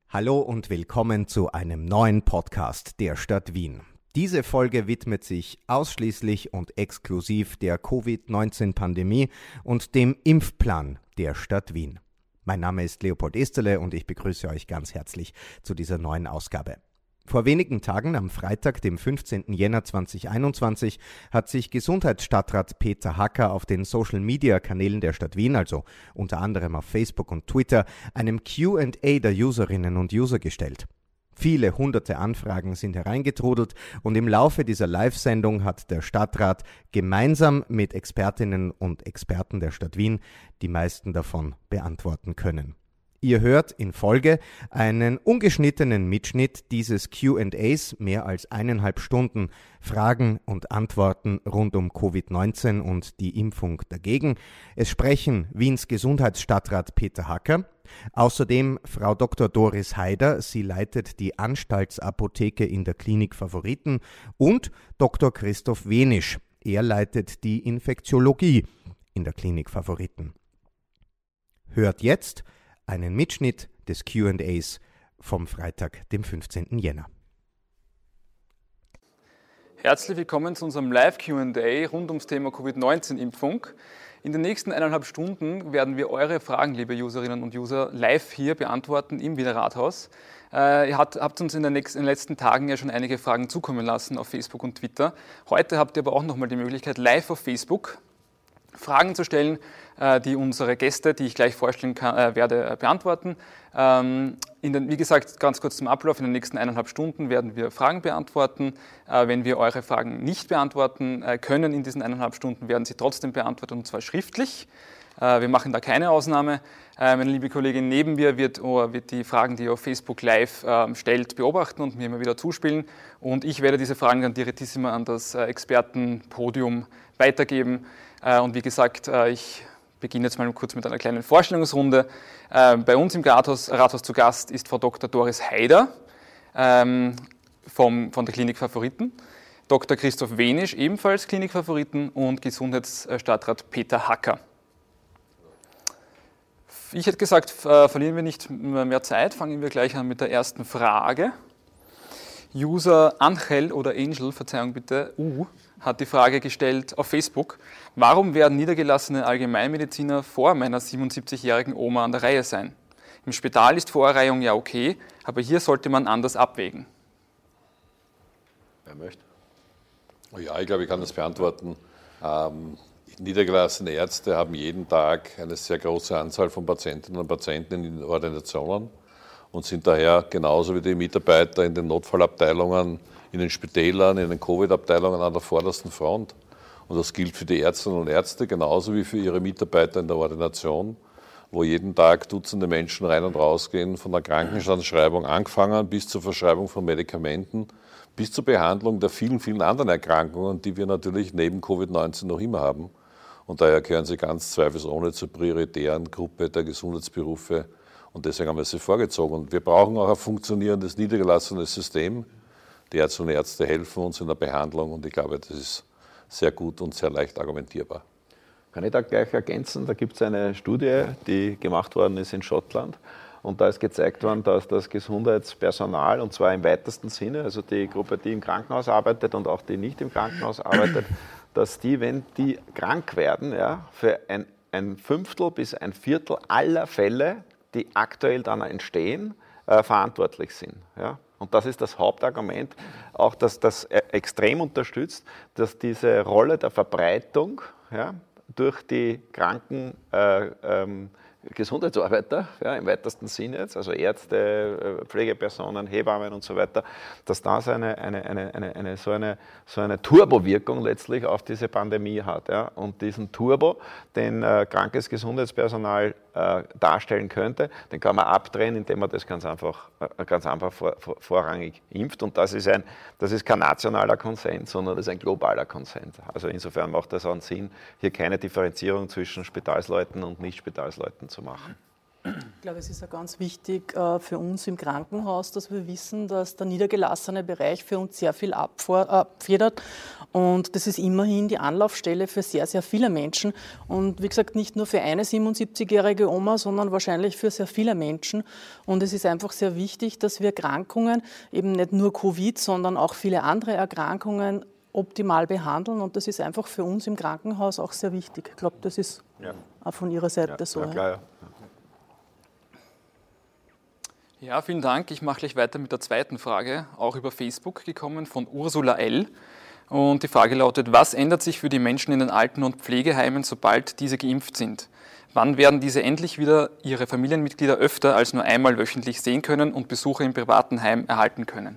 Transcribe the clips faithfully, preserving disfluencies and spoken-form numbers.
Hallo und willkommen zu einem neuen Podcast der Stadt Wien. Diese Folge widmet sich ausschließlich und exklusiv der Covid neunzehn Pandemie und dem Impfplan der Stadt Wien. Mein Name ist Leopold Esterle und ich begrüße euch ganz herzlich zu dieser neuen Ausgabe. Vor wenigen Tagen, am Freitag, dem fünfzehnten Jänner zweitausendeinundzwanzig, hat sich Gesundheitsstadtrat Peter Hacker auf den Social-Media-Kanälen der Stadt Wien, also unter anderem auf Facebook und Twitter, einem Q and A der Userinnen und User gestellt. Viele hunderte Anfragen sind hereingetrudelt und im Laufe dieser Live-Sendung hat der Stadtrat gemeinsam mit Expertinnen und Experten der Stadt Wien die meisten davon beantworten können. Ihr hört in Folge einen ungeschnittenen Mitschnitt dieses Q and As, mehr als eineinhalb Stunden Fragen und Antworten rund um Covid neunzehn und die Impfung dagegen. Es sprechen Wiens Gesundheitsstadtrat Peter Hacker, außerdem Frau Doktor Doris Haider, sie leitet die Anstaltsapotheke in der Klinik Favoriten, und Doktor Christoph Wenisch, er leitet die Infektiologie in der Klinik Favoriten. Hört jetzt einen Mitschnitt des Q and As vom Freitag, dem fünfzehnten Jänner. Herzlich willkommen zu unserem Live-Q and A rund ums Thema Covid neunzehn Impfung. In den nächsten eineinhalb Stunden werden wir eure Fragen, liebe Userinnen und User, live hier beantworten im Wiener Rathaus. Äh, ihr habt, habt uns in, der nächsten, in den letzten Tagen ja schon einige Fragen zukommen lassen auf Facebook und Twitter. Heute habt ihr aber auch nochmal die Möglichkeit, live auf Facebook Fragen zu stellen, die unsere Gäste, die ich gleich vorstellen kann, äh, werde, beantworten. Ähm, in den, wie gesagt, ganz kurz zum Ablauf, in den nächsten eineinhalb Stunden werden wir Fragen beantworten. Äh, wenn wir eure Fragen nicht beantworten äh, können in diesen eineinhalb Stunden, werden sie trotzdem beantwortet, und zwar schriftlich. Äh, wir machen da keine Ausnahme. Äh, meine liebe Kollegin neben mir wird, oh, wird die Fragen, die ihr auf Facebook live äh, stellt, beobachten und mir immer wieder zuspielen. Und ich werde diese Fragen dann direttissima an das äh, Expertenpodium weitergeben. Äh, und wie gesagt, äh, ich beginne jetzt mal kurz mit einer kleinen Vorstellungsrunde. Äh, bei uns im Rathaus, Rathaus zu Gast ist Frau Doktor Doris Haider ähm, vom, von der Klinik Favoriten, Doktor Christoph Wenisch, ebenfalls Klinik Favoriten, und Gesundheitsstadtrat Peter Hacker. Ich hätte gesagt, äh, verlieren wir nicht mehr Zeit, fangen wir gleich an mit der ersten Frage. User Angel oder Angel, Verzeihung bitte, U, hat die Frage gestellt auf Facebook: Warum werden niedergelassene Allgemeinmediziner vor meiner siebenundsiebzigjährigen Oma an der Reihe sein? Im Spital ist Vorreihung ja okay, aber hier sollte man anders abwägen. Wer möchte? Ja, ich glaube, ich kann das beantworten. Ähm, niedergelassene Ärzte haben jeden Tag eine sehr große Anzahl von Patientinnen und Patienten in den Ordinationen und sind daher genauso wie die Mitarbeiter in den Notfallabteilungen, in den Spitälern, in den Covid-Abteilungen an der vordersten Front. Und das gilt für die Ärztinnen und Ärzte genauso wie für ihre Mitarbeiter in der Ordination, wo jeden Tag Dutzende Menschen rein und rausgehen, von der Krankenstandsschreibung angefangen bis zur Verschreibung von Medikamenten, bis zur Behandlung der vielen, vielen anderen Erkrankungen, die wir natürlich neben Covid neunzehn noch immer haben. Und daher gehören sie ganz zweifelsohne zur prioritären Gruppe der Gesundheitsberufe. Und deswegen haben wir sie vorgezogen. Und wir brauchen auch ein funktionierendes, niedergelassenes System. Die Ärzte und Ärzte helfen uns in der Behandlung, und ich glaube, das ist sehr gut und sehr leicht argumentierbar. Kann ich da gleich ergänzen? Da gibt es eine Studie, die gemacht worden ist in Schottland. Und da ist gezeigt worden, dass das Gesundheitspersonal, und zwar im weitesten Sinne, also die Gruppe, die im Krankenhaus arbeitet und auch die nicht im Krankenhaus arbeitet, dass die, wenn die krank werden, ja, für ein, ein Fünftel bis ein Viertel aller Fälle, die aktuell dann entstehen, äh, verantwortlich sind. Ja. Und das ist das Hauptargument, auch dass das extrem unterstützt, dass diese Rolle der Verbreitung, ja, durch die Kranken äh, ähm, Gesundheitsarbeiter, ja, im weitesten Sinne jetzt, also Ärzte, Pflegepersonen, Hebammen und so weiter, dass das eine, eine, eine, eine, eine, so eine, so eine Turbowirkung letztlich auf diese Pandemie hat. Ja. Und diesen Turbo, den äh, krankes Gesundheitspersonal äh, darstellen könnte, den kann man abdrehen, indem man das ganz einfach, äh, ganz einfach vor, vor, vorrangig impft. Und das ist, ein, das ist kein nationaler Konsens, sondern das ist ein globaler Konsens. Also insofern macht das auch Sinn, hier keine Differenzierung zwischen Spitalsleuten und Nicht-Spitalsleuten zu machen. Ich glaube, es ist ja ganz wichtig äh, für uns im Krankenhaus, dass wir wissen, dass der niedergelassene Bereich für uns sehr viel abfedert Und das ist immerhin die Anlaufstelle für sehr, sehr viele Menschen. Und wie gesagt, nicht nur für eine siebenundsiebzigjährige Oma, sondern wahrscheinlich für sehr viele Menschen. Und es ist einfach sehr wichtig, dass wir Erkrankungen, eben nicht nur Covid, sondern auch viele andere Erkrankungen optimal behandeln. Und das ist einfach für uns im Krankenhaus auch sehr wichtig. Ich glaube, das ist ja. auch von Ihrer Seite ja, so. Ja, klar, ja. Ja, vielen Dank. Ich mache gleich weiter mit der zweiten Frage, auch über Facebook gekommen von Ursula L. Und die Frage lautet, was ändert sich für die Menschen in den Alten- und Pflegeheimen, sobald diese geimpft sind? Wann werden diese endlich wieder ihre Familienmitglieder öfter als nur einmal wöchentlich sehen können und Besuche im privaten Heim erhalten können?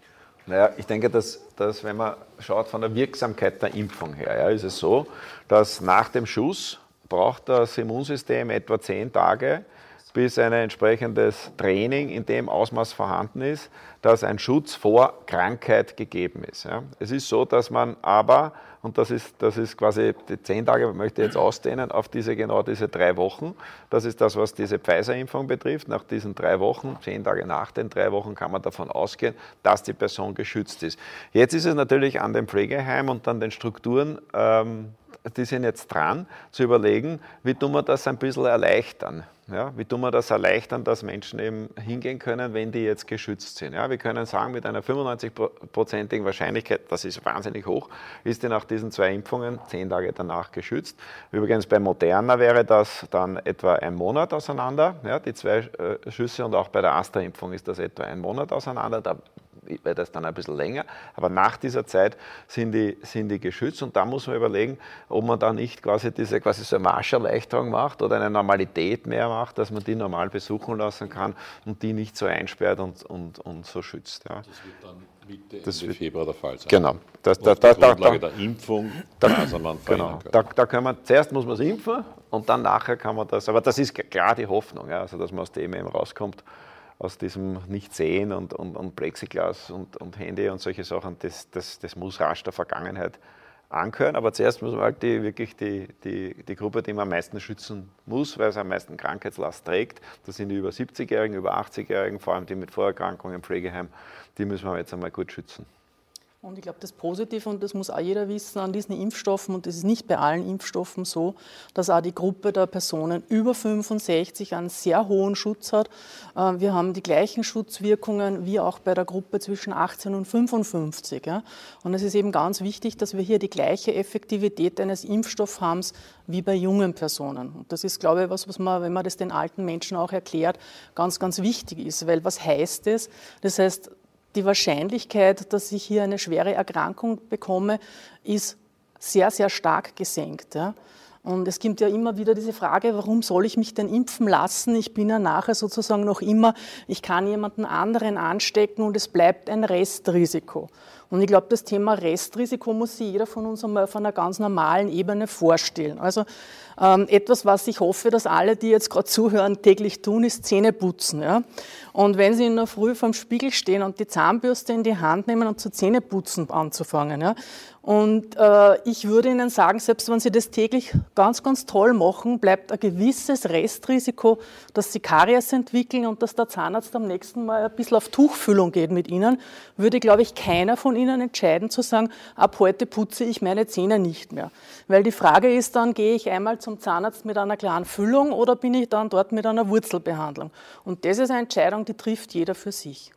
Naja, ich denke, dass, dass wenn man schaut von der Wirksamkeit der Impfung her, ja, ist es so, dass nach dem Schuss braucht das Immunsystem etwa zehn Tage, bis ein entsprechendes Training in dem Ausmaß vorhanden ist, dass ein Schutz vor Krankheit gegeben ist. Ja. Es ist so, dass man aber, und das ist, das ist quasi die zehn Tage, möchte ich jetzt ausdehnen auf diese genau diese drei Wochen. Das ist das, was diese Pfizer-Impfung betrifft. Nach diesen drei Wochen, zehn Tage nach den drei Wochen, kann man davon ausgehen, dass die Person geschützt ist. Jetzt ist es natürlich an dem Pflegeheim und an den Strukturen, ähm, die sind jetzt dran, zu überlegen, wie tun wir das ein bisschen erleichtern. Ja, wie tun wir das erleichtern, dass Menschen eben hingehen können, wenn die jetzt geschützt sind? Ja, wir können sagen, mit einer fünfundneunzig-prozentigen Wahrscheinlichkeit, das ist wahnsinnig hoch, ist die nach diesen zwei Impfungen zehn Tage danach geschützt. Übrigens bei Moderna wäre das dann etwa ein Monat auseinander, ja, die zwei äh, Schüsse, und auch bei der Astra-Impfung ist das etwa ein Monat auseinander. Da wäre das dann ein bisschen länger, aber nach dieser Zeit sind die, sind die geschützt, und da muss man überlegen, ob man da nicht quasi diese quasi so eine Marscherleichterung macht oder eine Normalität mehr macht, dass man die normal besuchen lassen kann und die nicht so einsperrt und, und, und so schützt. Ja. Das wird dann Mitte, das Ende wird, Februar der Fall sein. Genau. Das, und da, auf da, der Grundlage da, der Impfung da, kann man genau. Da, da können wir, zuerst muss man es impfen und dann nachher kann man das, aber das ist klar die Hoffnung, ja, also dass man aus dem eben rauskommt, aus diesem Nicht-Sehen und, und, und Plexiglas und, und Handy und solche Sachen, das, das, das muss rasch der Vergangenheit angehören. Aber zuerst muss man halt die, wirklich die, die, die Gruppe, die man am meisten schützen muss, weil sie am meisten Krankheitslast trägt, das sind die über siebzigjährigen, über achtzigjährigen, vor allem die mit Vorerkrankungen im Pflegeheim, die müssen wir jetzt einmal gut schützen. Und ich glaube, das Positive, und das muss auch jeder wissen, an diesen Impfstoffen, und das ist nicht bei allen Impfstoffen so, dass auch die Gruppe der Personen über fünfundsechzig einen sehr hohen Schutz hat. Wir haben die gleichen Schutzwirkungen wie auch bei der Gruppe zwischen achtzehn und fünfundfünfzig. Und es ist eben ganz wichtig, dass wir hier die gleiche Effektivität eines Impfstoffs haben wie bei jungen Personen. Und das ist, glaube ich, was, was man, wenn man das den alten Menschen auch erklärt, ganz, ganz wichtig ist. Weil was heißt das? Das heißt, die Wahrscheinlichkeit, dass ich hier eine schwere Erkrankung bekomme, ist sehr, sehr stark gesenkt. Ja. Und es gibt ja immer wieder diese Frage, warum soll ich mich denn impfen lassen? Ich bin ja nachher sozusagen noch immer, ich kann jemanden anderen anstecken und es bleibt ein Restrisiko. Und ich glaube, das Thema Restrisiko muss sich jeder von uns einmal auf einer ganz normalen Ebene vorstellen. Also ähm, etwas, was ich hoffe, dass alle, die jetzt gerade zuhören, täglich tun, ist Zähne putzen. Ja? Und wenn Sie in der Früh vorm Spiegel stehen und die Zahnbürste in die Hand nehmen und zu Zähneputzen anzufangen, ja? Und äh, ich würde Ihnen sagen, selbst wenn Sie das täglich ganz, ganz toll machen, bleibt ein gewisses Restrisiko, dass Sie Karies entwickeln und dass der Zahnarzt am nächsten Mal ein bisschen auf Tuchfühlung geht mit Ihnen, würde, glaube ich, keiner von Ihnen entscheiden zu sagen, ab heute putze ich meine Zähne nicht mehr. Weil die Frage ist dann, gehe ich einmal zum Zahnarzt mit einer klaren Füllung oder bin ich dann dort mit einer Wurzelbehandlung? Und das ist eine Entscheidung, die trifft jeder für sich.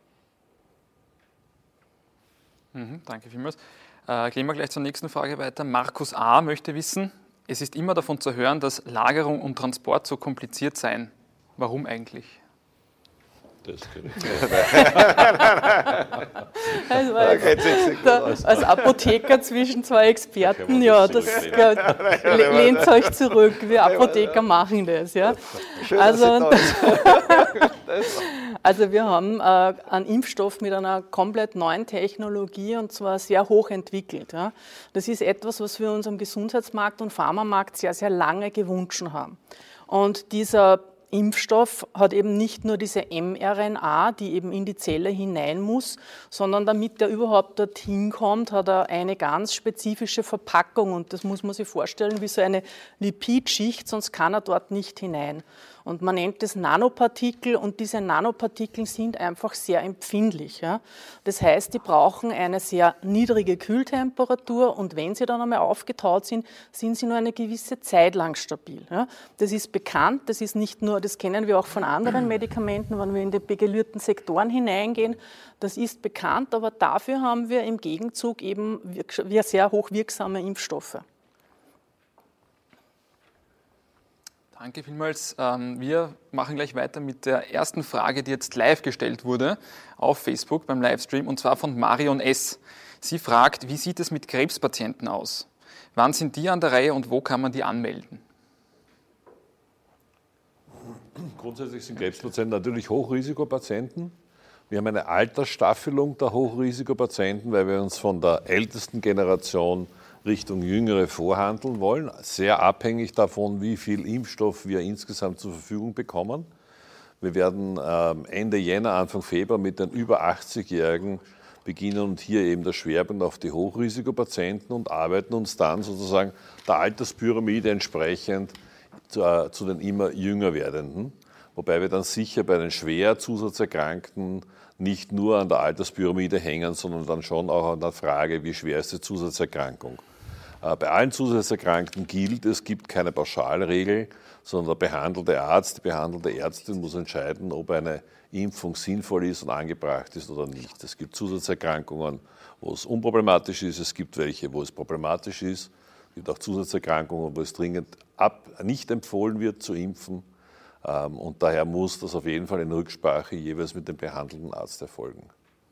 Mhm, danke vielmals. Äh, gehen wir gleich zur nächsten Frage weiter. Markus A. möchte wissen, es ist immer davon zu hören, dass Lagerung und Transport so kompliziert seien. Warum eigentlich? Das also, da, als Apotheker zwischen zwei Experten, ja, das ja, lehnt euch zurück. Wir Apotheker machen das. Ja. Also, also wir haben äh, einen Impfstoff mit einer komplett neuen Technologie und zwar sehr hoch entwickelt. Ja. Das ist etwas, was wir uns am Gesundheitsmarkt und Pharmamarkt sehr, sehr lange gewünscht haben. Und dieser Impfstoff hat eben nicht nur diese mRNA, die eben in die Zelle hinein muss, sondern damit der überhaupt dorthin kommt, hat er eine ganz spezifische Verpackung und das muss man sich vorstellen wie so eine Lipidschicht, sonst kann er dort nicht hinein. Und man nennt es Nanopartikel und diese Nanopartikel sind einfach sehr empfindlich. Ja. Das heißt, die brauchen eine sehr niedrige Kühltemperatur und wenn sie dann einmal aufgetaut sind, sind sie nur eine gewisse Zeit lang stabil. Ja. Das ist bekannt, das ist nicht nur, das kennen wir auch von anderen Medikamenten, wenn wir in die pegellierten Sektoren hineingehen. Das ist bekannt, aber dafür haben wir im Gegenzug eben sehr hochwirksame Impfstoffe. Danke vielmals. Wir machen gleich weiter mit der ersten Frage, die jetzt live gestellt wurde auf Facebook beim Livestream, und zwar von Marion S. Sie fragt, wie sieht es mit Krebspatienten aus? Wann sind die an der Reihe und wo kann man die anmelden? Grundsätzlich sind Krebspatienten natürlich Hochrisikopatienten. Wir haben eine Altersstaffelung der Hochrisikopatienten, weil wir uns von der ältesten Generation Richtung Jüngere vorhandeln wollen, sehr abhängig davon, wie viel Impfstoff wir insgesamt zur Verfügung bekommen. Wir werden Ende Jänner, Anfang Februar mit den über achtzigjährigen beginnen und hier eben der Schwerpunkt auf die Hochrisikopatienten und arbeiten uns dann sozusagen der Alterspyramide entsprechend zu, zu den immer jünger werdenden. Wobei wir dann sicher bei den schwer Zusatzerkrankten nicht nur an der Alterspyramide hängen, sondern dann schon auch an der Frage, wie schwer ist die Zusatzerkrankung. Bei allen Zusatzerkrankten gilt, es gibt keine Pauschalregel, sondern der behandelte Arzt, die behandelte Ärztin muss entscheiden, ob eine Impfung sinnvoll ist und angebracht ist oder nicht. Es gibt Zusatzerkrankungen, wo es unproblematisch ist, es gibt welche, wo es problematisch ist. Es gibt auch Zusatzerkrankungen, wo es dringend ab, nicht empfohlen wird zu impfen. Und daher muss das auf jeden Fall in Rücksprache jeweils mit dem behandelnden Arzt erfolgen.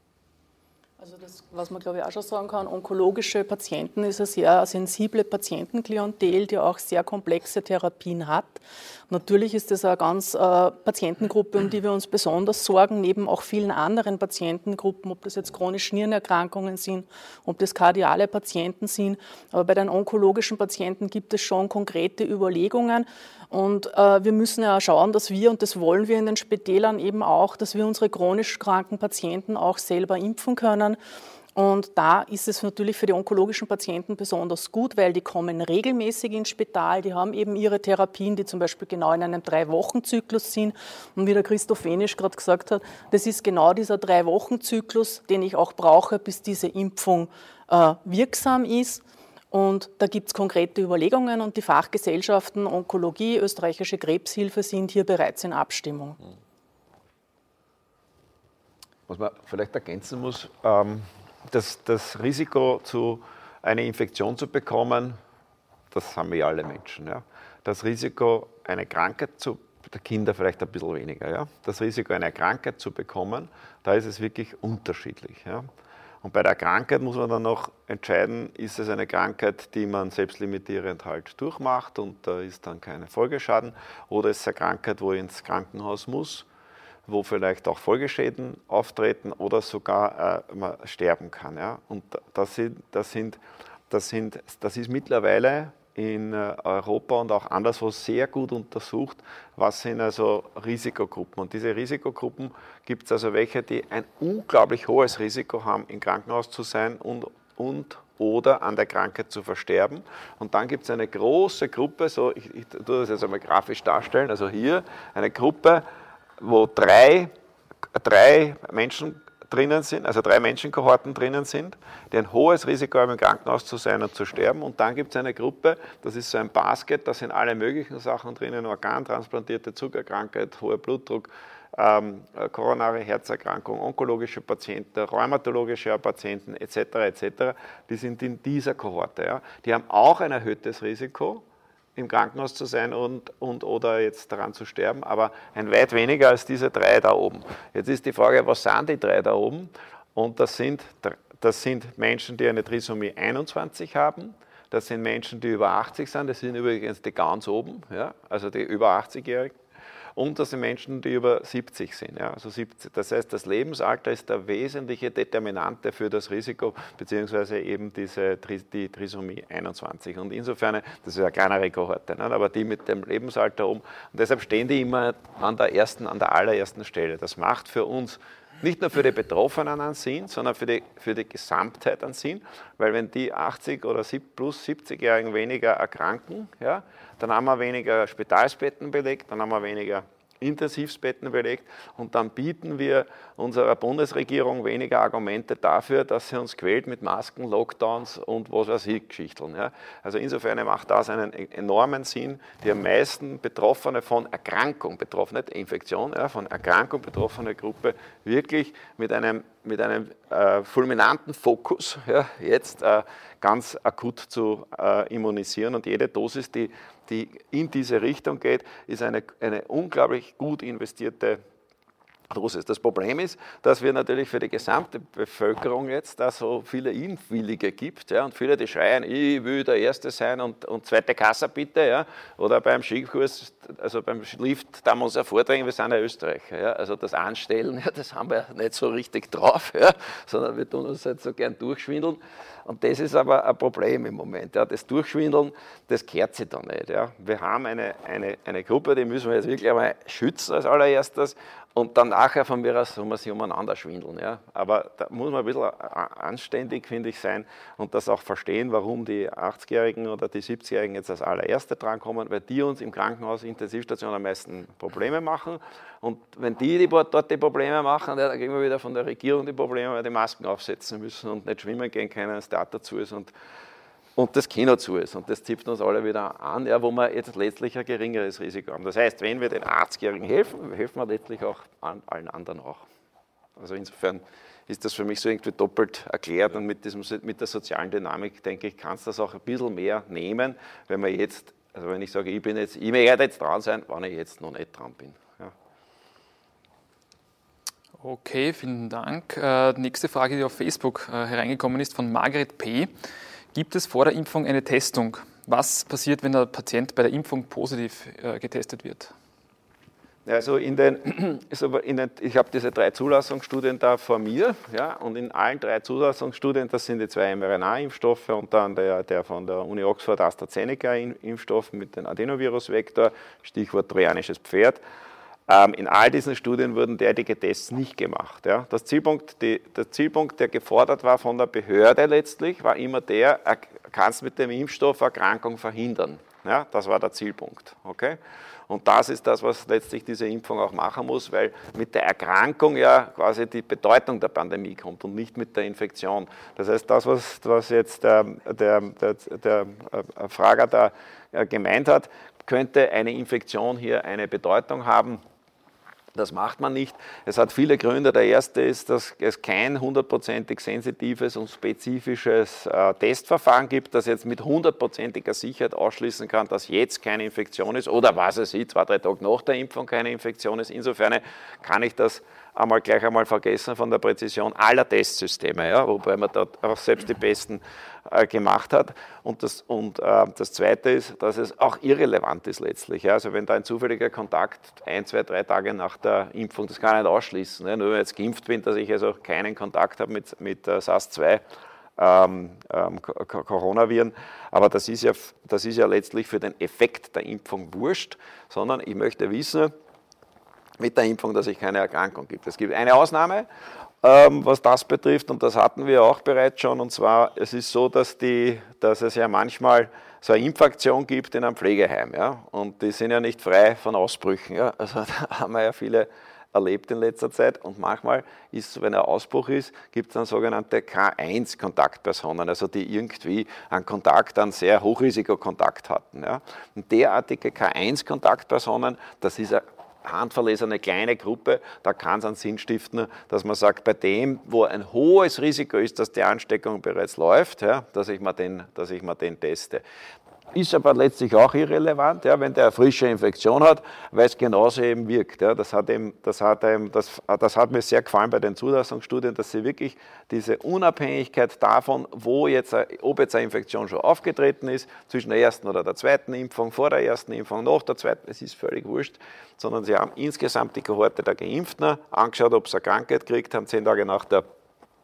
Also das, was man glaube ich auch schon sagen kann, onkologische Patienten ist eine sehr sensible Patientenklientel, die auch sehr komplexe Therapien hat. Natürlich ist das eine ganz äh, Patientengruppe, um die wir uns besonders sorgen, neben auch vielen anderen Patientengruppen, ob das jetzt chronische Nierenerkrankungen sind, ob das kardiale Patienten sind. Aber bei den onkologischen Patienten gibt es schon konkrete Überlegungen. Und äh, wir müssen ja schauen, dass wir, und das wollen wir in den Spitälern eben auch, dass wir unsere chronisch kranken Patienten auch selber impfen können. Und da ist es natürlich für die onkologischen Patienten besonders gut, weil die kommen regelmäßig ins Spital, die haben eben ihre Therapien, die zum Beispiel genau in einem Drei-Wochen-Zyklus sind. Und wie der Christoph Wenisch gerade gesagt hat, das ist genau dieser Drei-Wochen-Zyklus, den ich auch brauche, bis diese Impfung äh, wirksam ist. Und da gibt es konkrete Überlegungen und die Fachgesellschaften Onkologie, Österreichische Krebshilfe sind hier bereits in Abstimmung. Was man vielleicht ergänzen muss, ähm, dass das Risiko, zu eine Infektion zu bekommen, das haben wir alle Menschen. Ja. Das Risiko, eine Krankheit zu der Kinder vielleicht ein bisschen weniger. Ja. Das Risiko, eine Krankheit zu bekommen, da ist es wirklich unterschiedlich. Ja. Und bei der Krankheit muss man dann noch entscheiden, ist es eine Krankheit, die man selbstlimitierend halt durchmacht und da ist dann kein Folgeschaden, oder ist es eine Krankheit, wo ich ins Krankenhaus muss, wo vielleicht auch Folgeschäden auftreten oder sogar äh, man sterben kann. Ja? Und das, sind, das, sind, das, sind, das ist mittlerweile in Europa und auch anderswo sehr gut untersucht, was sind also Risikogruppen. Und diese Risikogruppen gibt es also welche, die ein unglaublich hohes Risiko haben, im Krankenhaus zu sein und, und oder an der Krankheit zu versterben. Und dann gibt es eine große Gruppe, so ich, ich tue das jetzt einmal grafisch darstellen, also hier eine Gruppe, wo drei, drei Menschen drinnen sind, also drei Menschenkohorten drinnen sind, die ein hohes Risiko haben, im Krankenhaus zu sein und zu sterben. Und dann gibt es eine Gruppe, das ist so ein Basket, da sind alle möglichen Sachen drinnen, Organtransplantierte, Zuckerkrankheit, hoher Blutdruck, ähm, koronare Herzerkrankung, onkologische Patienten, rheumatologische Patienten et cetera et cetera. Die sind in dieser Kohorte. Ja. Die haben auch ein erhöhtes Risiko, im Krankenhaus zu sein und, und oder jetzt daran zu sterben, aber ein weit weniger als diese drei da oben. Jetzt ist die Frage, was sind die drei da oben? Und das sind, das sind Menschen, die eine Trisomie einundzwanzig haben, das sind Menschen, die über achtzig sind, das sind übrigens die ganz oben, ja, also die über achtzigjährigen. Und das sind Menschen, die über siebzig sind. Ja, also siebzig. Das heißt, das Lebensalter ist der wesentliche Determinante für das Risiko, beziehungsweise eben diese, die Trisomie einundzwanzig. Und insofern, das ist eine kleinere Kohorte, ne, aber die mit dem Lebensalter um. Und deshalb stehen die immer an der ersten, an der allerersten Stelle. Das macht für uns nicht nur für die Betroffenen einen Sinn, sondern für die, für die Gesamtheit einen Sinn, weil wenn die achtzig oder plus siebzigjährigen weniger erkranken, ja, dann haben wir weniger Spitalsbetten belegt, dann haben wir weniger Intensivbetten belegt und dann bieten wir unserer Bundesregierung weniger Argumente dafür, dass sie uns quält mit Masken, Lockdowns und was weiß ich, Geschichteln. Ja. Also insofern macht das einen enormen Sinn. Die am meisten Betroffene von Erkrankung, betroffene, nicht Infektion, ja, von Erkrankung betroffene Gruppe wirklich mit einem, mit einem äh, fulminanten Fokus ja, jetzt äh, ganz akut zu äh, immunisieren und jede Dosis, die die in diese Richtung geht, ist eine, eine unglaublich gut investierte Dosis. Das Problem ist, dass wir natürlich für die gesamte Bevölkerung jetzt da so viele Impfwillige gibt, ja, und viele, die schreien, ich will der Erste sein und, und zweite Kasse bitte, ja, oder beim Skikurs, also beim Lift, da muss er vordringen, wir sind ja Österreicher, ja, also das Anstellen, ja, das haben wir nicht so richtig drauf, ja, sondern wir tun uns halt so gern durchschwindeln. Und das ist aber ein Problem im Moment. Ja. Das Durchschwindeln, das kehrt sich da nicht. Ja. Wir haben eine, eine, eine Gruppe, die müssen wir jetzt wirklich einmal schützen als allererstes und dann nachher von mir aus soll man sich umeinander schwindeln. Ja. Aber da muss man ein bisschen anständig, finde ich, sein und das auch verstehen, warum die achtzigjährigen oder die siebzigjährigen jetzt als allererste drankommen, weil die uns im Krankenhaus, Intensivstation am meisten Probleme machen. Und wenn die, die dort die Probleme machen, dann kriegen wir wieder von der Regierung die Probleme, weil die Masken aufsetzen müssen und nicht schwimmen gehen können, das Theater zu ist und, und das Kino zu ist. Und das zipft uns alle wieder an, ja, wo wir jetzt letztlich ein geringeres Risiko haben. Das heißt, wenn wir den achtzigjährigen helfen, helfen wir letztlich auch an allen anderen auch. Also insofern ist das für mich so irgendwie doppelt erklärt und mit, diesem, mit der sozialen Dynamik, denke ich, kannst du das auch ein bisschen mehr nehmen, wenn man jetzt, also wenn ich sage, ich bin jetzt, ich werde jetzt dran sein, wann ich jetzt noch nicht dran bin. Ja. Okay, vielen Dank. Äh, nächste Frage, die auf Facebook äh, hereingekommen ist, von Margret P. Gibt es vor der Impfung eine Testung? Was passiert, wenn der Patient bei der Impfung positiv äh, getestet wird? Also in den, in den, ich habe diese drei Zulassungsstudien da vor mir, ja, und in allen drei Zulassungsstudien, das sind die zwei mRNA-Impfstoffe und dann der, der von der Uni Oxford AstraZeneca-Impfstoff mit dem Adenovirus-Vektor, Stichwort trojanisches Pferd. Ähm, in all diesen Studien wurden derartige Tests nicht gemacht. Ja. Das Zielpunkt, die, der Zielpunkt, der gefordert war von der Behörde letztlich, war immer der, er, kannst mit dem Impfstoff Erkrankung verhindern. Ja, das war der Zielpunkt. Okay? Und das ist das, was letztlich diese Impfung auch machen muss, weil mit der Erkrankung ja quasi die Bedeutung der Pandemie kommt und nicht mit der Infektion. Das heißt, das, was, was jetzt der, der, der, der Frager da gemeint hat, könnte eine Infektion hier eine Bedeutung haben. Das macht man nicht. Es hat viele Gründe. Der erste ist, dass es kein hundertprozentig sensitives und spezifisches äh, Testverfahren gibt, das jetzt mit hundertprozentiger Sicherheit ausschließen kann, dass jetzt keine Infektion ist oder was es ist, zwei, drei Tage nach der Impfung keine Infektion ist. Insofern kann ich das einmal gleich einmal vergessen von der Präzision aller Testsysteme, ja, wobei man dort auch selbst die besten äh, gemacht hat. Und, das, und äh, das Zweite ist, dass es auch irrelevant ist letztlich. Ja. Also wenn da ein zufälliger Kontakt ein, zwei, drei Tage nach der Impfung, das kann ich nicht ausschließen. Ja. Nur wenn ich jetzt geimpft bin, dass ich also keinen Kontakt habe mit, mit äh, SARS zwei ähm, ähm, Coronaviren. Aber das ist, ja, das ist ja letztlich für den Effekt der Impfung wurscht, sondern ich möchte wissen, mit der Impfung, dass es keine Erkrankung gibt. Es gibt eine Ausnahme, ähm, was das betrifft, und das hatten wir auch bereits schon, und zwar, es ist so, dass, die, dass es ja manchmal so eine Impfaktion gibt in einem Pflegeheim, ja, und die sind ja nicht frei von Ausbrüchen, ja, also da haben wir ja viele erlebt in letzter Zeit, und manchmal ist, wenn ein Ausbruch ist, gibt es dann sogenannte K eins Kontaktpersonen, also die irgendwie einen Kontakt, einen sehr Hochrisikokontakt hatten, ja, und derartige K eins Kontaktpersonen, das ist ein handverlesene kleine Gruppe, da kann es einen Sinn stiften, dass man sagt, bei dem, wo ein hohes Risiko ist, dass die Ansteckung bereits läuft, ja, dass ich mir den, dass ich mir den teste. Ist aber letztlich auch irrelevant, ja, wenn der eine frische Infektion hat, weil es genauso eben wirkt. Ja. Das, hat eben, das, hat eben, das, das hat mir sehr gefallen bei den Zulassungsstudien, dass sie wirklich diese Unabhängigkeit davon, wo jetzt, ob jetzt eine Infektion schon aufgetreten ist, zwischen der ersten oder der zweiten Impfung, vor der ersten Impfung, nach der zweiten, es ist völlig wurscht, sondern sie haben insgesamt die Kohorte der Geimpften angeschaut, ob sie eine Krankheit gekriegt haben, zehn Tage nach der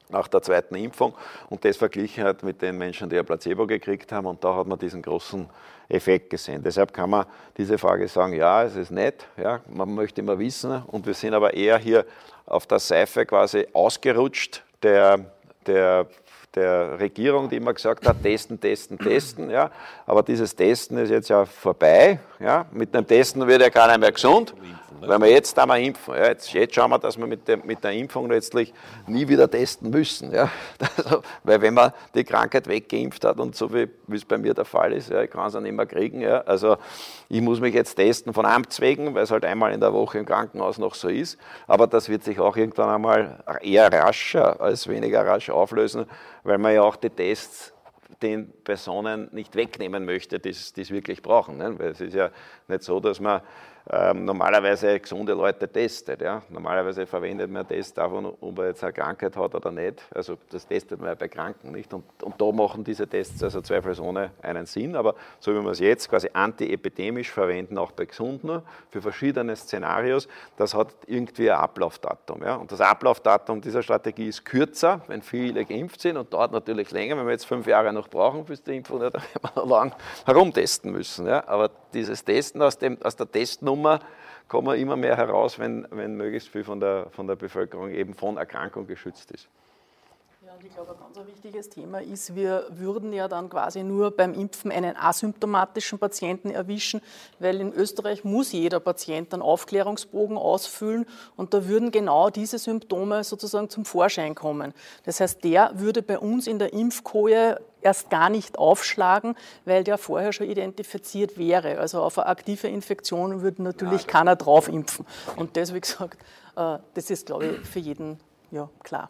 nach der zweiten Impfung und das verglichen hat mit den Menschen, die ein Placebo gekriegt haben und da hat man diesen großen Effekt gesehen. Deshalb kann man diese Frage sagen, ja, es ist nett, ja, man möchte immer wissen und wir sind aber eher hier auf der Seife quasi ausgerutscht der, der der Regierung, die immer gesagt hat, testen, testen, testen, ja, aber dieses Testen ist jetzt ja vorbei, ja, mit dem Testen wird ja keiner mehr gesund, weil wir jetzt einmal impfen, ja, jetzt, jetzt schauen wir, dass wir mit der, mit der Impfung letztlich nie wieder testen müssen, ja, also, weil wenn man die Krankheit weggeimpft hat und so wie, wie es bei mir der Fall ist, ja, ich kann es auch nicht mehr kriegen, ja, also ich muss mich jetzt testen von Amts wegen, weil es halt einmal in der Woche im Krankenhaus noch so ist, aber das wird sich auch irgendwann einmal eher rascher als weniger rasch auflösen, weil man ja auch die Tests den Personen nicht wegnehmen möchte, die es wirklich brauchen. Ne? Weil es ist ja nicht so, dass man ähm, normalerweise gesunde Leute testet. Ja? Normalerweise verwendet man Tests davon, ob er jetzt eine Krankheit hat oder nicht. Also das testet man ja bei Kranken nicht. Und, und da machen diese Tests also zweifelsohne einen Sinn. Aber so wie wir es jetzt quasi antiepidemisch verwenden, auch bei Gesunden, für verschiedene Szenarios, das hat irgendwie ein Ablaufdatum. Ja? Und das Ablaufdatum dieser Strategie ist kürzer, wenn viele geimpft sind und dauert natürlich länger. Wenn wir jetzt fünf Jahre noch brauchen bis die Impfung, ja, dann werden wir noch lang herumtesten müssen. Ja? Aber dieses Testen aus, dem, aus der Testnummer kommen wir immer mehr heraus, wenn, wenn möglichst viel von der, von der Bevölkerung eben von Erkrankung geschützt ist. Ja, und ich glaube, ein ganz wichtiges Thema ist, wir würden ja dann quasi nur beim Impfen einen asymptomatischen Patienten erwischen, weil in Österreich muss jeder Patient einen Aufklärungsbogen ausfüllen und da würden genau diese Symptome sozusagen zum Vorschein kommen. Das heißt, der würde bei uns in der Impfkoje erst gar nicht aufschlagen, weil der vorher schon identifiziert wäre. Also auf eine aktive Infektion würde natürlich ja, keiner drauf impfen. Und das, wie gesagt, das ist, glaube ich, für jeden ja, klar.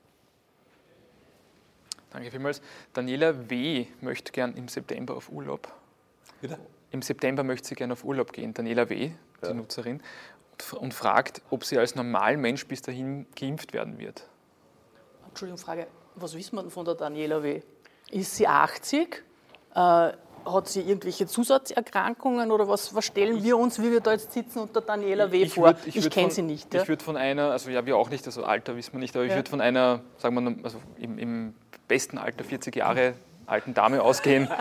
Danke vielmals. Daniela W. möchte gern im September auf Urlaub. Bitte? Im September möchte sie gerne auf Urlaub gehen, Daniela W., die ja. Nutzerin, und fragt, ob sie als Normalmensch bis dahin geimpft werden wird. Entschuldigung, Frage, was wissen wir denn von der Daniela W.? Ist sie achtzig? Äh, hat sie irgendwelche Zusatzerkrankungen oder was, was stellen wir uns, wie wir da jetzt sitzen, unter Daniela W. Ich vor? Würd, ich ich kenne sie nicht. Ich ja? würde von einer, also ja, wir auch nicht, also Alter wissen wir nicht, aber ich ja. würde von einer, sagen wir mal, also im, im besten Alter vierzig Jahre alten Dame ausgehen.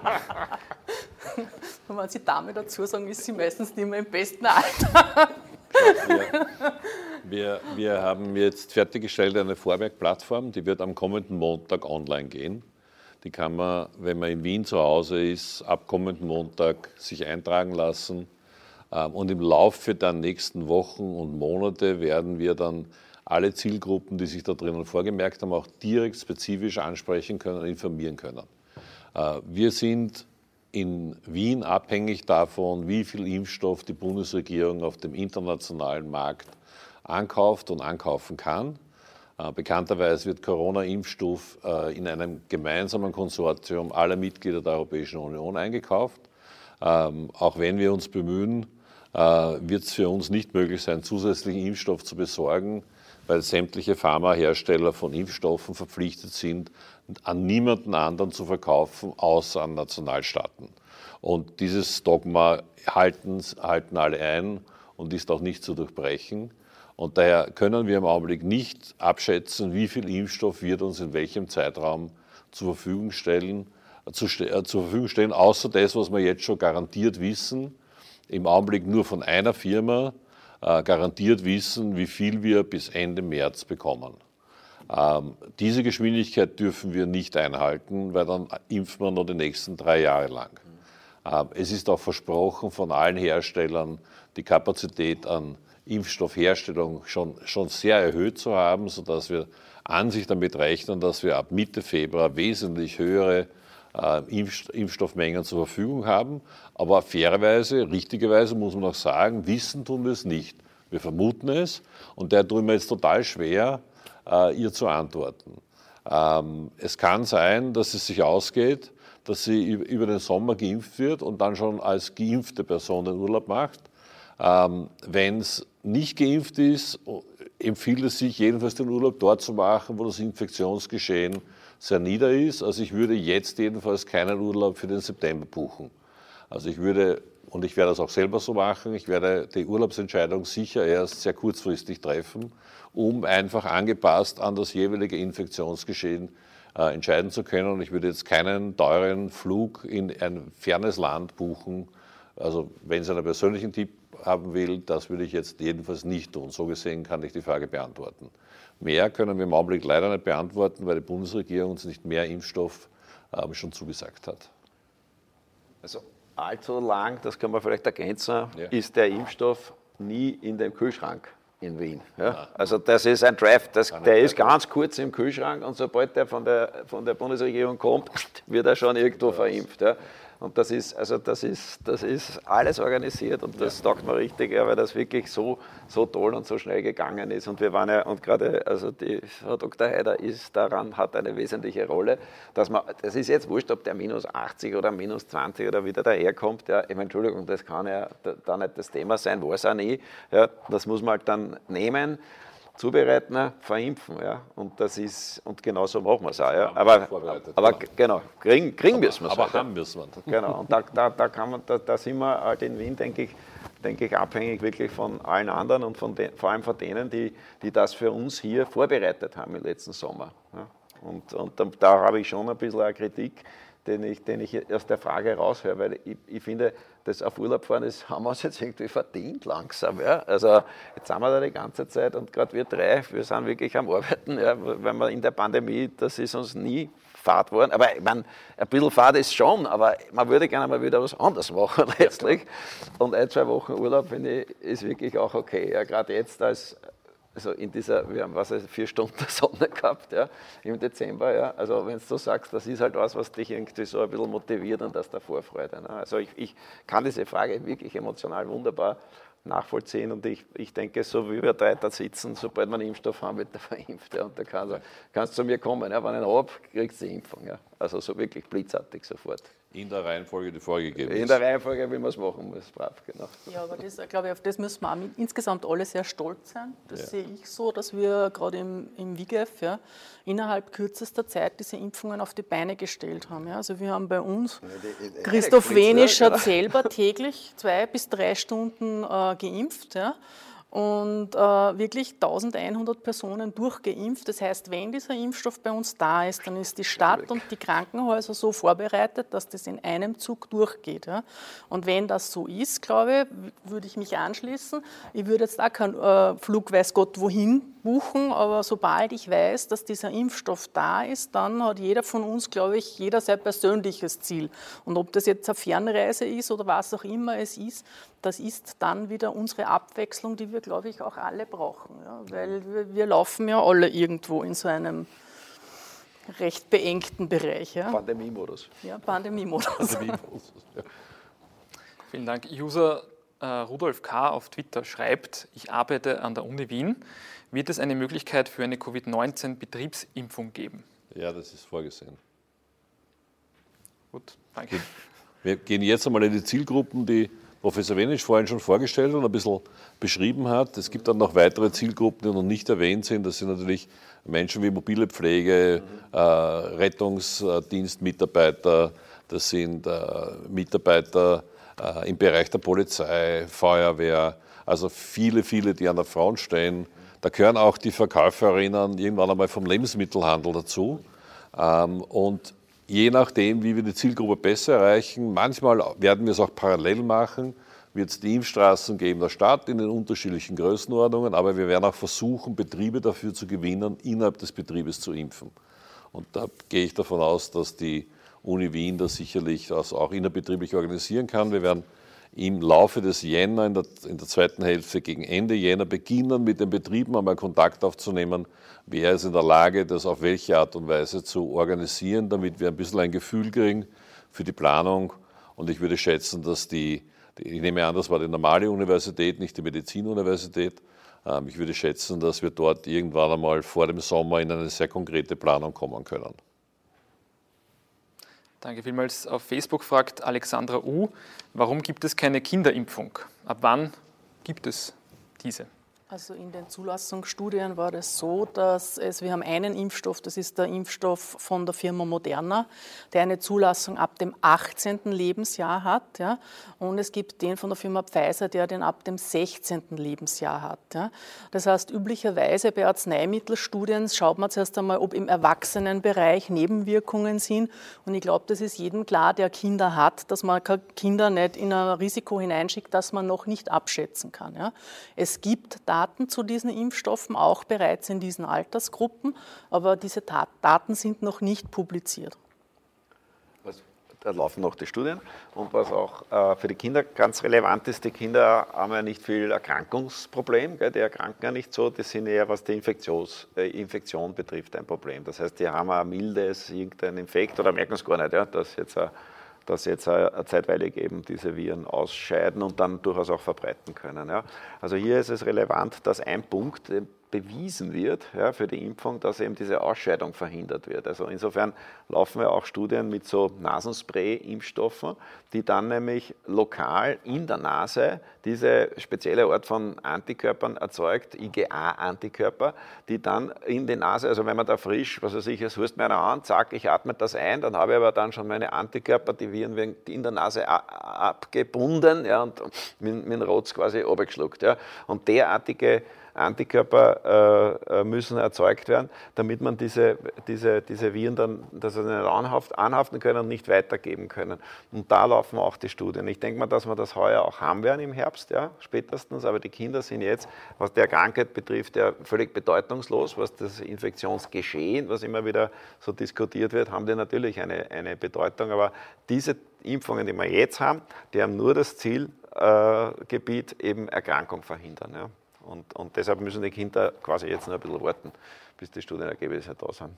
Wenn Sie Dame dazu sagen, ist sie meistens nicht mehr im besten Alter. Wir, wir, wir haben jetzt fertiggestellt eine Vorwerk-Plattform, die wird am kommenden Montag online gehen. Die kann man, wenn man in Wien zu Hause ist, ab kommenden Montag sich eintragen lassen. Und im Laufe der nächsten Wochen und Monate werden wir dann alle Zielgruppen, die sich da drinnen vorgemerkt haben, auch direkt spezifisch ansprechen können und informieren können. Wir sind in Wien abhängig davon, wie viel Impfstoff die Bundesregierung auf dem internationalen Markt ankauft und ankaufen kann. Bekannterweise wird Corona-Impfstoff in einem gemeinsamen Konsortium aller Mitglieder der Europäischen Union eingekauft. Auch wenn wir uns bemühen, wird es für uns nicht möglich sein, zusätzlichen Impfstoff zu besorgen, weil sämtliche Pharmahersteller von Impfstoffen verpflichtet sind, an niemanden anderen zu verkaufen, außer an Nationalstaaten. Und dieses Dogma halten, halten alle ein und ist auch nicht zu durchbrechen. Und daher können wir im Augenblick nicht abschätzen, wie viel Impfstoff wird uns in welchem Zeitraum zur Verfügung stellen, zu, äh, zur Verfügung stellen, außer das, was wir jetzt schon garantiert wissen, im Augenblick nur von einer Firma äh, garantiert wissen, wie viel wir bis Ende März bekommen. Ähm, diese Geschwindigkeit dürfen wir nicht einhalten, weil dann impfen wir noch die nächsten drei Jahre lang. Ähm, es ist auch versprochen von allen Herstellern, die Kapazität an Impfstoffherstellung schon, schon sehr erhöht zu haben, sodass wir an sich damit rechnen, dass wir ab Mitte Februar wesentlich höhere äh, Impf, Impfstoffmengen zur Verfügung haben. Aber fairerweise, richtigerweise muss man auch sagen, wissen tun wir es nicht. Wir vermuten es und daher tun wir jetzt total schwer, äh, ihr zu antworten. Ähm, es kann sein, dass es sich ausgeht, dass sie über den Sommer geimpft wird und dann schon als geimpfte Person den Urlaub macht. Ähm, wenn es nicht geimpft ist, empfiehlt es sich jedenfalls den Urlaub dort zu machen, wo das Infektionsgeschehen sehr nieder ist. Also ich würde jetzt jedenfalls keinen Urlaub für den September buchen. Also ich würde und ich werde das auch selber so machen, ich werde die Urlaubsentscheidung sicher erst sehr kurzfristig treffen, um einfach angepasst an das jeweilige Infektionsgeschehen äh, entscheiden zu können. Und ich würde jetzt keinen teuren Flug in ein fernes Land buchen. Also wenn Sie einen persönlichen Tipp haben will, das würde ich jetzt jedenfalls nicht tun. So gesehen kann ich die Frage beantworten. Mehr können wir im Augenblick leider nicht beantworten, weil die Bundesregierung uns nicht mehr Impfstoff äh, schon zugesagt hat. Also allzu lang, das kann man vielleicht ergänzen, Ja. ist der Impfstoff nie in dem Kühlschrank in Wien. Ja? Also das ist ein Drive, das, der ist ganz kurz im Kühlschrank und sobald der von der, von der Bundesregierung kommt, wird er schon irgendwo verimpft. Ja? Und das ist, also das ist, das ist alles organisiert und das taugt mir richtig, ja, weil das wirklich so, so toll und so schnell gegangen ist. Und wir waren ja, und gerade, also die Frau Doktor Haider ist daran, hat eine wesentliche Rolle, dass man, das ist jetzt wurscht, ob der minus achtzig oder minus zwanzig oder wieder daherkommt, ja, ich meine, Entschuldigung, das kann ja da nicht das Thema sein, war es auch nie, ja, das muss man halt dann nehmen, zubereiten, verimpfen, ja, und das ist, und genau so machen wir es auch, ja, aber, aber genau, kriegen, kriegen müssen wir es. Aber halt, haben müssen wir. Genau, und da, da, da, kann man, da, da sind wir halt in Wien, denke ich, denke ich, abhängig wirklich von allen anderen und von den, vor allem von denen, die, die das für uns hier vorbereitet haben im letzten Sommer. Ja. Und, und da, da habe ich schon ein bisschen eine Kritik, den ich, den ich aus der Frage raushöre, weil ich, ich finde, das auf Urlaub fahren, das haben wir uns jetzt irgendwie verdient langsam. Ja. Also jetzt sind wir da die ganze Zeit und gerade wir drei, wir sind wirklich am Arbeiten, ja, weil wir in der Pandemie, das ist uns nie Fahrt worden. Aber ich meine, ein bisschen Fahrt ist schon, aber man würde gerne mal wieder was anderes machen letztlich. Und ein, zwei Wochen Urlaub, finde ich, ist wirklich auch okay. Ja, gerade jetzt als also in dieser, wir haben was also vier Stunden Sonne gehabt, ja, im Dezember, ja. Also wenn du so sagst, das ist halt was, was dich irgendwie so ein bisschen motiviert und das der Vorfreude. Ne? Also ich, ich kann diese Frage wirklich emotional wunderbar nachvollziehen und ich, ich denke, so wie wir drei da sitzen, sobald wir einen Impfstoff haben, wird der verimpft. Ja, und da kannst du kannst zu mir kommen, ja, wenn ich ihn habe, kriegst du die Impfung. Ja. Also so wirklich blitzartig sofort. In der Reihenfolge, die vorgegeben ist. In der Reihenfolge, wie man es machen muss, brav, genau. Ja, aber das, glaube ich, auf das müssen wir auch mit, insgesamt alle sehr stolz sein. Das Ja. sehe ich so, dass wir gerade im, im W G F ja, innerhalb kürzester Zeit diese Impfungen auf die Beine gestellt haben. Ja. Also wir haben bei uns, die- die- Christoph die- Wenisch ja, hat selber täglich zwei bis drei Stunden äh, geimpft. Ja. Und äh, wirklich eintausendeinhundert Personen durchgeimpft. Das heißt, wenn dieser Impfstoff bei uns da ist, dann ist die Stadt und die Krankenhäuser so vorbereitet, dass das in einem Zug durchgeht. Ja. Und wenn das so ist, glaube ich, würde ich mich anschließen. Ich würde jetzt auch keinen äh, Flug, weiß Gott, wohin buchen, aber sobald ich weiß, dass dieser Impfstoff da ist, dann hat jeder von uns, glaube ich, jeder sein persönliches Ziel. Und ob das jetzt eine Fernreise ist oder was auch immer es ist, das ist dann wieder unsere Abwechslung, die wir, glaube ich, auch alle brauchen. Ja? Weil wir, wir laufen ja alle irgendwo in so einem recht beengten Bereich. Ja? Pandemiemodus. Ja, Pandemiemodus. Vielen Dank. User äh, Rudolf K. auf Twitter schreibt, ich arbeite an der Uni Wien. Wird es eine Möglichkeit für eine Covid neunzehn Betriebsimpfung geben? Ja, das ist vorgesehen. Gut, danke. Wir gehen jetzt einmal in die Zielgruppen, die Professor Wenisch vorhin schon vorgestellt und ein bisschen beschrieben hat. Es gibt dann noch weitere Zielgruppen, die noch nicht erwähnt sind. Das sind natürlich Menschen wie mobile Pflege, äh, Rettungsdienstmitarbeiter, das sind äh, Mitarbeiter äh, im Bereich der Polizei, Feuerwehr, also viele, viele, die an der Front stehen. Da gehören auch die Verkäuferinnen irgendwann einmal vom Lebensmittelhandel dazu. Ähm, und je nachdem, wie wir die Zielgruppe besser erreichen, manchmal werden wir es auch parallel machen, wird es die Impfstraßen geben der Stadt in den unterschiedlichen Größenordnungen, aber wir werden auch versuchen, Betriebe dafür zu gewinnen, innerhalb des Betriebes zu impfen. Und da gehe ich davon aus, dass die Uni Wien das sicherlich das auch innerbetrieblich organisieren kann. Wir werden im Laufe des Jänner, in der, in der zweiten Hälfte gegen Ende Jänner, beginnen, mit den Betrieben einmal Kontakt aufzunehmen. Wer ist in der Lage, das auf welche Art und Weise zu organisieren, damit wir ein bisschen ein Gefühl kriegen für die Planung. Und ich würde schätzen, dass die, die ich nehme an, das war die normale Universität, nicht die Medizinuniversität. Ähm, ich würde schätzen, dass wir dort irgendwann einmal vor dem Sommer in eine sehr konkrete Planung kommen können. Danke vielmals. Auf Facebook fragt Alexandra U., warum gibt es keine Kinderimpfung? Ab wann gibt es diese? Also in den Zulassungsstudien war es so, dass es, wir haben einen Impfstoff, das ist der Impfstoff von der Firma Moderna, der eine Zulassung ab dem achtzehnten Lebensjahr hat. Ja, und es gibt den von der Firma Pfizer, der den ab dem sechzehnten Lebensjahr hat. Ja. Das heißt, üblicherweise bei Arzneimittelstudien schaut man zuerst einmal, ob im Erwachsenenbereich Nebenwirkungen sind. Und ich glaube, das ist jedem klar, der Kinder hat, dass man Kinder nicht in ein Risiko hineinschickt, das man noch nicht abschätzen kann. Ja. Es gibt da Daten zu diesen Impfstoffen, auch bereits in diesen Altersgruppen, aber diese Daten sind noch nicht publiziert. Was, da laufen noch die Studien und was auch äh, für die Kinder ganz relevant ist, die Kinder haben ja nicht viel Erkrankungsproblem, gell? Die erkranken ja nicht so, das sind eher, was die Infektions, äh, Infektion betrifft, ein Problem. Das heißt, die haben ein mildes, irgendein Infekt oder merken es gar nicht, ja, dass jetzt ein dass jetzt zeitweilig eben diese Viren ausscheiden und dann durchaus auch verbreiten können. Ja. Also hier ist es relevant, dass ein Punkt bewiesen wird, ja, für die Impfung, dass eben diese Ausscheidung verhindert wird. Also insofern laufen ja auch Studien mit so Nasenspray-Impfstoffen, die dann nämlich lokal in der Nase diese spezielle Art von Antikörpern erzeugt, I G A-Antikörper, die dann in die Nase, also wenn man da frisch, was weiß ich, es hust mir einer an, zack, ich atme das ein, dann habe ich aber dann schon meine Antikörper, die Viren werden in der Nase abgebunden, ja, und mit, mit dem Rotz quasi runtergeschluckt. Ja. Und derartige Antikörper äh, müssen erzeugt werden, damit man diese, diese, diese Viren dann, dass sie nicht anhaft, anhaften können und nicht weitergeben können. Und da laufen auch die Studien. Ich denke mal, dass wir das heuer auch haben werden im Herbst, ja, spätestens, aber die Kinder sind jetzt, was der Krankheit betrifft, ja völlig bedeutungslos, was das Infektionsgeschehen, was immer wieder so diskutiert wird, haben die natürlich eine, eine Bedeutung, aber diese Impfungen, die wir jetzt haben, die haben nur das Zielgebiet äh, eben Erkrankung verhindern. Ja. Und, und deshalb müssen die Kinder quasi jetzt noch ein bisschen warten, bis die Studienergebnisse da sind.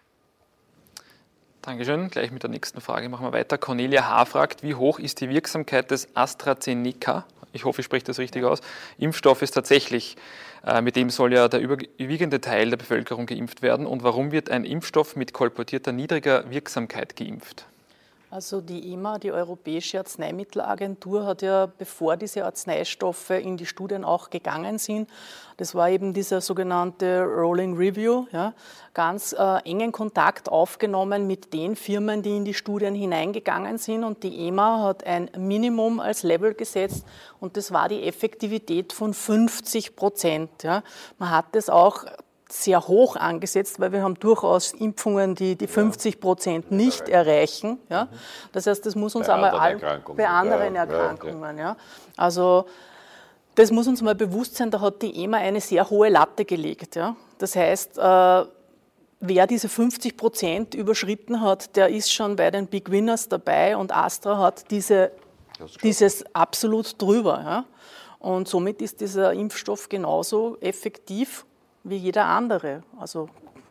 Dankeschön. Gleich mit der nächsten Frage machen wir weiter. Cornelia H. fragt, wie hoch ist die Wirksamkeit des AstraZeneca, ich hoffe, ich spreche das richtig aus, Impfstoffes tatsächlich? Äh, mit dem soll ja der überwiegende Teil der Bevölkerung geimpft werden. Und warum wird ein Impfstoff mit kolportierter niedriger Wirksamkeit geimpft? Also die E M A, die Europäische Arzneimittelagentur, hat ja, bevor diese Arzneistoffe in die Studien auch gegangen sind, das war eben dieser sogenannte Rolling Review, ja, ganz äh, engen Kontakt aufgenommen mit den Firmen, die in die Studien hineingegangen sind. Und die E M A hat ein Minimum als Level gesetzt und das war die Effektivität von fünfzig Prozent. Ja. Man hat das auch sehr hoch angesetzt, weil wir haben durchaus Impfungen, die die fünfzig Prozent nicht erreichen. Ja. Das heißt, das muss uns bei einmal anderen all, bei anderen Erkrankungen. Ja. Also das muss uns mal bewusst sein, da hat die E M A eine sehr hohe Latte gelegt. Ja. Das heißt, äh, wer diese fünfzig Prozent überschritten hat, der ist schon bei den Big Winners dabei und Astra hat diese, dieses absolut drüber. Ja. Und somit ist dieser Impfstoff genauso effektiv wie jeder andere. Also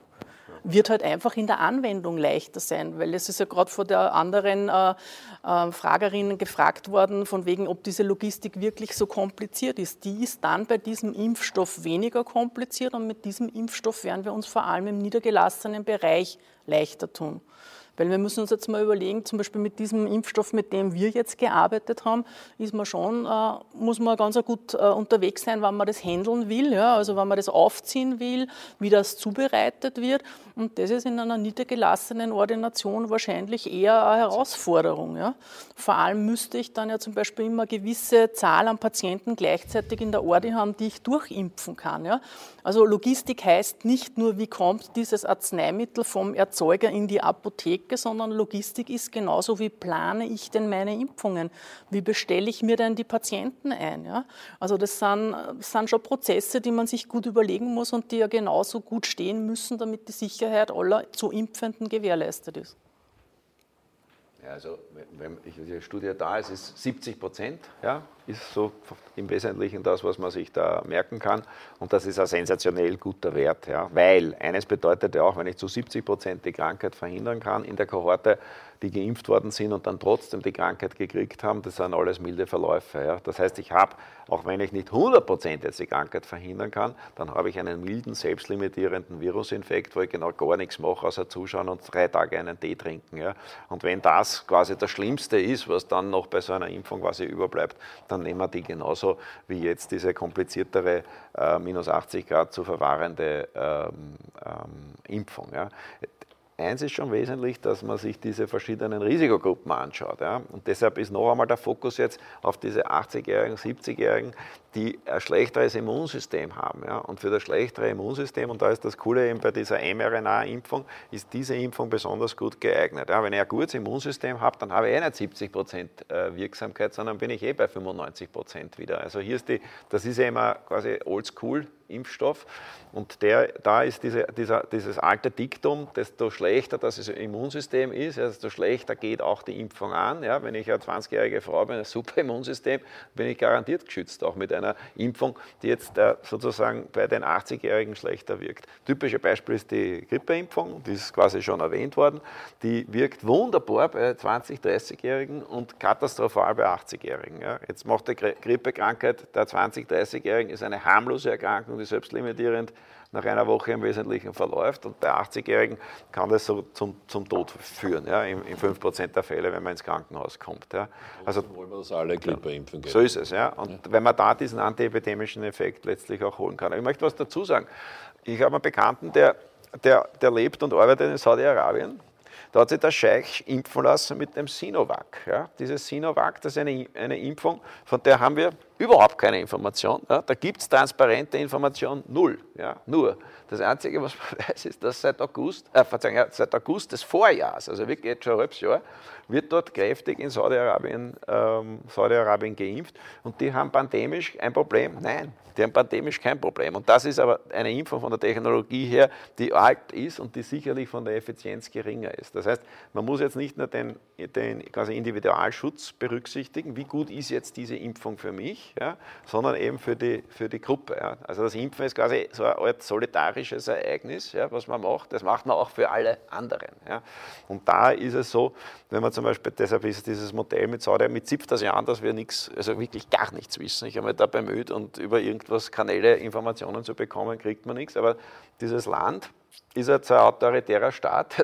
wird halt einfach in der Anwendung leichter sein, weil es ist ja gerade von der anderen äh, äh, Fragerin gefragt worden, von wegen, ob diese Logistik wirklich so kompliziert ist. Die ist dann bei diesem Impfstoff weniger kompliziert und mit diesem Impfstoff werden wir uns vor allem im niedergelassenen Bereich leichter tun. Weil wir müssen uns jetzt mal überlegen, zum Beispiel mit diesem Impfstoff, mit dem wir jetzt gearbeitet haben, ist man schon, äh, muss man ganz gut äh, unterwegs sein, wenn man das handeln will, ja, also wenn man das aufziehen will, wie das zubereitet wird. Und das ist in einer niedergelassenen Ordination wahrscheinlich eher eine Herausforderung. Ja. Vor allem müsste ich dann ja zum Beispiel immer eine gewisse Zahl an Patienten gleichzeitig in der Ordi haben, die ich durchimpfen kann. Ja. Also Logistik heißt nicht nur, wie kommt dieses Arzneimittel vom Erzeuger in die Apotheke, sondern Logistik ist genauso, wie plane ich denn meine Impfungen? Wie bestelle ich mir denn die Patienten ein? Ja? Also das sind, das sind schon Prozesse, die man sich gut überlegen muss und die ja genauso gut stehen müssen, damit die Sicherheit aller zu Impfenden gewährleistet ist. Ja, also wenn die Studie da ist, ist siebzig Prozent, ja, ist so im Wesentlichen das, was man sich da merken kann. Und das ist ein sensationell guter Wert, ja, weil eines bedeutet ja auch, wenn ich zu siebzig Prozent die Krankheit verhindern kann in der Kohorte, die geimpft worden sind und dann trotzdem die Krankheit gekriegt haben, das sind alles milde Verläufe. Ja. Das heißt, ich habe, auch wenn ich nicht hundert Prozent jetzt die Krankheit verhindern kann, dann habe ich einen milden, selbstlimitierenden Virusinfekt, wo ich genau gar nichts mache, außer zuschauen und drei Tage einen Tee trinken. Ja. Und wenn das quasi das Schlimmste ist, was dann noch bei so einer Impfung quasi überbleibt, dann dann nehmen wir die genauso wie jetzt diese kompliziertere äh, minus achtzig Grad zu verwahrende ähm, ähm, Impfung. Ja. Eins ist schon wesentlich, dass man sich diese verschiedenen Risikogruppen anschaut. Ja. Und deshalb ist noch einmal der Fokus jetzt auf diese achtzigjährigen, siebzigjährigen, die ein schlechteres Immunsystem haben. Ja. Und für das schlechtere Immunsystem, und da ist das Coole eben bei dieser mRNA-Impfung, ist diese Impfung besonders gut geeignet. Ja. Wenn ich ein gutes Immunsystem habe, dann habe ich eh nicht siebzig Prozent Wirksamkeit, sondern bin ich eh bei fünfundneunzig Prozent wieder. Also hier ist die, das ist ja immer quasi oldschool Impfstoff und der, da ist diese, dieser, dieses alte Diktum, desto schlechter das Immunsystem ist, desto schlechter geht auch die Impfung an. Ja, wenn ich eine zwanzigjährige Frau bin, ein super Immunsystem, bin ich garantiert geschützt, auch mit einer Impfung, die jetzt äh, sozusagen bei den achtzigjährigen schlechter wirkt. Typisches Beispiel ist die Grippeimpfung, die ist quasi schon erwähnt worden, die wirkt wunderbar bei zwanzig-, dreißigjährigen und katastrophal bei achtzigjährigen. Ja. Jetzt macht die Grippekrankheit der zwanzig-, dreißigjährigen ist eine harmlose Erkrankung, die selbstlimitierend nach einer Woche im Wesentlichen verläuft und bei achtzigjährigen kann das so zum, zum Tod führen, ja, in, in fünf Prozent der Fälle, wenn man ins Krankenhaus kommt. Ja. Also wollen wir das alle Grippeimpfen geben. So ist es, ja. Und ja. wenn man da diesen antiepidemischen Effekt letztlich auch holen kann. Ich möchte was dazu sagen. Ich habe einen Bekannten, der, der, der lebt und arbeitet in Saudi-Arabien. Da hat sich der Scheich impfen lassen mit dem Sinovac. Ja. Dieses Sinovac, das ist eine, eine Impfung, von der haben wir überhaupt keine Information. Ja. Da gibt es transparente Information, null. Ja, nur. Das Einzige, was man weiß, ist, dass seit August, äh, Verzeihung, ja, seit August des Vorjahres, also wirklich jetzt schon ein halbes Jahr, wird dort kräftig in Saudi-Arabien ähm, Saudi-Arabien geimpft und die haben pandemisch ein Problem? Nein, die haben pandemisch kein Problem. Und das ist aber eine Impfung von der Technologie her, die alt ist und die sicherlich von der Effizienz geringer ist. Das heißt, man muss jetzt nicht nur den, den quasi Individualschutz berücksichtigen, wie gut ist jetzt diese Impfung für mich, ja, sondern eben für die, für die Gruppe. Ja. Also das Impfen ist quasi so eine Art solidarisches Ereignis, ja, was man macht. Das macht man auch für alle anderen. Ja. Und da ist es so, wenn man zum Beispiel, deshalb ist dieses Modell mit Saudi, mit zipft das ja an, dass wir nichts, also wirklich gar nichts wissen. Ich habe mich da bemüht und über irgendwas Kanäle Informationen zu bekommen, kriegt man nichts. Aber dieses Land ist jetzt ein autoritärer Staat,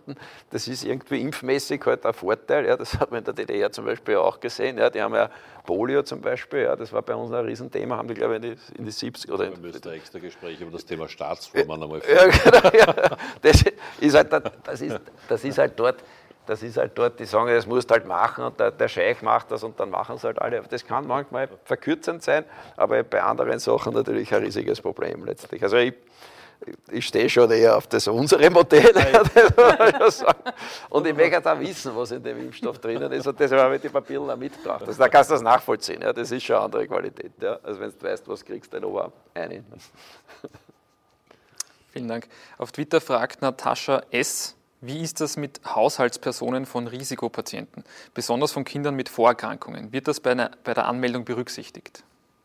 das ist irgendwie impfmäßig halt ein Vorteil. Ja, das hat man in der D D R zum Beispiel auch gesehen. Ja, die haben ja Polio zum Beispiel, ja, das war bei uns ein Riesenthema, haben die, glaube ich, in die, in die siebziger oder... Wir müssen ein extra Gespräch über das Thema Staatsformen einmal führen. Ja, genau, ja. Das ist halt, das ist, das ist halt dort... Das ist halt dort, die sagen, das musst du halt machen und der, der Scheich macht das und dann machen es halt alle. Das kann manchmal verkürzend sein, aber bei anderen Sachen natürlich ein riesiges Problem letztlich. Also ich, ich stehe schon eher auf das unsere Modell. Und ich möchte auch wissen, was in dem Impfstoff drinnen ist und deshalb habe ich die Papiere auch mitgebracht. Also da kannst du das nachvollziehen, ja, das ist schon eine andere Qualität. Ja. Also wenn du weißt, was kriegst, dann aber eine. Vielen Dank. Auf Twitter fragt Natascha S., wie ist das mit Haushaltspersonen von Risikopatienten, besonders von Kindern mit Vorerkrankungen? Wird das bei, einer, bei der Anmeldung berücksichtigt?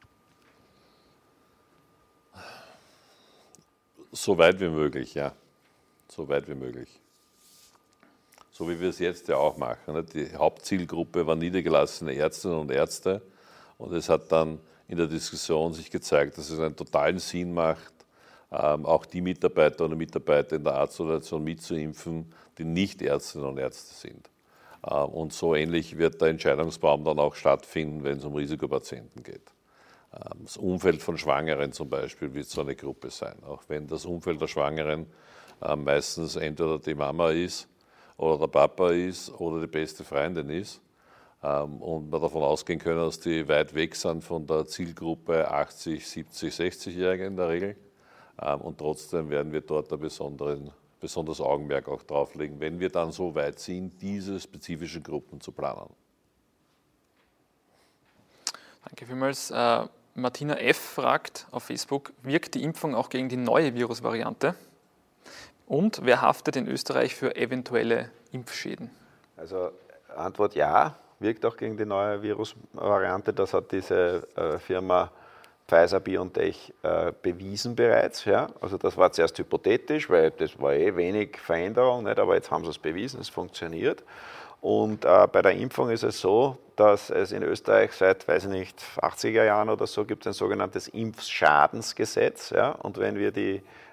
So weit wie möglich, ja. So weit wie möglich. So wie wir es jetzt ja auch machen. Die Hauptzielgruppe war niedergelassene Ärztinnen und Ärzte und es hat dann in der Diskussion sich gezeigt, dass es einen totalen Sinn macht, Ähm, auch die Mitarbeiter oder Mitarbeiter in der Arztordination mitzuimpfen, die nicht Ärztinnen und Ärzte sind. Ähm, und so ähnlich wird der Entscheidungsbaum dann auch stattfinden, wenn es um Risikopatienten geht. Ähm, das Umfeld von Schwangeren zum Beispiel wird so eine Gruppe sein, auch wenn das Umfeld der Schwangeren äh, meistens entweder die Mama ist oder der Papa ist oder die beste Freundin ist. Ähm, und wir davon ausgehen können, dass die weit weg sind von der Zielgruppe achtzig, siebzig, sechzig-Jährige in der Regel. Und trotzdem werden wir dort ein besonderes Augenmerk auch drauflegen, wenn wir dann so weit sind, diese spezifischen Gruppen zu planen. Danke vielmals. Äh, Martina F. fragt auf Facebook, wirkt die Impfung auch gegen die neue Virusvariante? Und wer haftet in Österreich für eventuelle Impfschäden? Also Antwort ja, wirkt auch gegen die neue Virusvariante. Das hat diese äh, Firma Pfizer-BioNTech äh, bewiesen bereits. Ja? Also das war zuerst hypothetisch, weil das war eh wenig Veränderung, nicht? Aber jetzt haben sie es bewiesen, es funktioniert. Und äh, bei der Impfung ist es so, dass es in Österreich seit, weiß ich nicht, achtziger Jahren oder so gibt es ein sogenanntes Impfschadensgesetz. Ja? Und wenn wir die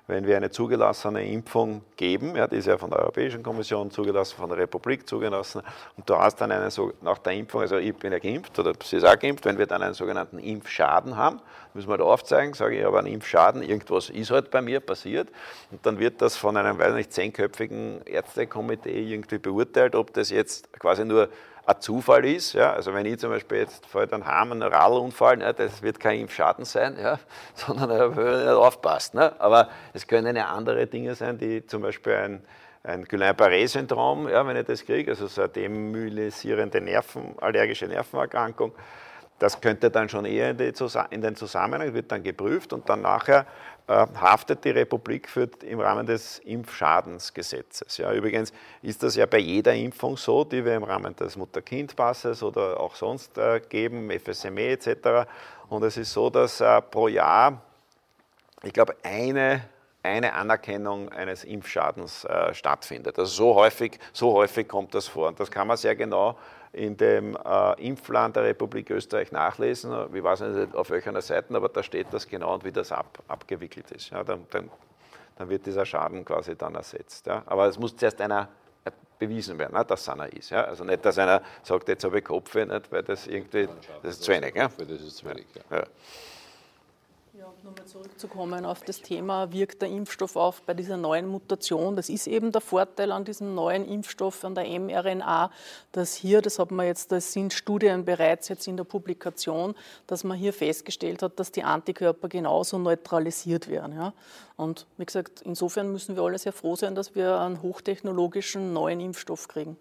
wenn wir eine zugelassene Impfung geben, ja, die ist ja von der Europäischen Kommission zugelassen, von der Republik zugelassen, und du hast dann einen, so, nach der Impfung, also ich bin ja geimpft oder sie ist auch geimpft, wenn wir dann einen sogenannten Impfschaden haben, müssen wir da aufzeigen, sage ich, ich habe einen Impfschaden, irgendwas ist halt bei mir passiert, und dann wird das von einem, weiß nicht, zehnköpfigen Ärztekomitee irgendwie beurteilt, ob das jetzt quasi nur ein Zufall ist, ja, also wenn ich zum Beispiel jetzt fällt dann heim einen Radlunfall, ne, das wird kein Impfschaden sein, ja, sondern wenn man nicht aufpasst, ne, aber es können ja andere Dinge sein, die zum Beispiel ein, ein Guillain-Barré-Syndrom, ja, wenn ich das kriege, also so eine demyelisierende Nerven, allergische Nervenerkrankung, das könnte dann schon eher in, die, in den Zusammenhang, wird dann geprüft und dann nachher äh, haftet die Republik für, im Rahmen des Impfschadensgesetzes. Ja, übrigens ist das ja bei jeder Impfung so, die wir im Rahmen des Mutter-Kind-Passes oder auch sonst äh, geben, F S M E et cetera. Und es ist so, dass äh, pro Jahr, ich glaube, eine eine Anerkennung eines Impfschadens äh, stattfindet. Also so häufig, so häufig kommt das vor. Und das kann man sehr genau in dem äh, Impfplan der Republik Österreich nachlesen. Ich weiß nicht auf welcher Seite, aber da steht das genau und wie das ab, abgewickelt ist. Ja, dann, dann, dann wird dieser Schaden quasi dann ersetzt. Ja. Aber es muss zuerst einer bewiesen werden, ne, dass es einer ist. Ja. Also nicht, dass einer sagt, jetzt habe ich Kopfweh, nicht, weil das irgendwie, das ist zu wenig. Ja. Das ist zu wenig, ja. Ja. Ja, um nochmal zurückzukommen auf das Thema, wirkt der Impfstoff auf bei dieser neuen Mutation? Das ist eben der Vorteil an diesem neuen Impfstoff, an der mRNA, dass hier, das hat man jetzt, das sind Studien bereits jetzt in der Publikation, dass man hier festgestellt hat, dass die Antikörper genauso neutralisiert werden. Ja? Und wie gesagt, insofern müssen wir alle sehr froh sein, dass wir einen hochtechnologischen neuen Impfstoff kriegen.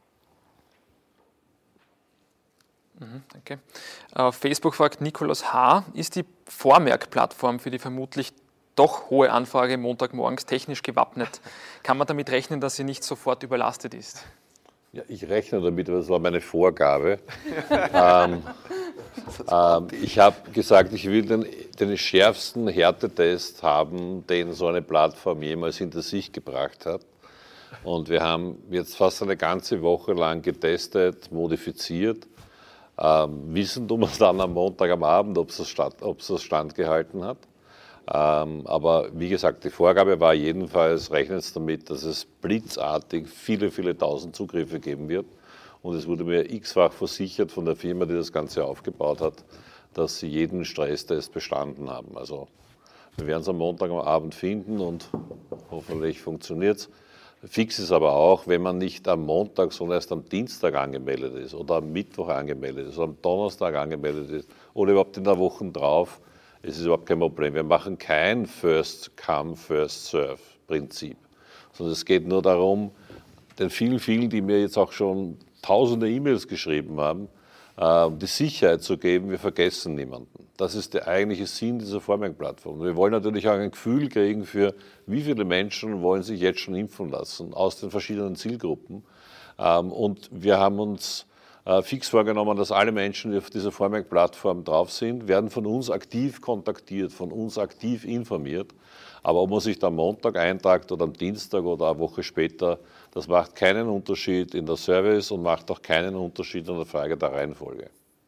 Mhm, danke. Auf Facebook fragt Nikolaus H., ist die Vormerk-Plattform für die vermutlich doch hohe Anfrage Montagmorgens technisch gewappnet? Kann man damit rechnen, dass sie nicht sofort überlastet ist? Ja, ich rechne damit, aber das war meine Vorgabe. ähm, ähm, ich habe gesagt, ich will den, den schärfsten Härtetest haben, den so eine Plattform jemals hinter sich gebracht hat. Und wir haben jetzt fast eine ganze Woche lang getestet, modifiziert. Ähm, wissen tun wir dann am Montag am Abend, ob es das, das standgehalten hat. Ähm, aber wie gesagt, die Vorgabe war jedenfalls, rechnet damit, dass es blitzartig viele, viele tausend Zugriffe geben wird. Und es wurde mir x-fach versichert von der Firma, die das Ganze aufgebaut hat, dass sie jeden Stresstest bestanden haben. Also wir werden es am Montag am Abend finden und hoffentlich funktioniert es. Fix ist aber auch, wenn man nicht am Montag, sondern erst am Dienstag angemeldet ist oder am Mittwoch angemeldet ist oder am Donnerstag angemeldet ist oder überhaupt in der Woche drauf, es ist überhaupt kein Problem. Wir machen kein First-Come, First-Serve-Prinzip, sondern es geht nur darum, den vielen, vielen, die mir jetzt auch schon tausende E-Mails geschrieben haben, die Sicherheit zu geben, wir vergessen niemanden. Das ist der eigentliche Sinn dieser Vormerkplattform. Wir wollen natürlich auch ein Gefühl kriegen für, wie viele Menschen wollen sich jetzt schon impfen lassen aus den verschiedenen Zielgruppen. Und wir haben uns fix vorgenommen, dass alle Menschen, die auf dieser Vormerkplattform drauf sind, werden von uns aktiv kontaktiert, von uns aktiv informiert. Aber ob man sich da am Montag eintragt oder am Dienstag oder eine Woche später, das macht keinen Unterschied in der Service und macht auch keinen Unterschied in der Frage der Reihenfolge.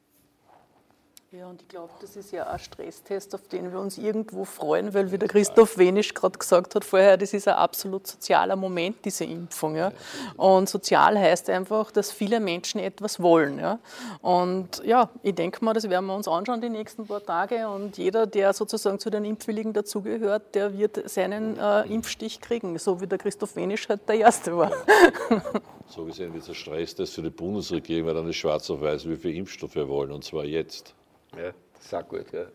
Ja, und ich glaube, das ist ja ein Stresstest, auf den wir uns irgendwo freuen, weil, wie der Christoph Wenisch gerade gesagt hat vorher, das ist ein absolut sozialer Moment, diese Impfung. Ja. Und sozial heißt einfach, dass viele Menschen etwas wollen. Ja. Und ja, ich denke mal, das werden wir uns anschauen die nächsten paar Tage. Und jeder, der sozusagen zu den Impfwilligen dazugehört, der wird seinen äh, Impfstich kriegen, so wie der Christoph Wenisch halt der Erste war. So gesehen wird es ein Stresstest für die Bundesregierung, weil dann ist schwarz auf weiß, wie viel Impfstoff wir wollen, und zwar jetzt. Ja, das ist auch gut. Ja.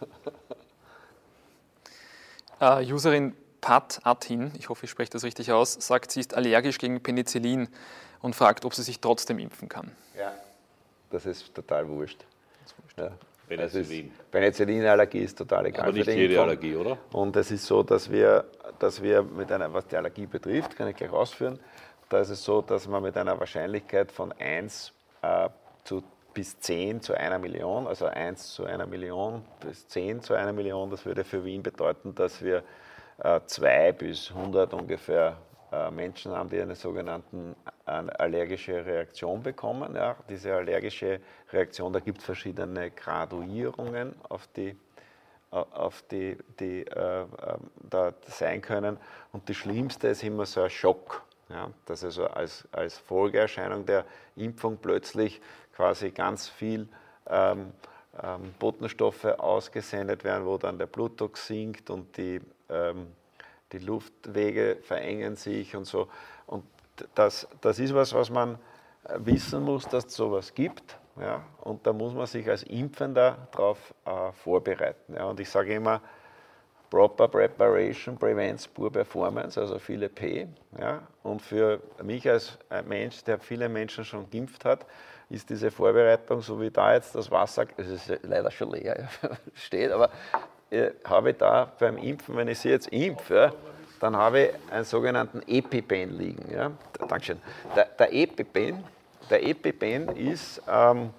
Uh, Userin Pat Atin, ich hoffe, ich spreche das richtig aus, sagt, sie ist allergisch gegen Penicillin und fragt, ob sie sich trotzdem impfen kann. Ja, das ist total wurscht. Das ist wurscht. Ja. Penicillin. Penicillinallergie ist total egal. Aber nicht für die jede Impfung. Allergie, oder? Und es ist so, dass wir, dass wir mit einer, was die Allergie betrifft, kann ich gleich ausführen, da ist es so, dass man mit einer Wahrscheinlichkeit von eins äh, zu bis zehn zu einer Million, also eins zu einer Million bis zehn zu einer Million, das würde für Wien bedeuten, dass wir äh, zwei bis hundert ungefähr äh, Menschen haben, die eine sogenannte allergische Reaktion bekommen. Ja, diese allergische Reaktion, da gibt es verschiedene Graduierungen auf die auf die, die äh, da sein können. Und das Schlimmste ist immer so ein Schock, ja, dass also als, als Folgeerscheinung der Impfung plötzlich quasi ganz viel ähm, ähm, Botenstoffe ausgesendet werden, wo dann der Blutdruck sinkt und die, ähm, die Luftwege verengen sich und so. Und das, das ist was, was man wissen muss, dass es sowas gibt. Ja, und da muss man sich als Impfender darauf äh, vorbereiten. Ja, und ich sage immer, proper preparation prevents poor performance, also viele P. Ja, und für mich als ein Mensch, der viele Menschen schon geimpft hat, ist diese Vorbereitung, so wie da jetzt das Wasser, es ist leider schon leer, steht, aber äh, habe ich da beim Impfen, wenn ich sie jetzt impfe, ja, dann habe ich einen sogenannten EpiPen liegen. Ja. Dankeschön. Der, der EpiPen, Der EpiPen ist ähm,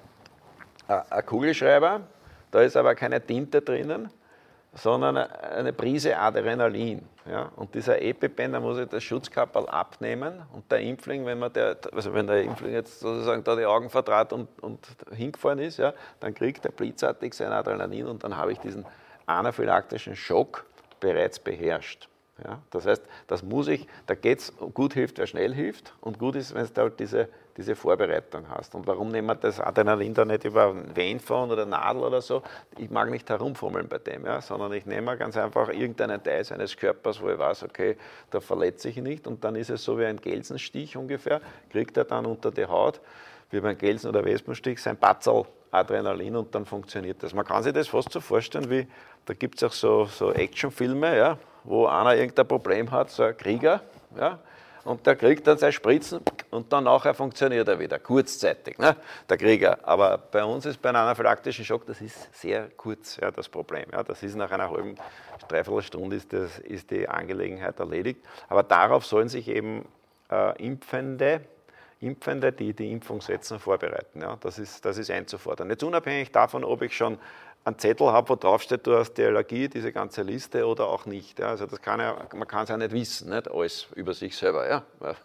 ein Kugelschreiber, da ist aber keine Tinte drinnen, sondern eine Prise Adrenalin. Ja? Und dieser EpiPen, da muss ich das Schutzkappel abnehmen und der Impfling, wenn, man der, also wenn der Impfling jetzt sozusagen da die Augen vertrat und, und hingefallen ist, ja, dann kriegt er blitzartig sein Adrenalin und dann habe ich diesen anaphylaktischen Schock bereits beherrscht. Ja, das heißt, das muss ich, da geht es, gut hilft, wer schnell hilft und gut ist, wenn du halt diese, diese Vorbereitung hast. Und warum nehmen wir das Adrenalin da nicht über ein Venenphone oder Nadel oder so? Ich mag nicht herumfummeln bei dem, ja, sondern ich nehme ganz einfach irgendeinen Teil seines Körpers, wo ich weiß, okay, da verletze ich ihn nicht und dann ist es so wie ein Gelsenstich ungefähr, kriegt er dann unter die Haut, wie beim Gelsen- oder Wespenstich, sein Batzerl Adrenalin und dann funktioniert das. Man kann sich das fast so vorstellen, wie, da gibt es auch so, so Actionfilme, ja, wo einer irgendein Problem hat, so ein Krieger, ja, und der kriegt dann seine Spritzen und dann nachher funktioniert er wieder, kurzzeitig, ne, der Krieger. Aber bei uns ist bei einem anaphylaktischen Schock, das ist sehr kurz, ja, das Problem. Ja, das ist nach einer halben, dreiviertel Stunde ist, das, ist die Angelegenheit erledigt. Aber darauf sollen sich eben äh, Impfende, Impfende, die die Impfung setzen, vorbereiten. Ja, das ist, das ist einzufordern. Jetzt unabhängig davon, ob ich schon einen Zettel habe, wo draufsteht, du hast die Allergie, diese ganze Liste oder auch nicht. Ja, also das kann ja, man kann es ja nicht wissen, nicht alles über sich selber. Ja.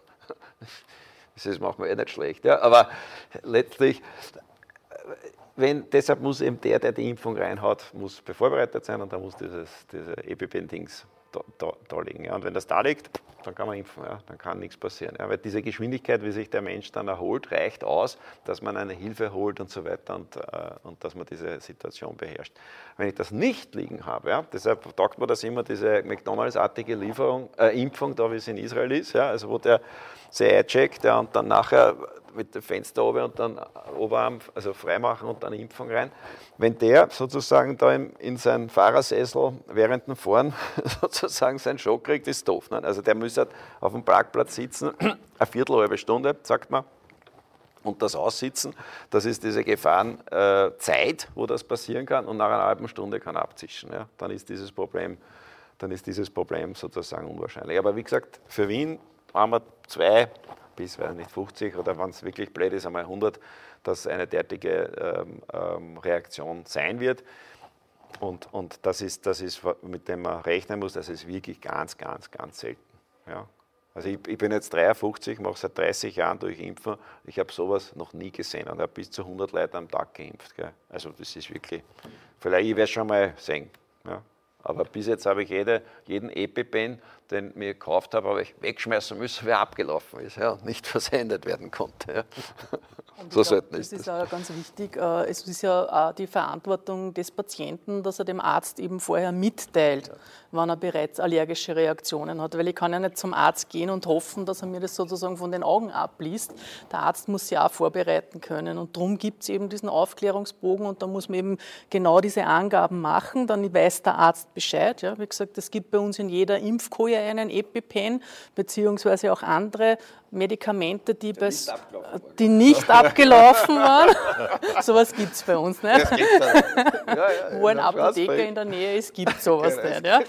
Das ist manchmal eh nicht schlecht. Ja. Aber letztlich, wenn, deshalb muss eben der, der die Impfung reinhaut, muss bevorbereitet sein und da muss dieses, diese EpiPen-Dings da, da, da liegen. Ja. Und wenn das da liegt, dann kann man impfen, ja, dann kann nichts passieren. Ja, weil diese Geschwindigkeit, wie sich der Mensch dann erholt, reicht aus, dass man eine Hilfe holt und so weiter und, äh, und dass man diese Situation beherrscht. Wenn ich das nicht liegen habe, ja, deshalb taugt man das immer, diese McDonalds-artige Lieferung, äh, Impfung, da wie es in Israel ist, ja, also wo der sich eincheckt, ja, und dann nachher mit dem Fenster oben und dann Oberarm, also freimachen und dann Impfung rein. Wenn der sozusagen da in, in seinen Fahrersessel während dem Fahren sozusagen seinen Schock kriegt, ist doof. Ne? Also der müsste auf dem Parkplatz sitzen, eine Viertel, halbe Stunde, sagt man, und das aussitzen. Das ist diese Gefahrenzeit, äh, wo das passieren kann und nach einer halben Stunde kann er abzischen. Ja? Dann ist dieses Problem, dann ist dieses Problem sozusagen unwahrscheinlich. Aber wie gesagt, für Wien haben wir zwei bis, weiß nicht, fünfzig oder wenn es wirklich blöd ist, einmal hundert, dass eine derartige ähm, ähm, Reaktion sein wird. Und, und das ist, das ist, mit dem man rechnen muss, das ist wirklich ganz, ganz, ganz selten. Ja. Also ich, ich bin jetzt dreiundfünfzig, mache seit dreißig Jahren durch Impfen. Ich habe sowas noch nie gesehen und habe bis zu hundert Leute am Tag geimpft. Gell. Also das ist wirklich, vielleicht ich werde es schon mal sehen. Ja. Aber bis jetzt habe ich jede, jeden EpiPen, den ich mir gekauft habe, habe ich wegschmeißen müssen, wer abgelaufen ist, ja, und nicht versendet werden konnte. Ja. So sollten es. Das ist auch ganz wichtig. Es ist ja auch die Verantwortung des Patienten, dass er dem Arzt eben vorher mitteilt, wenn er bereits allergische Reaktionen hat. Weil ich kann ja nicht zum Arzt gehen und hoffen, dass er mir das sozusagen von den Augen abliest. Der Arzt muss sich auch vorbereiten können. Und darum gibt es eben diesen Aufklärungsbogen und da muss man eben genau diese Angaben machen. Dann weiß der Arzt Bescheid. Ja. Wie gesagt, es gibt bei uns in jeder Impfkoje einen EpiPen, beziehungsweise auch andere Medikamente, die, bei, nicht, abgelaufen die nicht abgelaufen waren. Sowas gibt es bei uns nicht. Ja, ja, ja, wo ein Apotheker in der Nähe ist, gibt es sowas nicht. Ja.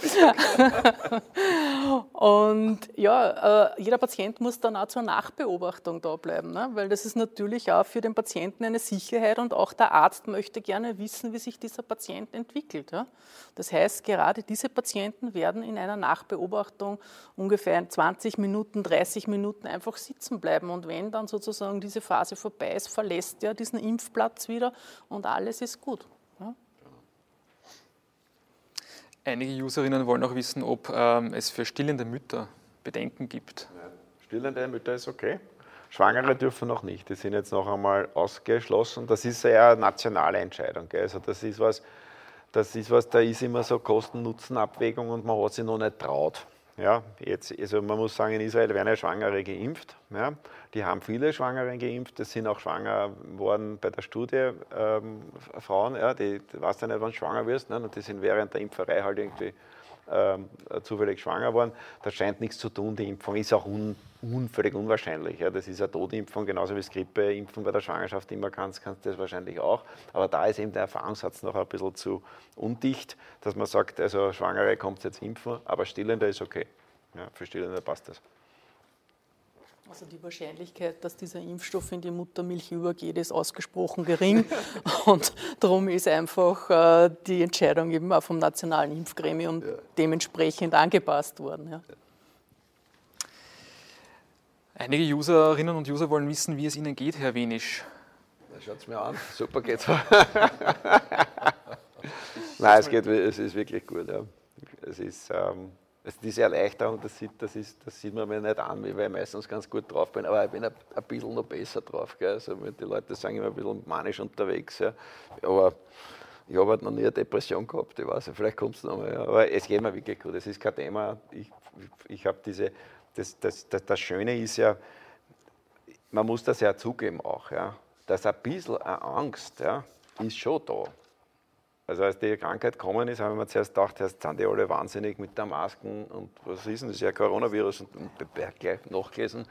Und ja, jeder Patient muss dann auch zur Nachbeobachtung da bleiben, ne? Weil das ist natürlich auch für den Patienten eine Sicherheit und auch der Arzt möchte gerne wissen, wie sich dieser Patient entwickelt. Ja. Das heißt, gerade diese Patienten werden in einer Nachbeobachtung ungefähr zwanzig Minuten, dreißig Minuten einfach sitzen bleiben und wenn dann sozusagen diese Phase vorbei ist, verlässt er diesen Impfplatz wieder und alles ist gut. Ja. Einige Userinnen wollen auch wissen, ob ähm, es für stillende Mütter Bedenken gibt. Ja, stillende Mütter ist okay. Schwangere dürfen noch nicht. Die sind jetzt noch einmal ausgeschlossen. Das ist ja eine nationale Entscheidung. Gell? Also das ist was, das ist was, da ist immer so Kosten-Nutzen-Abwägung und man hat sich noch nicht traut. Ja, jetzt, also man muss sagen, in Israel werden ja Schwangere geimpft. Ja. Die haben viele Schwangere geimpft. Es sind auch schwanger worden bei der Studie ähm, Frauen. Ja, die, du weißt ja nicht, wann du schwanger wirst. Ne, und die sind während der Impferei halt irgendwie ähm, zufällig schwanger worden. Das scheint nichts zu tun. Die Impfung ist auch un, un, völlig unwahrscheinlich. Ja. Das ist eine Todimpfung, genauso wie das Grippeimpfen bei der Schwangerschaft immer kannst, kannst du das wahrscheinlich auch. Aber da ist eben der Erfahrungssatz noch ein bisschen zu undicht, dass man sagt, also Schwangere kommt jetzt impfen, aber Stillende ist okay. Ja, für Stillende passt das. Also die Wahrscheinlichkeit, dass dieser Impfstoff in die Muttermilch übergeht, ist ausgesprochen gering. Und darum ist einfach äh, die Entscheidung eben auch vom Nationalen Impfgremium ja. dementsprechend angepasst worden. Ja. Einige Userinnen und User wollen wissen, wie es Ihnen geht, Herr Wenisch. Schaut es mir an, super geht's. Nein, es, geht, es ist wirklich gut. Ja. Es ist... Ähm, Also diese Erleichterung, das sieht, das, ist, das sieht man mir nicht an, weil ich meistens ganz gut drauf bin, aber ich bin ein, ein bisschen noch besser drauf. Gell? Also die Leute sagen immer ein bisschen manisch unterwegs, ja. Aber ich habe halt noch nie eine Depression gehabt, ich weiß nicht, vielleicht kommt es noch mal. Ja. Aber es geht mir wirklich gut, es ist kein Thema. Ich, ich habe diese, das, das, das, das Schöne ist ja, man muss das ja zugeben auch, ja, dass ein bisschen eine Angst ja, ist schon da. Also als die Krankheit gekommen ist, habe ich mir zuerst gedacht, jetzt sind die alle wahnsinnig mit der Masken und was ist denn, das ist ja Coronavirus und gleich nachgelesen,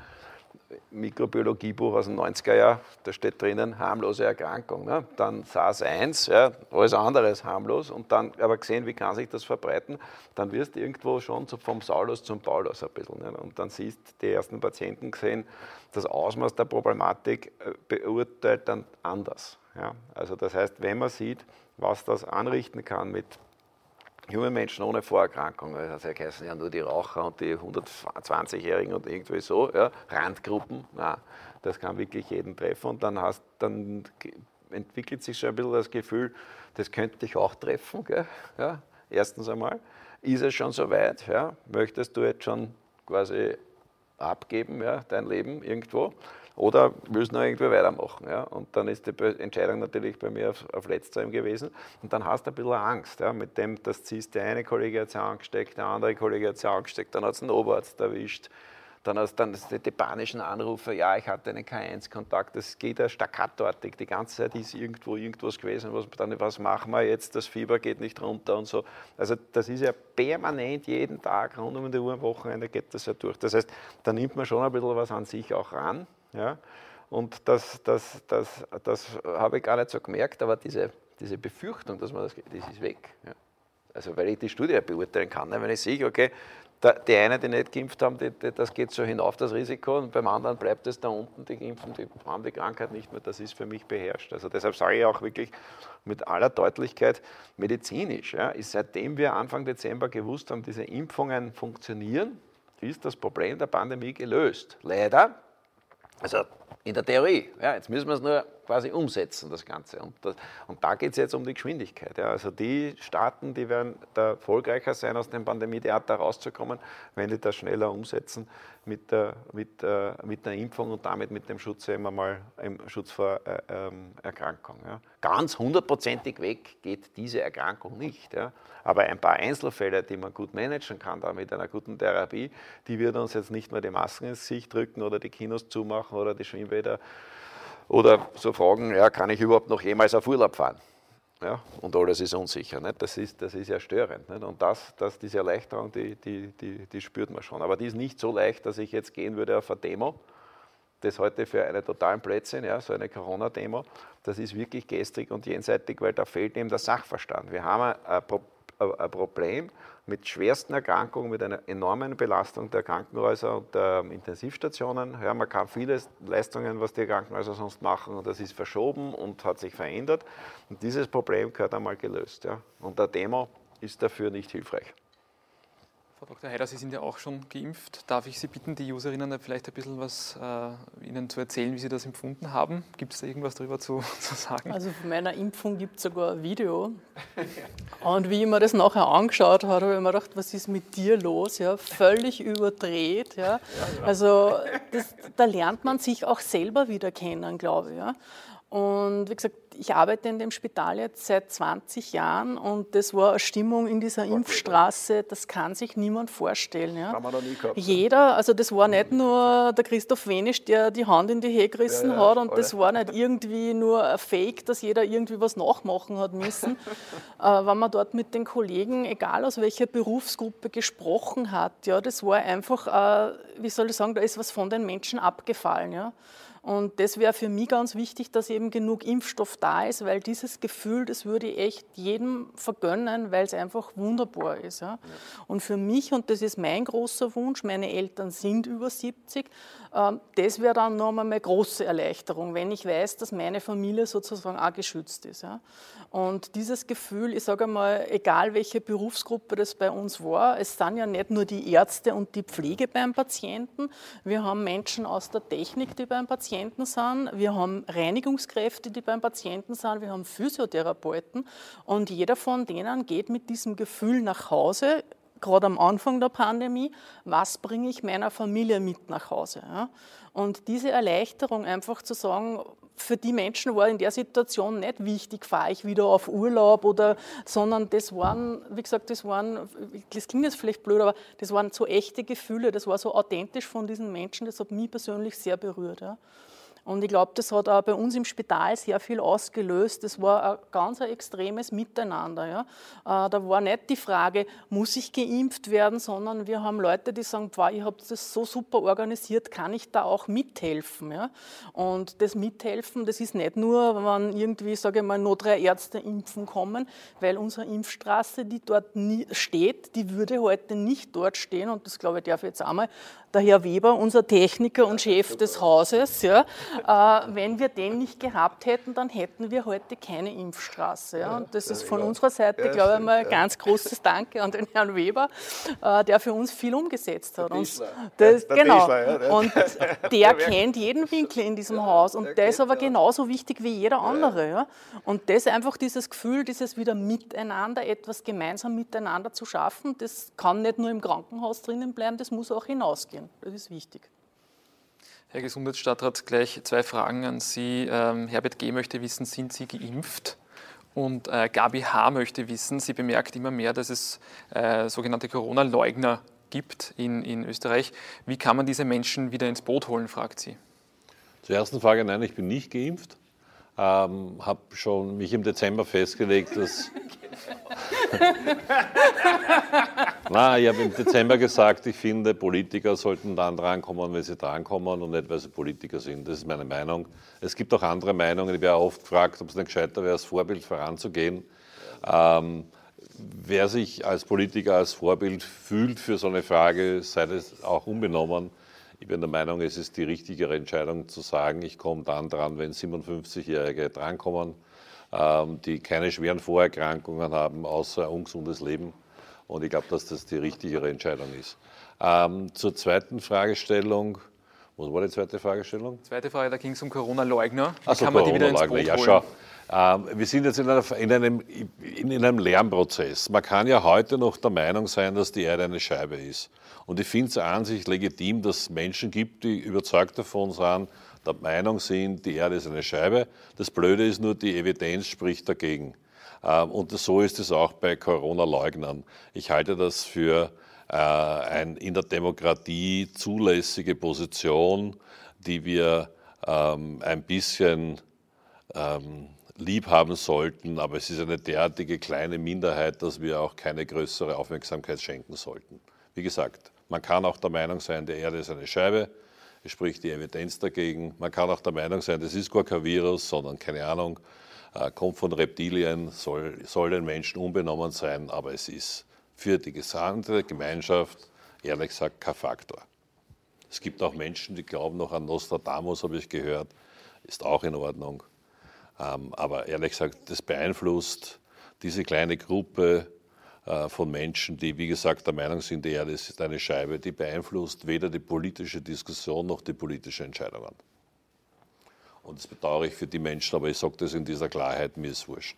Mikrobiologiebuch aus den neunziger Jahren, da steht drinnen, harmlose Erkrankung. Ne? Dann SARS eins, ja, alles anderes harmlos und dann aber gesehen, wie kann sich das verbreiten, dann wirst du irgendwo schon vom Saulus zum Paulus ein bisschen. Ne? Und dann siehst du die ersten Patienten gesehen, das Ausmaß der Problematik beurteilt dann anders. Ja? Also das heißt, wenn man sieht, was das anrichten kann mit jungen Menschen ohne Vorerkrankung, also das heißen ja nur die Raucher und die hundertzwanzigjährigen und irgendwie so, ja, Randgruppen, na, das kann wirklich jeden treffen und dann, hast, dann entwickelt sich schon ein bisschen das Gefühl, das könnte dich auch treffen, gell? Ja, erstens einmal, ist es schon soweit, ja? Möchtest du jetzt schon quasi abgeben, ja, dein Leben irgendwo? Oder willst du noch irgendwie weitermachen? Ja? Und dann ist die Entscheidung natürlich bei mir auf, auf Letzterem gewesen. Und dann hast du ein bisschen Angst. Ja? Mit dem, dass du siehst, der eine Kollege hat sich angesteckt, der andere Kollege hat sich angesteckt, dann hat es einen Oberarzt erwischt. Dann hast dann die, die panischen Anrufe, ja, ich hatte einen K eins Kontakt. Das geht ja staccatoartig. Die ganze Zeit ist irgendwo irgendwas gewesen. Was, dann, was machen wir jetzt? Das Fieber geht nicht runter und so. Also das ist ja permanent jeden Tag, rund um die Uhr am Wochenende geht das ja durch. Das heißt, da nimmt man schon ein bisschen was an sich auch ran. Ja, und das, das, das, das habe ich gar nicht so gemerkt, aber diese, diese Befürchtung, dass man das, das ist weg. Ja. Also weil ich die Studie beurteilen kann. Wenn ich sehe, okay, da, die einen, die nicht geimpft haben, die, die, das geht so hinauf, das Risiko, und beim anderen bleibt es da unten, die Geimpften, die haben die Krankheit nicht mehr, das ist für mich beherrscht. Also deshalb sage ich auch wirklich mit aller Deutlichkeit, medizinisch, ja, ist seitdem wir Anfang Dezember gewusst haben, diese Impfungen funktionieren, ist das Problem der Pandemie gelöst. Leider. Also in der Theorie, ja, jetzt müssen wir es nur quasi umsetzen, das Ganze. Und, das, und da geht es jetzt um die Geschwindigkeit. Ja. Also die Staaten, die werden da erfolgreicher sein, aus dem Pandemie-Theater rauszukommen, wenn die das schneller umsetzen mit der, mit, äh, mit der Impfung und damit mit dem Schutz, immer mal, im Schutz vor äh, ähm, Erkrankung. Ja. Ganz hundertprozentig weg geht diese Erkrankung nicht. Ja. Aber ein paar Einzelfälle, die man gut managen kann, da mit einer guten Therapie, die wird uns jetzt nicht mehr die Masken ins Gesicht drücken oder die Kinos zumachen oder die Schwimmbäder. Oder so fragen, ja, kann ich überhaupt noch jemals auf Urlaub fahren? Ja, und alles ist unsicher. Nicht? Das, ist, das ist ja störend. Nicht? Und das, das, diese Erleichterung, die, die, die, die spürt man schon. Aber die ist nicht so leicht, dass ich jetzt gehen würde auf eine Demo. Das heute für einen totalen Blödsinn, ja, so eine Corona-Demo, das ist wirklich gestrig und jenseitig, weil da fehlt eben der Sachverstand. Wir haben ein, ein Problem mit schwersten Erkrankungen, mit einer enormen Belastung der Krankenhäuser und der Intensivstationen. Ja, man kann viele Leistungen, was die Krankenhäuser sonst machen, und das ist verschoben und hat sich verändert. Und dieses Problem gehört einmal gelöst. Ja. Und der Demo ist dafür nicht hilfreich. Frau Doktor Heider, Sie sind ja auch schon geimpft. Darf ich Sie bitten, die Userinnen vielleicht ein bisschen was äh, Ihnen zu erzählen, wie Sie das empfunden haben? Gibt es da irgendwas darüber zu, zu sagen? Also von meiner Impfung gibt es sogar ein Video. Und wie ich mir das nachher angeschaut habe, habe ich mir gedacht, was ist mit dir los? Ja, völlig überdreht. Ja. Also das, da lernt man sich auch selber wieder kennen, glaube ich. Ja. Und wie gesagt, ich arbeite in dem Spital jetzt seit zwanzig Jahren und das war eine Stimmung in dieser Impfstraße, das kann sich niemand vorstellen. Ja. Haben wir noch nie gehabt. Jeder, also das war nicht nur der Christoph Wenisch, der die Hand in die Höhe gerissen ja, ja, hat und alle. das war nicht irgendwie nur ein Fake, dass jeder irgendwie was nachmachen hat müssen. äh, wenn man dort mit den Kollegen, egal aus welcher Berufsgruppe, gesprochen hat, ja, das war einfach, äh, wie soll ich sagen, da ist was von den Menschen abgefallen. Ja. Und das wäre für mich ganz wichtig, dass eben genug Impfstoff da ist, weil dieses Gefühl, das würde ich echt jedem vergönnen, weil es einfach wunderbar ist. Ja. Und für mich, und das ist mein großer Wunsch, meine Eltern sind über siebzig, ähm, das wäre dann nochmal eine große Erleichterung, wenn ich weiß, dass meine Familie sozusagen auch geschützt ist. Ja. Und dieses Gefühl, ich sage einmal, egal welche Berufsgruppe das bei uns war, es sind ja nicht nur die Ärzte und die Pflege beim Patienten, wir haben Menschen aus der Technik, die beim Patienten sind, wir haben Reinigungskräfte, die beim Patienten sind, wir haben Physiotherapeuten und jeder von denen geht mit diesem Gefühl nach Hause, gerade am Anfang der Pandemie, was bringe ich meiner Familie mit nach Hause? Ja? Und diese Erleichterung einfach zu sagen, für die Menschen war in der Situation nicht wichtig, fahre ich wieder auf Urlaub oder, sondern das waren, wie gesagt, das waren, das klingt jetzt vielleicht blöd, aber das waren so echte Gefühle, das war so authentisch von diesen Menschen, das hat mich persönlich sehr berührt. Ja. Und ich glaube, das hat auch bei uns im Spital sehr viel ausgelöst. Das war ein ganz ein extremes Miteinander. Ja. Da war nicht die Frage, muss ich geimpft werden, sondern wir haben Leute, die sagen, boah, ich habe das so super organisiert, kann ich da auch mithelfen? Ja. Und das Mithelfen, das ist nicht nur, wenn irgendwie, sage ich mal, nur drei Ärzte impfen kommen, weil unsere Impfstraße, die dort nie steht, die würde heute nicht dort stehen. Und das, glaube ich, darf ich jetzt einmal der Herr Weber, unser Techniker und Chef des Hauses, ja, äh, wenn wir den nicht gehabt hätten, dann hätten wir heute keine Impfstraße. Ja. Und das ist von unserer Seite, glaube ich, mal ein ganz großes Danke an den Herrn Weber, äh, der für uns viel umgesetzt hat. Und das, genau. Und der kennt jeden Winkel in diesem Haus und der ist aber genauso wichtig wie jeder andere. Ja. Und das einfach dieses Gefühl, dieses wieder miteinander, etwas gemeinsam miteinander zu schaffen, das kann nicht nur im Krankenhaus drinnen bleiben, das muss auch hinausgehen. Das ist wichtig. Herr Gesundheitsstadtrat, gleich zwei Fragen an Sie. Ähm, Herbert G. möchte wissen, sind Sie geimpft? Und äh, Gabi H. möchte wissen, sie bemerkt immer mehr, dass es äh, sogenannte Corona-Leugner gibt in, in Österreich. Wie kann man diese Menschen wieder ins Boot holen, fragt sie. Zur ersten Frage, nein, ich bin nicht geimpft. Ähm, habe schon mich im Dezember festgelegt, dass... Nein, ich habe im Dezember gesagt, ich finde, Politiker sollten dann drankommen, wenn sie drankommen und nicht, weil sie Politiker sind. Das ist meine Meinung. Es gibt auch andere Meinungen. Ich werde oft gefragt, ob es nicht gescheiter wäre, als Vorbild voranzugehen. Ähm, wer sich als Politiker als Vorbild fühlt für so eine Frage, sei das auch unbenommen. Ich bin der Meinung, es ist die richtigere Entscheidung zu sagen, ich komme dann dran, wenn siebenundfünfzigjährige drankommen, ähm, die keine schweren Vorerkrankungen haben, außer ein ungesundes Leben. Und ich glaube, dass das die richtigere Entscheidung ist. Ähm, zur zweiten Fragestellung, was war die zweite Fragestellung? Zweite Frage, da ging es um Corona-Leugner. Wie Also kann man die wieder ins Boot holen? Ja, schau. Ähm, wir sind jetzt in, einer, in, einem, in, in einem Lernprozess. Man kann ja heute noch der Meinung sein, dass die Erde eine Scheibe ist. Und ich finde es an sich legitim, dass es Menschen gibt, die überzeugt davon sind, der Meinung sind, die Erde ist eine Scheibe. Das Blöde ist nur, die Evidenz spricht dagegen. Ähm, und so ist es auch bei Corona-Leugnern. Ich halte das für äh, eine in der Demokratie zulässige Position, die wir ähm, ein bisschen ähm, lieb haben sollten, aber es ist eine derartige kleine Minderheit, dass wir auch keine größere Aufmerksamkeit schenken sollten. Wie gesagt, man kann auch der Meinung sein, die Erde ist eine Scheibe, es spricht die Evidenz dagegen. Man kann auch der Meinung sein, das ist gar kein Virus, sondern, keine Ahnung, äh, kommt von Reptilien, soll, soll den Menschen unbenommen sein, aber es ist für die gesamte Gemeinschaft, ehrlich gesagt, kein Faktor. Es gibt auch Menschen, die glauben noch an Nostradamus, habe ich gehört, ist auch in Ordnung. Ähm, aber ehrlich gesagt, das beeinflusst diese kleine Gruppe äh, von Menschen, die, wie gesagt, der Meinung sind, die Erde ist eine Scheibe, die beeinflusst weder die politische Diskussion noch die politische Entscheidungen. Und das bedauere ich für die Menschen, aber ich sage das in dieser Klarheit, mir ist wurscht.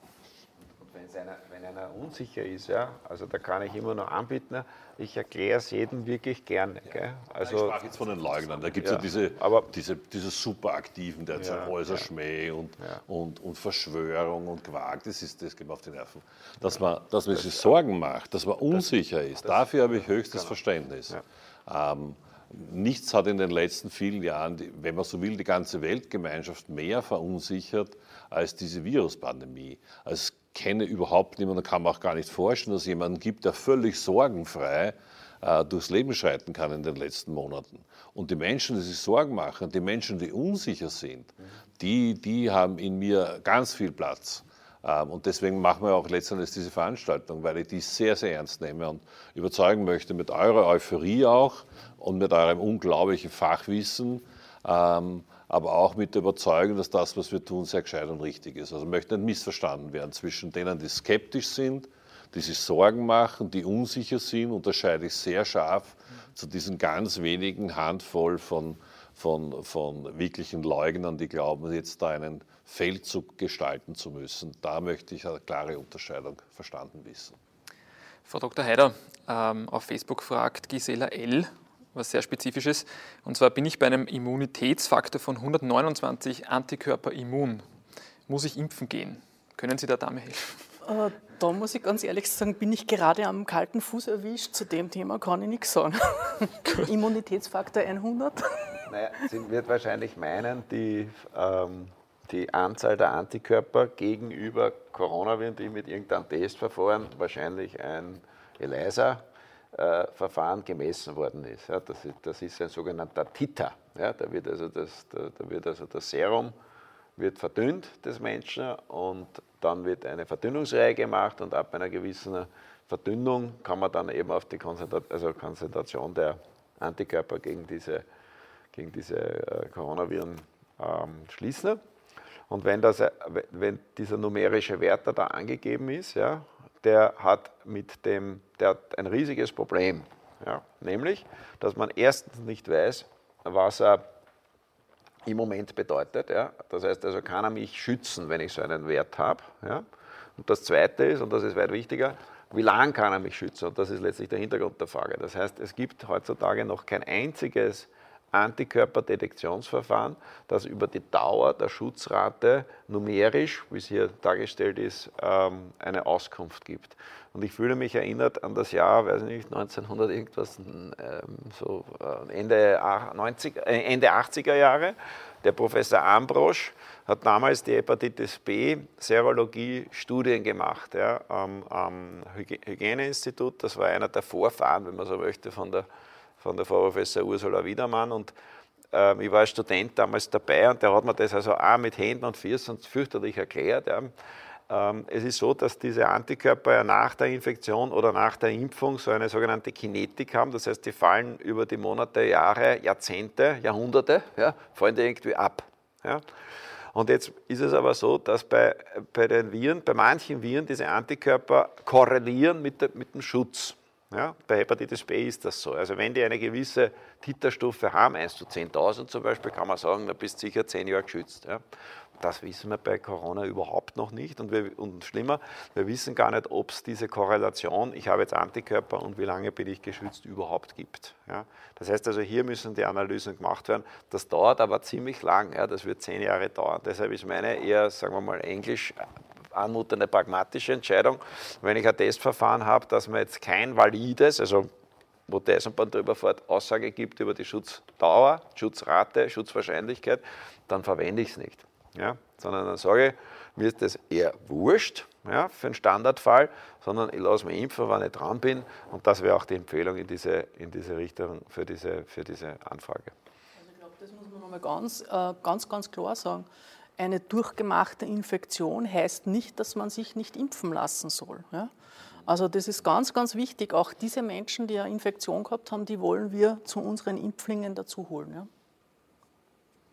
Und wenn's einer, wenn einer unsicher ist, ja, also da kann ich immer noch anbieten, ich erkläre es jedem wirklich gerne. Gell? Also, ich sprach jetzt von den Leugnern, da gibt es ja, ja diese, aber, diese, diese Superaktiven, der ja, Häuserschmäh und, ja. und, und Verschwörung und Quark, das, ist, das geht mir auf die Nerven. Dass man, dass man sich Sorgen macht, dass man unsicher ist, das, dafür habe ich höchstes genau. Verständnis. Ja. Ähm, nichts hat in den letzten vielen Jahren, die, wenn man so will, die ganze Weltgemeinschaft mehr verunsichert als diese Viruspandemie. Also ich kenne überhaupt niemanden, kann man auch gar nicht vorstellen, dass es jemanden gibt, der völlig sorgenfrei äh, durchs Leben schreiten kann in den letzten Monaten. Und die Menschen, die sich Sorgen machen, die Menschen, die unsicher sind, die, die haben in mir ganz viel Platz. Ähm, und deswegen machen wir auch letztendlich diese Veranstaltung, weil ich die sehr, sehr ernst nehme und überzeugen möchte mit eurer Euphorie auch und mit eurem unglaublichen Fachwissen, ähm, aber auch mit der Überzeugung, dass das, was wir tun, sehr gescheit und richtig ist. Also möchte nicht missverstanden werden zwischen denen, die skeptisch sind, die sich Sorgen machen, die unsicher sind, unterscheide ich sehr scharf zu diesen ganz wenigen Handvoll von, von, von wirklichen Leugnern, die glauben, jetzt da einen Feldzug gestalten zu müssen. Da möchte ich eine klare Unterscheidung verstanden wissen. Frau Doktor Haider, ähm, auf Facebook fragt Gisela L., was sehr Spezifisches. Und zwar bin ich bei einem Immunitätsfaktor von hundertneunundzwanzig Antikörper immun. Muss ich impfen gehen? Können Sie der Dame helfen? Äh, da muss ich ganz ehrlich sagen, bin ich gerade am kalten Fuß erwischt. Zu dem Thema kann ich nichts sagen. Immunitätsfaktor hundert? Naja, sie wird wahrscheinlich meinen, die, ähm, die Anzahl der Antikörper gegenüber Coronaviren, die mit irgendeinem Testverfahren, wahrscheinlich ein ELISA, Verfahren gemessen worden ist. Ja, das, ist das ist ein sogenannter Titer. Ja, da, wird also das, da, da wird also das Serum wird verdünnt des Menschen und dann wird eine Verdünnungsreihe gemacht und ab einer gewissen Verdünnung kann man dann eben auf die Konzentration, also Konzentration der Antikörper gegen diese, gegen diese äh, Coronaviren ähm, schließen. Und wenn, das, wenn dieser numerische Wert da angegeben ist, ja, der hat mit dem, der hat ein riesiges Problem, ja, nämlich, dass man erstens nicht weiß, was er im Moment bedeutet. Ja. Das heißt also, kann er mich schützen, wenn ich so einen Wert habe. Ja. Und das Zweite ist, und das ist weit wichtiger, wie lange kann er mich schützen? Und das ist letztlich der Hintergrund der Frage. Das heißt, es gibt heutzutage noch kein einziges Antikörperdetektionsverfahren, das über die Dauer der Schutzrate numerisch, wie es hier dargestellt ist, eine Auskunft gibt. Und ich fühle mich erinnert an das Jahr, weiß nicht, neunzehnhundert irgendwas, so Ende, neunziger, Ende achtziger Jahre. Der Professor Ambrosch hat damals die Hepatitis B Serologie-Studien gemacht, ja, am, am Hygieneinstitut. Das war einer der Vorfahren, wenn man so möchte, von der von der Frau Professor Ursula Wiedermann und äh, ich war als Student damals dabei und der hat mir das also auch mit Händen und Füßen fürchterlich erklärt. Ja. Ähm, es ist so, dass diese Antikörper ja nach der Infektion oder nach der Impfung so eine sogenannte Kinetik haben, das heißt, die fallen über die Monate, Jahre, Jahrzehnte, Jahrhunderte, ja, fallen die irgendwie ab. Ja. Und jetzt ist es aber so, dass bei, bei den Viren, bei manchen Viren diese Antikörper korrelieren mit, der, mit dem Schutz. Ja, bei Hepatitis B ist das so. Also wenn die eine gewisse Titerstufe haben, eins zu zehntausend zum Beispiel, kann man sagen, da bist du sicher zehn Jahre geschützt. Ja. Das wissen wir bei Corona überhaupt noch nicht. Und, wir, und schlimmer, wir wissen gar nicht, ob es diese Korrelation, ich habe jetzt Antikörper und wie lange bin ich geschützt, überhaupt gibt. Ja. Das heißt also, hier müssen die Analysen gemacht werden. Das dauert aber ziemlich lang. Ja. Das wird zehn Jahre dauern. Deshalb ist meine eher, sagen wir mal, englisch anmutende pragmatische Entscheidung, wenn ich ein Testverfahren habe, dass man jetzt kein valides, also wo die Eisenbahn drüber fährt, Aussage gibt über die Schutzdauer, Schutzrate, Schutzwahrscheinlichkeit, dann verwende ich es nicht. Ja? Sondern dann sage ich, mir ist das eher wurscht, ja, für einen Standardfall, sondern ich lasse mich impfen, wenn ich dran bin und das wäre auch die Empfehlung in diese, in diese Richtung für diese, für diese Anfrage. Also ich glaube, das muss man nochmal ganz, äh, ganz, ganz klar sagen. Eine durchgemachte Infektion heißt nicht, dass man sich nicht impfen lassen soll. Ja? Also das ist ganz, ganz wichtig. Auch diese Menschen, die eine Infektion gehabt haben, die wollen wir zu unseren Impflingen dazu holen. Ja?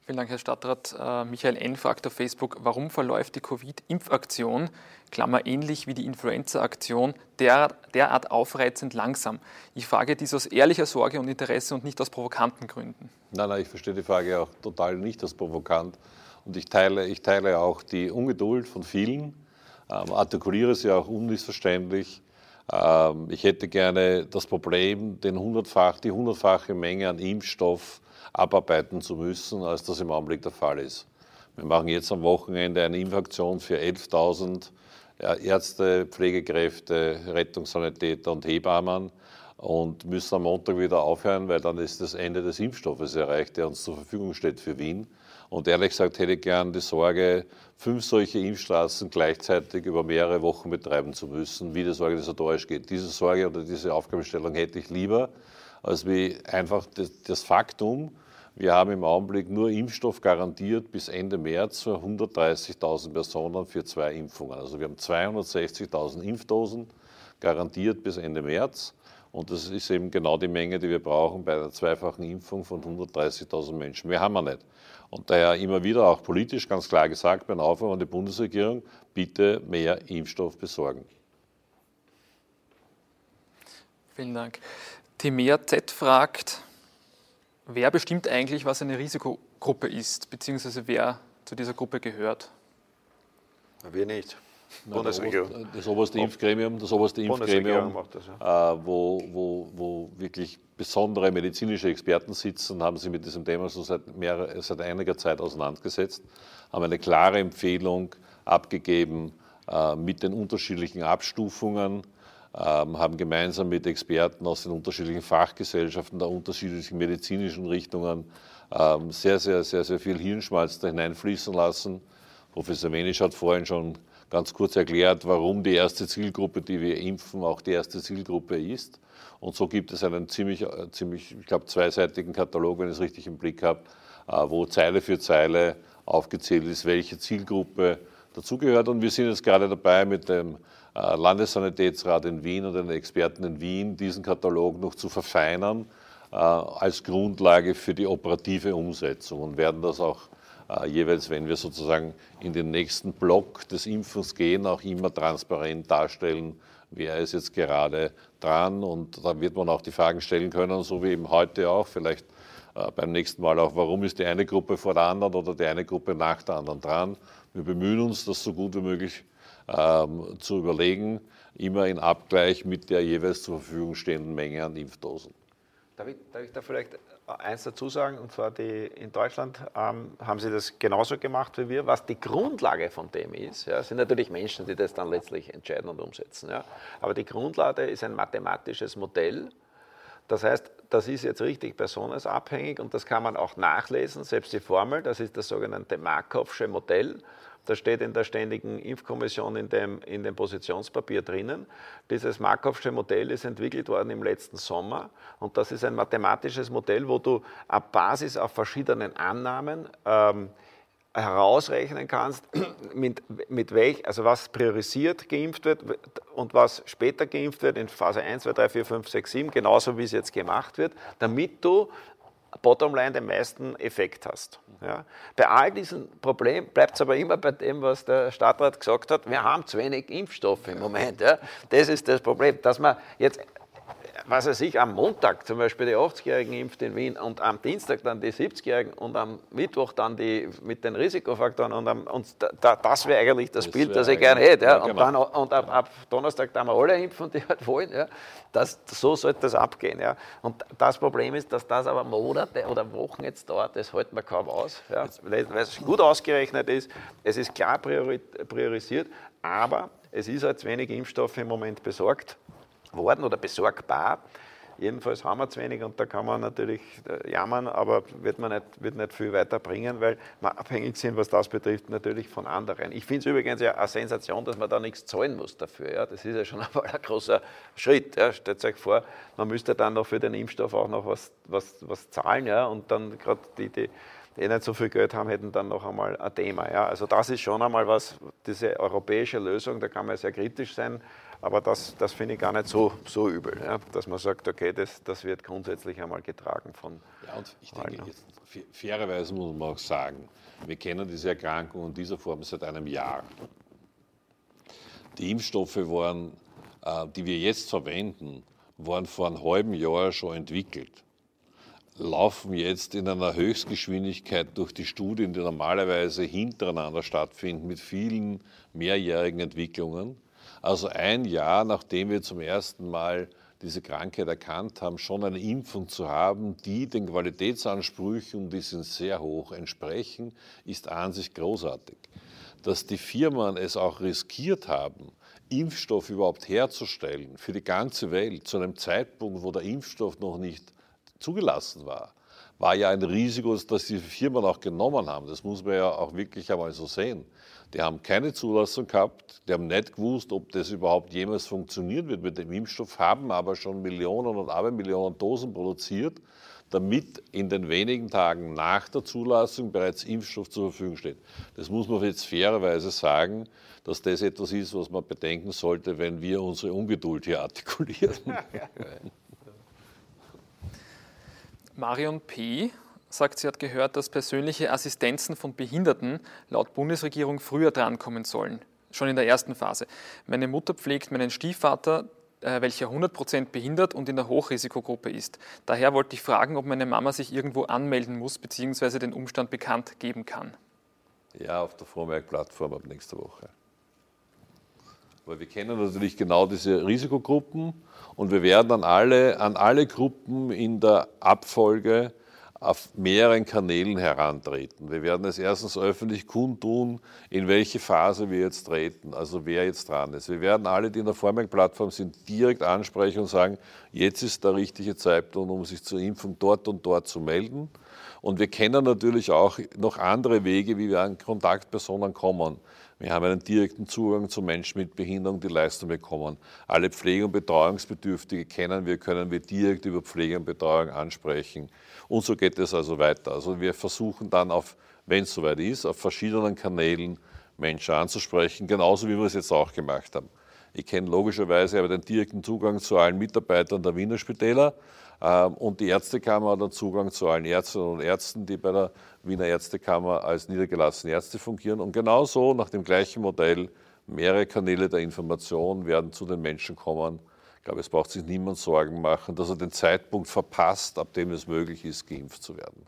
Vielen Dank, Herr Stadtrat. Äh, Michael N. fragt auf Facebook, warum verläuft die Covid-Impfaktion, Klammer ähnlich wie die Influenza-Aktion, der, derart aufreizend langsam? Ich frage dies aus ehrlicher Sorge und Interesse und nicht aus provokanten Gründen. Nein, nein, ich verstehe die Frage auch total nicht als provokant. Und ich teile, ich teile auch die Ungeduld von vielen, ähm, artikuliere sie auch unmissverständlich. Ähm, ich hätte gerne das Problem, den hundertfach, die hundertfache Menge an Impfstoff abarbeiten zu müssen, als das im Augenblick der Fall ist. Wir machen jetzt am Wochenende eine Impfaktion für elftausend Ärzte, Pflegekräfte, Rettungssanitäter und Hebammen und müssen am Montag wieder aufhören, weil dann ist das Ende des Impfstoffes erreicht, der uns zur Verfügung steht für Wien. Und ehrlich gesagt hätte ich gern die Sorge, fünf solche Impfstraßen gleichzeitig über mehrere Wochen betreiben zu müssen, wie das organisatorisch geht. Diese Sorge oder diese Aufgabenstellung hätte ich lieber, als wie einfach das, das Faktum, wir haben im Augenblick nur Impfstoff garantiert bis Ende März für hundertdreißigtausend Personen für zwei Impfungen. Also wir haben zweihundertsechzigtausend Impfdosen garantiert bis Ende März. Und das ist eben genau die Menge, die wir brauchen bei einer zweifachen Impfung von hundertdreißigtausend Menschen. Mehr haben wir nicht. Und daher immer wieder auch politisch ganz klar gesagt, bei einem Aufruf an die Bundesregierung, bitte mehr Impfstoff besorgen. Vielen Dank. Timea Z fragt, wer bestimmt eigentlich, was eine Risikogruppe ist, beziehungsweise wer zu dieser Gruppe gehört? Wir nicht. Bundesregierung. Das oberste Impfgremium, das oberste Impfgremium, das, ja. äh, wo, wo, wo wirklich besondere medizinische Experten sitzen, haben sich mit diesem Thema schon seit, mehr, seit einiger Zeit auseinandergesetzt, haben eine klare Empfehlung abgegeben äh, mit den unterschiedlichen Abstufungen, äh, haben gemeinsam mit Experten aus den unterschiedlichen Fachgesellschaften der unterschiedlichen medizinischen Richtungen äh, sehr, sehr, sehr, sehr viel Hirnschmalz da hineinfließen lassen. Professor Menisch hat vorhin schon ganz kurz erklärt, warum die erste Zielgruppe, die wir impfen, auch die erste Zielgruppe ist. Und so gibt es einen ziemlich, ziemlich ich glaube, zweiseitigen Katalog, wenn ich es richtig im Blick habe, wo Zeile für Zeile aufgezählt ist, welche Zielgruppe dazugehört. Und wir sind jetzt gerade dabei, mit dem Landessanitätsrat in Wien und den Experten in Wien diesen Katalog noch zu verfeinern als Grundlage für die operative Umsetzung und werden das auch Äh, jeweils, wenn wir sozusagen in den nächsten Block des Impfens gehen, auch immer transparent darstellen, wer ist jetzt gerade dran. Und da wird man auch die Fragen stellen können, so wie eben heute auch, vielleicht äh, beim nächsten Mal auch, warum ist die eine Gruppe vor der anderen oder die eine Gruppe nach der anderen dran. Wir bemühen uns, das so gut wie möglich ähm, zu überlegen, immer in Abgleich mit der jeweils zur Verfügung stehenden Menge an Impfdosen. Darf ich, darf ich da vielleicht eins dazu sagen, und zwar die, in Deutschland ähm, haben sie das genauso gemacht wie wir. Was die Grundlage von dem ist, ja, sind natürlich Menschen, die das dann letztlich entscheiden und umsetzen. Ja. Aber die Grundlage ist ein mathematisches Modell. Das heißt, das ist jetzt richtig personenabhängig und das kann man auch nachlesen, selbst die Formel, das ist das sogenannte Markovsche Modell. Das steht in der Ständigen Impfkommission in dem, in dem Positionspapier drinnen. Dieses Markovsche Modell ist entwickelt worden im letzten Sommer und das ist ein mathematisches Modell, wo du auf Basis auf verschiedenen Annahmen ähm, herausrechnen kannst, mit, mit welch, also was priorisiert geimpft wird und was später geimpft wird in Phase eins, zwei, drei, vier, fünf, sechs, sieben, genauso wie es jetzt gemacht wird, damit du bottomline den meisten Effekt hast. Ja. Bei all diesen Problemen bleibt es aber immer bei dem, was der Stadtrat gesagt hat, wir haben zu wenig Impfstoffe im Moment. Ja. Das ist das Problem, dass man jetzt, was weiß ich, am Montag zum Beispiel die achtzigjährigen impft in Wien und am Dienstag dann die siebzigjährigen und am Mittwoch dann die mit den Risikofaktoren und, am, und da, das wäre eigentlich das, das Bild, das ich gerne hätte. Ja. Ja, und dann, und ab, ab Donnerstag dann wir alle impfen, die halt wollen. Ja. Das, so sollte das abgehen. Ja. Und das Problem ist, dass das aber Monate oder Wochen jetzt dauert, das hält man kaum aus. Ja. Weil es gut ausgerechnet ist, es ist klar priorisiert, aber es ist halt zu wenig Impfstoffe im Moment besorgt worden oder besorgbar. Jedenfalls haben wir zu wenig und da kann man natürlich jammern, aber wird man nicht, wird nicht viel weiterbringen, weil wir abhängig sind, was das betrifft, natürlich von anderen. Ich finde es übrigens ja eine Sensation, dass man da nichts zahlen muss dafür. Ja. Das ist ja schon einmal ein großer Schritt. Ja. Stellt euch vor, man müsste dann noch für den Impfstoff auch noch was, was, was zahlen, ja. Und dann gerade die, die die nicht so viel Geld haben, hätten dann noch einmal ein Thema. Ja. Also das ist schon einmal was, diese europäische Lösung, da kann man sehr kritisch sein, Aber das, das finde ich gar nicht so, so übel, ja, dass man sagt, okay, das, das wird grundsätzlich einmal getragen von. Ja, und ich denke, jetzt, fairerweise muss man auch sagen, wir kennen diese Erkrankung in dieser Form seit einem Jahr. Die Impfstoffe waren, äh, die wir jetzt verwenden, waren vor einem halben Jahr schon entwickelt, laufen jetzt in einer Höchstgeschwindigkeit durch die Studien, die normalerweise hintereinander stattfinden, mit vielen mehrjährigen Entwicklungen. Also ein Jahr, nachdem wir zum ersten Mal diese Krankheit erkannt haben, schon eine Impfung zu haben, die den Qualitätsansprüchen, die sind sehr hoch, entsprechen, ist an sich großartig. Dass die Firmen es auch riskiert haben, Impfstoff überhaupt herzustellen für die ganze Welt, zu einem Zeitpunkt, wo der Impfstoff noch nicht zugelassen war, war ja ein Risiko, das die Firmen auch genommen haben. Das muss man ja auch wirklich einmal so sehen. Die haben keine Zulassung gehabt, die haben nicht gewusst, ob das überhaupt jemals funktionieren wird mit dem Impfstoff, haben aber schon Millionen und Abermillionen Dosen produziert, damit in den wenigen Tagen nach der Zulassung bereits Impfstoff zur Verfügung steht. Das muss man jetzt fairerweise sagen, dass das etwas ist, was man bedenken sollte, wenn wir unsere Ungeduld hier artikulieren. Marion P. sagt, sie hat gehört, dass persönliche Assistenzen von Behinderten laut Bundesregierung früher drankommen sollen, schon in der ersten Phase. Meine Mutter pflegt meinen Stiefvater, äh, welcher hundert Prozent behindert und in der Hochrisikogruppe ist. Daher wollte ich fragen, ob meine Mama sich irgendwo anmelden muss bzw. den Umstand bekannt geben kann. Ja, auf der Vormerk-Plattform ab nächster Woche. Weil wir kennen natürlich genau diese Risikogruppen und wir werden an alle, an alle Gruppen in der Abfolge auf mehreren Kanälen herantreten. Wir werden es erstens öffentlich kundtun, in welche Phase wir jetzt treten, also wer jetzt dran ist. Wir werden alle, die in der Vormerk-Plattform sind, direkt ansprechen und sagen, jetzt ist der richtige Zeitpunkt, um sich zur Impfung dort und dort zu melden. Und wir kennen natürlich auch noch andere Wege, wie wir an Kontaktpersonen kommen. Wir haben einen direkten Zugang zu Menschen mit Behinderung, die Leistung bekommen. Alle Pflege- und Betreuungsbedürftige kennen wir, können wir direkt über Pflege und Betreuung ansprechen. Und so geht es also weiter. Also wir versuchen dann, auf, wenn es soweit ist, auf verschiedenen Kanälen Menschen anzusprechen, genauso wie wir es jetzt auch gemacht haben. Ich kenne logischerweise aber den direkten Zugang zu allen Mitarbeitern der Wiener Spitäler. Und die Ärztekammer hat einen Zugang zu allen Ärztinnen und Ärzten, die bei der Wiener Ärztekammer als niedergelassene Ärzte fungieren. Und genauso nach dem gleichen Modell, mehrere Kanäle der Information werden zu den Menschen kommen. Ich glaube, es braucht sich niemand Sorgen machen, dass er den Zeitpunkt verpasst, ab dem es möglich ist, geimpft zu werden.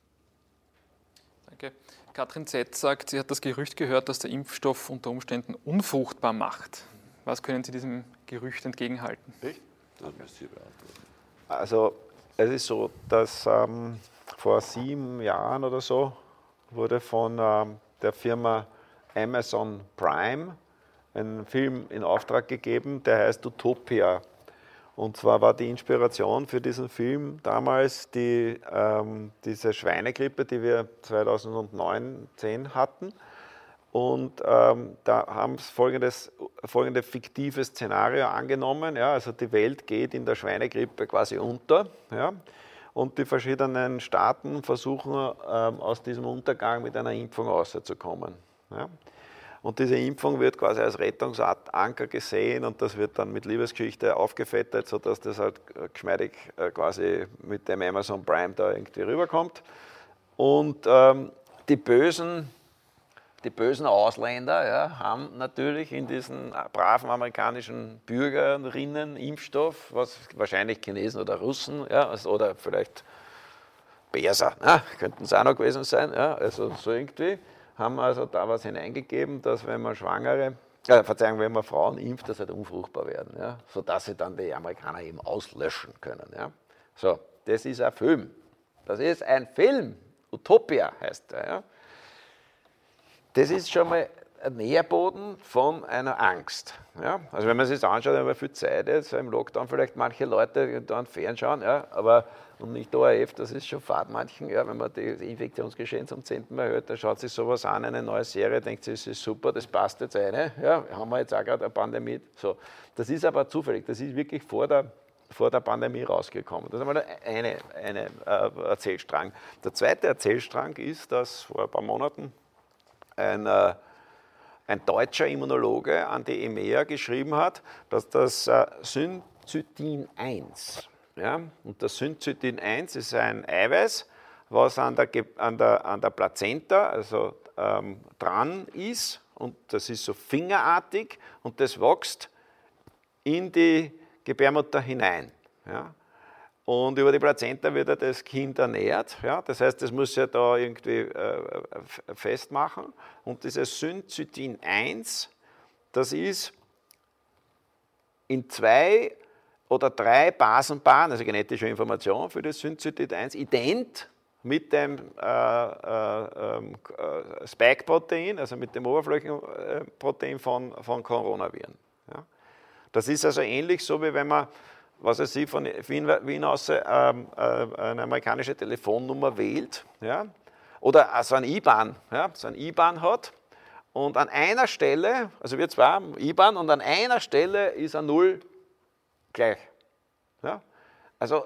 Danke. Katrin Z. sagt, sie hat das Gerücht gehört, dass der Impfstoff unter Umständen unfruchtbar macht. Was können Sie diesem Gerücht entgegenhalten? Echt? Das müsst ihr beantworten. Also es ist so, dass ähm, vor sieben Jahren oder so wurde von ähm, der Firma Amazon Prime ein Film in Auftrag gegeben, der heißt Utopia. Und zwar war die Inspiration für diesen Film damals die, ähm, diese Schweinegrippe, die wir zweitausendneun, zehn hatten. Und ähm, da haben sie folgendes, folgende fiktive Szenario angenommen. Ja, also die Welt geht in der Schweinegrippe quasi unter. Ja, und die verschiedenen Staaten versuchen ähm, aus diesem Untergang mit einer Impfung rauszukommen. Ja. Und diese Impfung wird quasi als Rettungsanker gesehen und das wird dann mit Liebesgeschichte aufgefettet, sodass das halt geschmeidig äh, quasi mit dem Amazon Prime da irgendwie rüberkommt. Und ähm, die bösen Die bösen Ausländer ja, haben natürlich in diesen braven amerikanischen Bürgerinnen Impfstoff, was wahrscheinlich Chinesen oder Russen ja, oder vielleicht Perser, ja, könnten es auch noch gewesen sein, ja, also so irgendwie, haben also da was hineingegeben, dass wenn man Schwangere, äh, Verzeihung, wenn man Frauen impft, dass sie halt unfruchtbar werden, ja, sodass sie dann die Amerikaner eben auslöschen können. Ja. So, das ist ein Film. Das ist ein Film. Utopia heißt der. Ja. Das ist schon mal ein Nährboden von einer Angst. Ja? Also wenn man sich das anschaut, haben wir viel Zeit jetzt, im Lockdown vielleicht manche Leute dann fernschauen, ja? Aber und nicht O R F, das ist schon fad manchen, ja? Wenn man das Infektionsgeschehen zum zehnten Mal hört, da schaut sich sowas an, eine neue Serie, denkt sich, das ist super, das passt jetzt eine, ja? Haben wir jetzt auch gerade eine Pandemie. So. Das ist aber zufällig, das ist wirklich vor der, vor der Pandemie rausgekommen. Das ist einmal eine, eine äh, Erzählstrang. Der zweite Erzählstrang ist, dass vor ein paar Monaten ein, ein deutscher Immunologe an die E M E A geschrieben hat, dass das äh, Syncytin eins, ja, und das Syncytin eins ist ein Eiweiß, was an der, an der, an der Plazenta, also ähm, dran ist, und das ist so fingerartig und das wächst in die Gebärmutter hinein. Ja. Und über die Plazenta wird das Kind ernährt. Ja. Das heißt, das muss ja da irgendwie äh, festmachen. Und dieses Syncytin eins, das ist in zwei oder drei Basenpaaren, also genetische Information für das Syncytin eins, ident mit dem äh, äh, äh, Spike-Protein, also mit dem Oberflächenprotein von, von Coronaviren. Ja. Das ist also ähnlich so, wie wenn man, was weiß ich, von Wien, Wien aus äh, äh, eine amerikanische Telefonnummer wählt, ja, oder so ein I B A N, ja, so ein I B A N hat, und an einer Stelle, also wir zwar haben I B A N, und an einer Stelle ist ein Null gleich. Ja. Also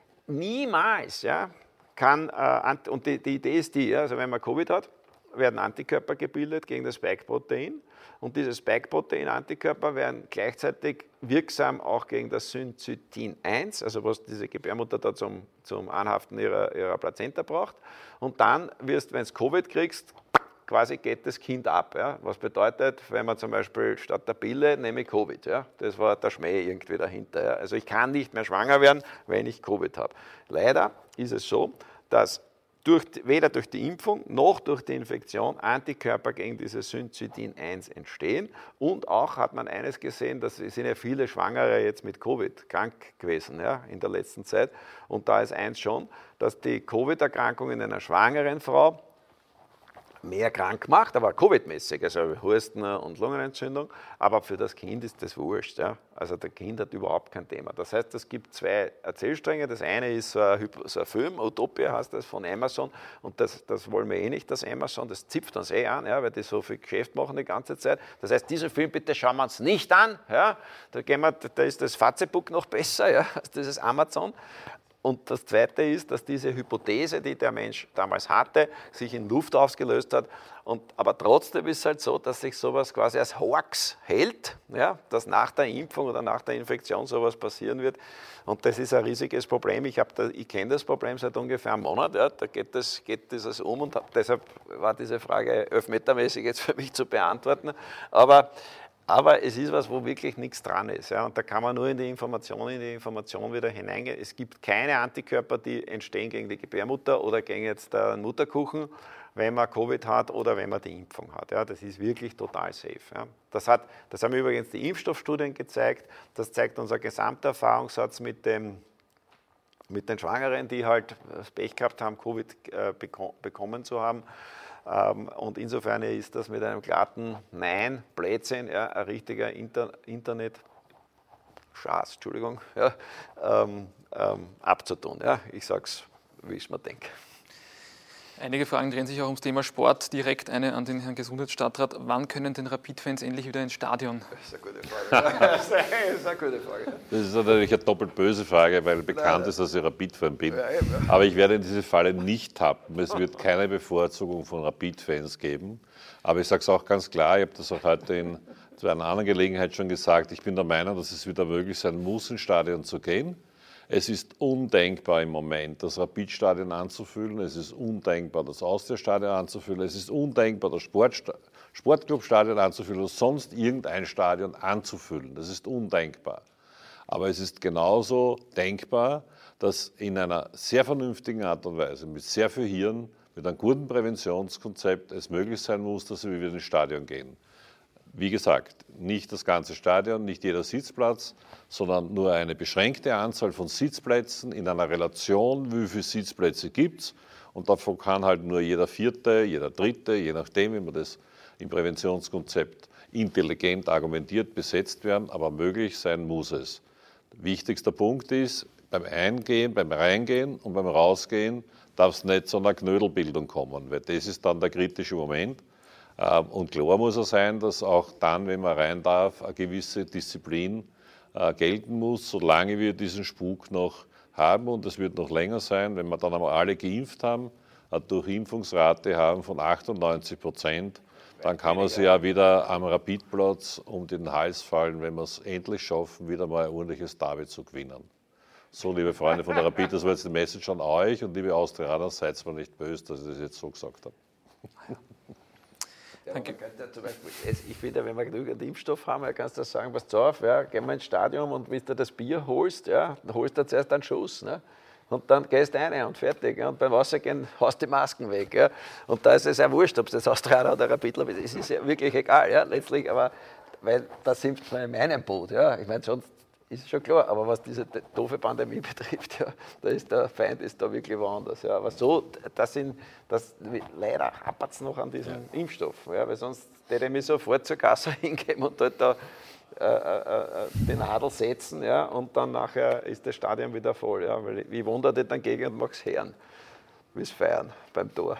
niemals, ja, kann, äh, und die, die Idee ist die, ja, also wenn man Covid hat, werden Antikörper gebildet gegen das Spike-Protein, und diese Spike-Protein-Antikörper werden gleichzeitig wirksam auch gegen das Syncytin eins, also was diese Gebärmutter da zum, zum Anhaften ihrer, ihrer Plazenta braucht, und dann wirst, wenn du Covid kriegst, quasi geht das Kind ab. Ja? Was bedeutet, wenn man zum Beispiel statt der Pille nehme ich Covid. Ja? Das war der Schmäh irgendwie dahinter. Ja? Also ich kann nicht mehr schwanger werden, wenn ich Covid habe. Leider ist es so, dass durch, weder durch die Impfung noch durch die Infektion Antikörper gegen dieses Syncytin eins entstehen. Und auch hat man eines gesehen, dass es sind ja viele Schwangere jetzt mit Covid krank gewesen, ja, in der letzten Zeit. Und da ist eins schon, dass die Covid-Erkrankung in einer schwangeren Frau mehr krank macht, aber Covid-mäßig, also Husten und Lungenentzündung, aber für das Kind ist das wurscht. Ja? Also der Kind hat überhaupt kein Thema. Das heißt, es gibt zwei Erzählstränge. Das eine ist so ein, so ein Film, Utopia heißt das, von Amazon, und das, das wollen wir eh nicht, das Amazon, das zipft uns eh an, ja, weil die so viel Geschäft machen die ganze Zeit. Das heißt, diesen Film bitte schauen wir uns nicht an. Ja? Da, gehen wir, da ist das Facebook noch besser, ja, als dieses Amazon. Und das Zweite ist, dass diese Hypothese, die der Mensch damals hatte, sich in Luft aufgelöst hat. Und, aber trotzdem ist es halt so, dass sich sowas quasi als Hoax hält, ja, dass nach der Impfung oder nach der Infektion sowas passieren wird. Und das ist ein riesiges Problem. Ich, da, ich kenne das Problem seit ungefähr einem Monat. Ja, da geht das, geht das um, und hab, deshalb war diese Frage elfmetermäßig jetzt für mich zu beantworten. Aber Aber es ist was, wo wirklich nichts dran ist. Ja, und da kann man nur in die Information, in die Information wieder hineingehen. Es gibt keine Antikörper, die entstehen gegen die Gebärmutter oder gegen jetzt den Mutterkuchen, wenn man Covid hat oder wenn man die Impfung hat. Ja, das ist wirklich total safe. Ja. Das, hat, das haben übrigens die Impfstoffstudien gezeigt. Das zeigt unser gesamter Erfahrungssatz mit, dem, mit den Schwangeren, die halt das Pech gehabt haben, Covid äh, beko- bekommen zu haben. Und insofern ist das mit einem glatten Nein, Blödsinn, ja, ein richtiger Inter- Internet-Schaß, Entschuldigung, ja, ähm, ähm, abzutun. Ja. Ich sage es, wie ich es mir denke. Einige Fragen drehen sich auch ums Thema Sport. Direkt eine an den Herrn Gesundheitsstadtrat. Wann können denn Rapid-Fans endlich wieder ins Stadion? Das ist eine gute Frage. Das ist eine gute Frage. Das ist natürlich eine doppelt böse Frage, weil bekannt ist, dass ich Rapid-Fan bin. Aber ich werde in diese Falle nicht tappen. Es wird keine Bevorzugung von Rapid-Fans geben. Aber ich sage es auch ganz klar, ich habe das auch heute in, zu einer anderen Gelegenheit schon gesagt, ich bin der Meinung, dass es wieder möglich sein muss, ins Stadion zu gehen. Es ist undenkbar im Moment, das Rapid-Stadion anzufüllen. Es ist undenkbar, das Austria-Stadion anzufüllen. Es ist undenkbar, das Sportsta- Sportclub-Stadion anzufüllen oder sonst irgendein Stadion anzufüllen. Das ist undenkbar. Aber es ist genauso denkbar, dass in einer sehr vernünftigen Art und Weise, mit sehr viel Hirn, mit einem guten Präventionskonzept es möglich sein muss, dass wir wieder ins Stadion gehen. Wie gesagt, nicht das ganze Stadion, nicht jeder Sitzplatz, sondern nur eine beschränkte Anzahl von Sitzplätzen in einer Relation, wie viele Sitzplätze gibt es. Und davon kann halt nur jeder Vierte, jeder Dritte, je nachdem, wie man das im Präventionskonzept intelligent argumentiert, besetzt werden. Aber möglich sein muss es. Wichtigster Punkt ist, beim Eingehen, beim Reingehen und beim Rausgehen darf es nicht zu einer Knödelbildung kommen, weil das ist dann der kritische Moment. Und klar muss es sein, dass auch dann, wenn man rein darf, eine gewisse Disziplin gelten muss, solange wir diesen Spuk noch haben. Und es wird noch länger sein, wenn wir dann einmal alle geimpft haben, eine Durchimpfungsrate haben von achtundneunzig Prozent, Dann kann man sich ja wieder am Rapidplatz um den Hals fallen, wenn wir es endlich schaffen, wieder mal ein ordentliches Derby zu gewinnen. So, liebe Freunde von der Rapid, das war jetzt die Message an euch und liebe Austrianer, seid mir nicht böse, dass ich das jetzt so gesagt habe. Ja, Danke. Ja zum Beispiel, ich finde, wenn wir genügend Impfstoff haben, dann kannst du sagen, pass auf, ja, geh mal ins Stadion und wenn du das Bier holst, ja, dann holst du zuerst einen Schuss. Ne? Und dann gehst du rein und fertig. Ja? Und beim Rausgehen haust die Masken weg. Ja? Und da ist es ja wurscht, ob es das Australier oder Rapidler ist. Es ist ja wirklich egal, ja, letztlich. Aber weil da sind wir in meinem Boot. Ja? Ich meine, sonst ist schon klar. Aber was diese doofe Pandemie betrifft, ja, da ist der Feind ist da wirklich woanders. Ja? Aber so, das sind, das, leider hapert es noch an diesem ja. Impfstoff. Ja? Weil sonst hätte ich mich sofort zur Kasse hingeben und dort da Äh, äh, die Nadel setzen, ja, und dann nachher ist das Stadion wieder voll. Ja, weil ich wandere dann gegen und mag es hören, wie es feiern beim Tor.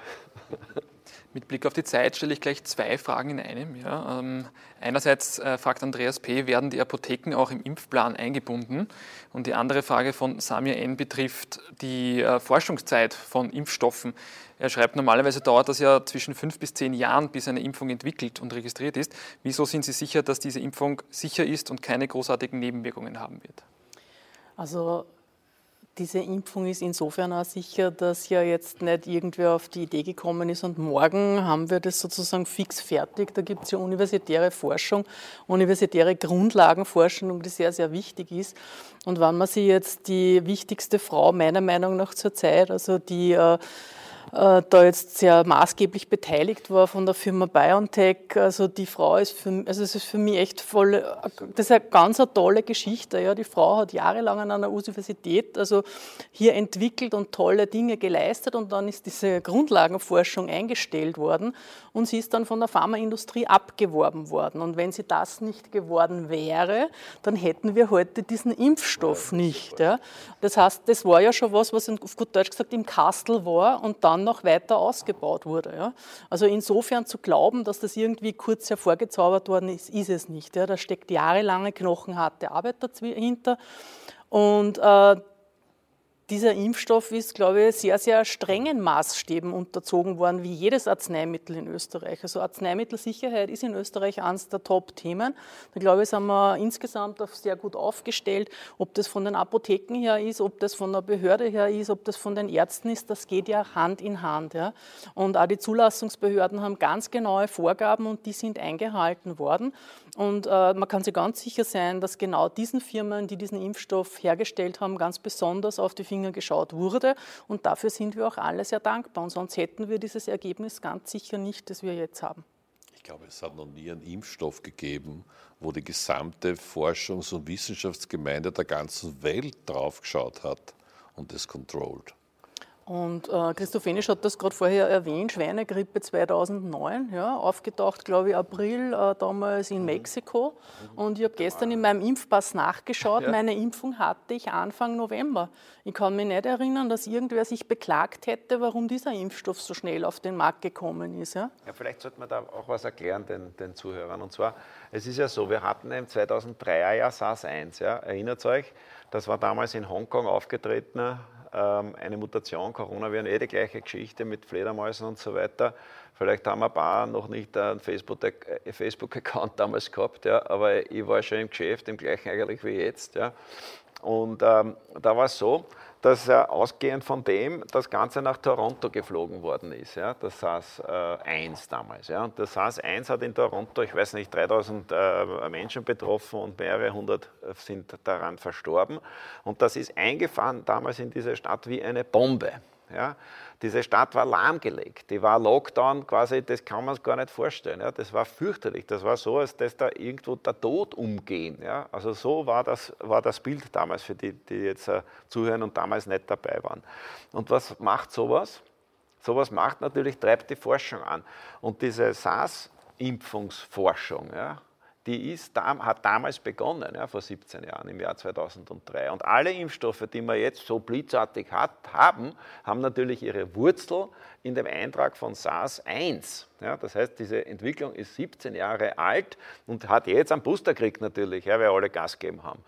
Mit Blick auf die Zeit stelle ich gleich zwei Fragen in einem. Ja. Ähm, einerseits äh, fragt Andreas P., werden die Apotheken auch im Impfplan eingebunden? Und die andere Frage von Samir N. betrifft die äh, Forschungszeit von Impfstoffen. Er schreibt, normalerweise dauert das ja zwischen fünf bis zehn Jahren, bis eine Impfung entwickelt und registriert ist. Wieso sind Sie sicher, dass diese Impfung sicher ist und keine großartigen Nebenwirkungen haben wird? Also diese Impfung ist insofern auch sicher, dass ja jetzt nicht irgendwer auf die Idee gekommen ist und morgen haben wir das sozusagen fix fertig. Da gibt es ja universitäre Forschung, universitäre Grundlagenforschung, die sehr, sehr wichtig ist. Und wenn man sich jetzt die wichtigste Frau meiner Meinung nach zur Zeit, also die äh, da jetzt sehr maßgeblich beteiligt war von der Firma BioNTech. Also die Frau ist für, also es ist für mich echt voll, das ist eine ganz eine tolle Geschichte. Ja. Die Frau hat jahrelang an einer Universität also hier entwickelt und tolle Dinge geleistet und dann ist diese Grundlagenforschung eingestellt worden und sie ist dann von der Pharmaindustrie abgeworben worden. Und wenn sie das nicht geworden wäre, dann hätten wir heute diesen Impfstoff nicht. Ja. Das heißt, das war ja schon was, was auf gut Deutsch gesagt im Kastel war und dann noch weiter ausgebaut wurde. Ja. Also insofern zu glauben, dass das irgendwie kurz hervorgezaubert worden ist, ist es nicht. Ja. Da steckt jahrelange knochenharte Arbeit dahinter und äh, dieser Impfstoff ist, glaube ich, sehr, sehr strengen Maßstäben unterzogen worden, wie jedes Arzneimittel in Österreich. Also Arzneimittelsicherheit ist in Österreich eines der Top-Themen. Da, glaube ich, sind wir insgesamt sehr gut aufgestellt. Ob das von den Apotheken her ist, ob das von der Behörde her ist, ob das von den Ärzten ist, das geht ja Hand in Hand. Ja. Und auch die Zulassungsbehörden haben ganz genaue Vorgaben und die sind eingehalten worden. Und äh, man kann sich ganz sicher sein, dass genau diesen Firmen, die diesen Impfstoff hergestellt haben, ganz besonders auf die Finger geschaut wurde. Und dafür sind wir auch alle sehr dankbar. Und sonst hätten wir dieses Ergebnis ganz sicher nicht, das wir jetzt haben. Ich glaube, es hat noch nie einen Impfstoff gegeben, wo die gesamte Forschungs- und Wissenschaftsgemeinde der ganzen Welt drauf geschaut hat und es controlled. Und äh, Christoph Enisch hat das gerade vorher erwähnt, Schweinegrippe zweitausendneun, ja, aufgetaucht, glaube ich, April, äh, damals in Mexiko. Und ich habe gestern in meinem Impfpass nachgeschaut, ja. Meine Impfung hatte ich Anfang November. Ich kann mich nicht erinnern, dass irgendwer sich beklagt hätte, warum dieser Impfstoff so schnell auf den Markt gekommen ist. Ja, ja vielleicht sollte man da auch was erklären den, den Zuhörern. Und zwar, es ist ja so, wir hatten im zweitausenddreier ja SARS eins, ja, erinnert euch, das war damals in Hongkong aufgetreten, eine Mutation, Coronaviren, eh die gleiche Geschichte mit Fledermäusen und so weiter. Vielleicht haben ein paar noch nicht einen Facebook-Account damals gehabt, ja, aber ich war schon im Geschäft, im gleichen eigentlich wie jetzt. Ja. Und ähm, da war es so, dass äh, ausgehend von dem das Ganze nach Toronto geflogen worden ist, ja, das SARS eins damals. Ja. Und das SARS eins hat in Toronto, ich weiß nicht, dreitausend äh, Menschen betroffen und mehrere hundert sind daran verstorben. Und das ist eingefahren damals in diese Stadt wie eine Bombe. Ja. Diese Stadt war lahmgelegt, die war Lockdown quasi, das kann man sich gar nicht vorstellen. Ja. Das war fürchterlich, das war so, als dass da irgendwo der Tod umgehen. Ja. Also so war das, war das Bild damals für die, die jetzt uh, zuhören und damals nicht dabei waren. Und was macht sowas? Sowas macht natürlich, treibt die Forschung an. Und diese SARS-Impfungsforschung, ja, die ist, hat damals begonnen, ja, vor siebzehn Jahren, im Jahr zweitausenddrei. Und alle Impfstoffe, die wir jetzt so blitzartig hat, haben, haben natürlich ihre Wurzel in dem Eintrag von SARS eins. Ja, das heißt, diese Entwicklung ist siebzehn Jahre alt und hat jetzt einen Boosterkrieg natürlich, ja, weil alle Gas gegeben haben.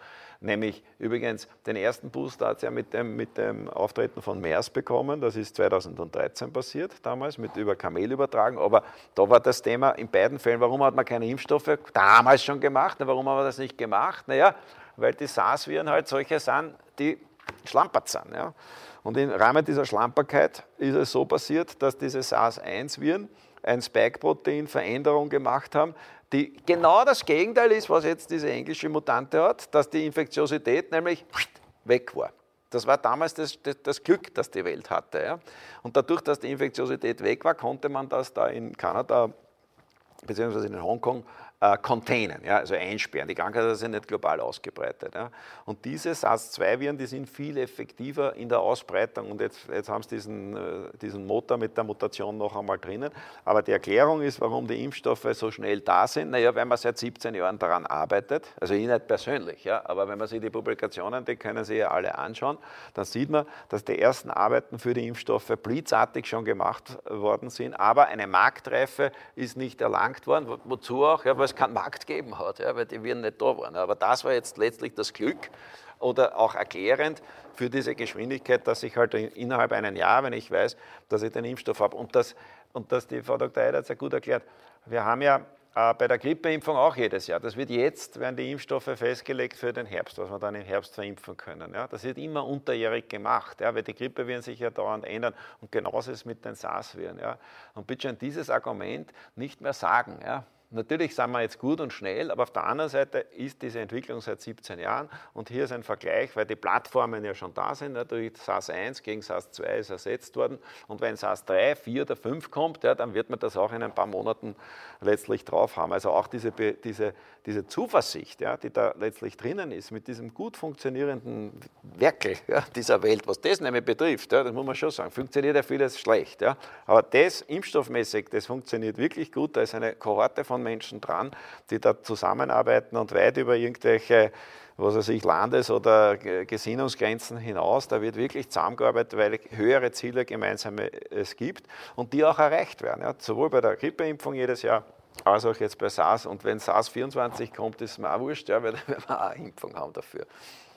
Nämlich übrigens, den ersten Booster hat es ja mit dem, mit dem Auftreten von MERS bekommen. Das ist zweitausenddreizehn passiert, damals, mit über Kamel übertragen. Aber da war das Thema in beiden Fällen, warum hat man keine Impfstoffe damals schon gemacht? Warum haben wir das nicht gemacht? Naja, weil die SARS-Viren halt solche sind, die schlampert sind. Ja? Und im Rahmen dieser Schlamperkeit ist es so passiert, dass diese SARS eins Viren ein Spike-Protein-Veränderung gemacht haben, die genau das Gegenteil ist, was jetzt diese englische Mutante hat, dass die Infektiosität nämlich weg war. Das war damals das, das, das Glück, das die Welt hatte. Ja? Und dadurch, dass die Infektiosität weg war, konnte man das da in Kanada beziehungsweise in Hongkong äh, containen, ja, also einsperren. Die Krankheit hat sich nicht global ausgebreitet. Ja. Und diese SARS zwei Viren, die sind viel effektiver in der Ausbreitung und jetzt, jetzt haben sie diesen, äh, diesen Motor mit der Mutation noch einmal drinnen. Aber die Erklärung ist, warum die Impfstoffe so schnell da sind, naja, weil man seit siebzehn Jahren daran arbeitet, also ich nicht persönlich, ja, aber wenn man sich die Publikationen, die können Sie ja alle anschauen, dann sieht man, dass die ersten Arbeiten für die Impfstoffe blitzartig schon gemacht worden sind, aber eine Marktreife ist nicht erlangt worden, wo, wozu auch, ja, weil es keinen Markt gegeben hat, ja, weil die Viren nicht da waren. Aber das war jetzt letztlich das Glück oder auch erklärend für diese Geschwindigkeit, dass ich halt innerhalb eines Jahres, wenn ich weiß, dass ich den Impfstoff habe. Und das, und das die Frau Doktor Eid hat sehr gut erklärt. Wir haben ja äh, bei der Grippeimpfung auch jedes Jahr, das wird jetzt, werden die Impfstoffe festgelegt für den Herbst, was wir dann im Herbst verimpfen können. Ja. Das wird immer unterjährig gemacht, ja, weil die Grippeviren sich ja dauernd ändern und genauso ist es mit den SARS-Viren. Ja. Und bitte schön, dieses Argument nicht mehr sagen. Ja. Natürlich sind wir jetzt gut und schnell, aber auf der anderen Seite ist diese Entwicklung seit siebzehn Jahren und hier ist ein Vergleich, weil die Plattformen ja schon da sind, durch SARS eins gegen SARS zwei ist ersetzt worden und wenn SARS drei, vier oder fünf kommt, ja, dann wird man das auch in ein paar Monaten letztlich drauf haben. Also auch diese, diese, diese Zuversicht, ja, die da letztlich drinnen ist, mit diesem gut funktionierenden Werkel, ja, dieser Welt, was das nämlich betrifft, ja, das muss man schon sagen, funktioniert ja vieles schlecht, ja, aber das impfstoffmäßig, das funktioniert wirklich gut, da ist eine Kohorte von Menschen dran, die da zusammenarbeiten und weit über irgendwelche, was weiß ich, Landes- oder Gesinnungsgrenzen hinaus, da wird wirklich zusammengearbeitet, weil höhere Ziele gemeinsame es gibt und die auch erreicht werden. Ja. Sowohl bei der Grippeimpfung jedes Jahr, als auch jetzt bei SARS. Und wenn SARS vierundzwanzig kommt, ist es mir auch wurscht, ja, weil dann werden wir auch eine Impfung haben dafür.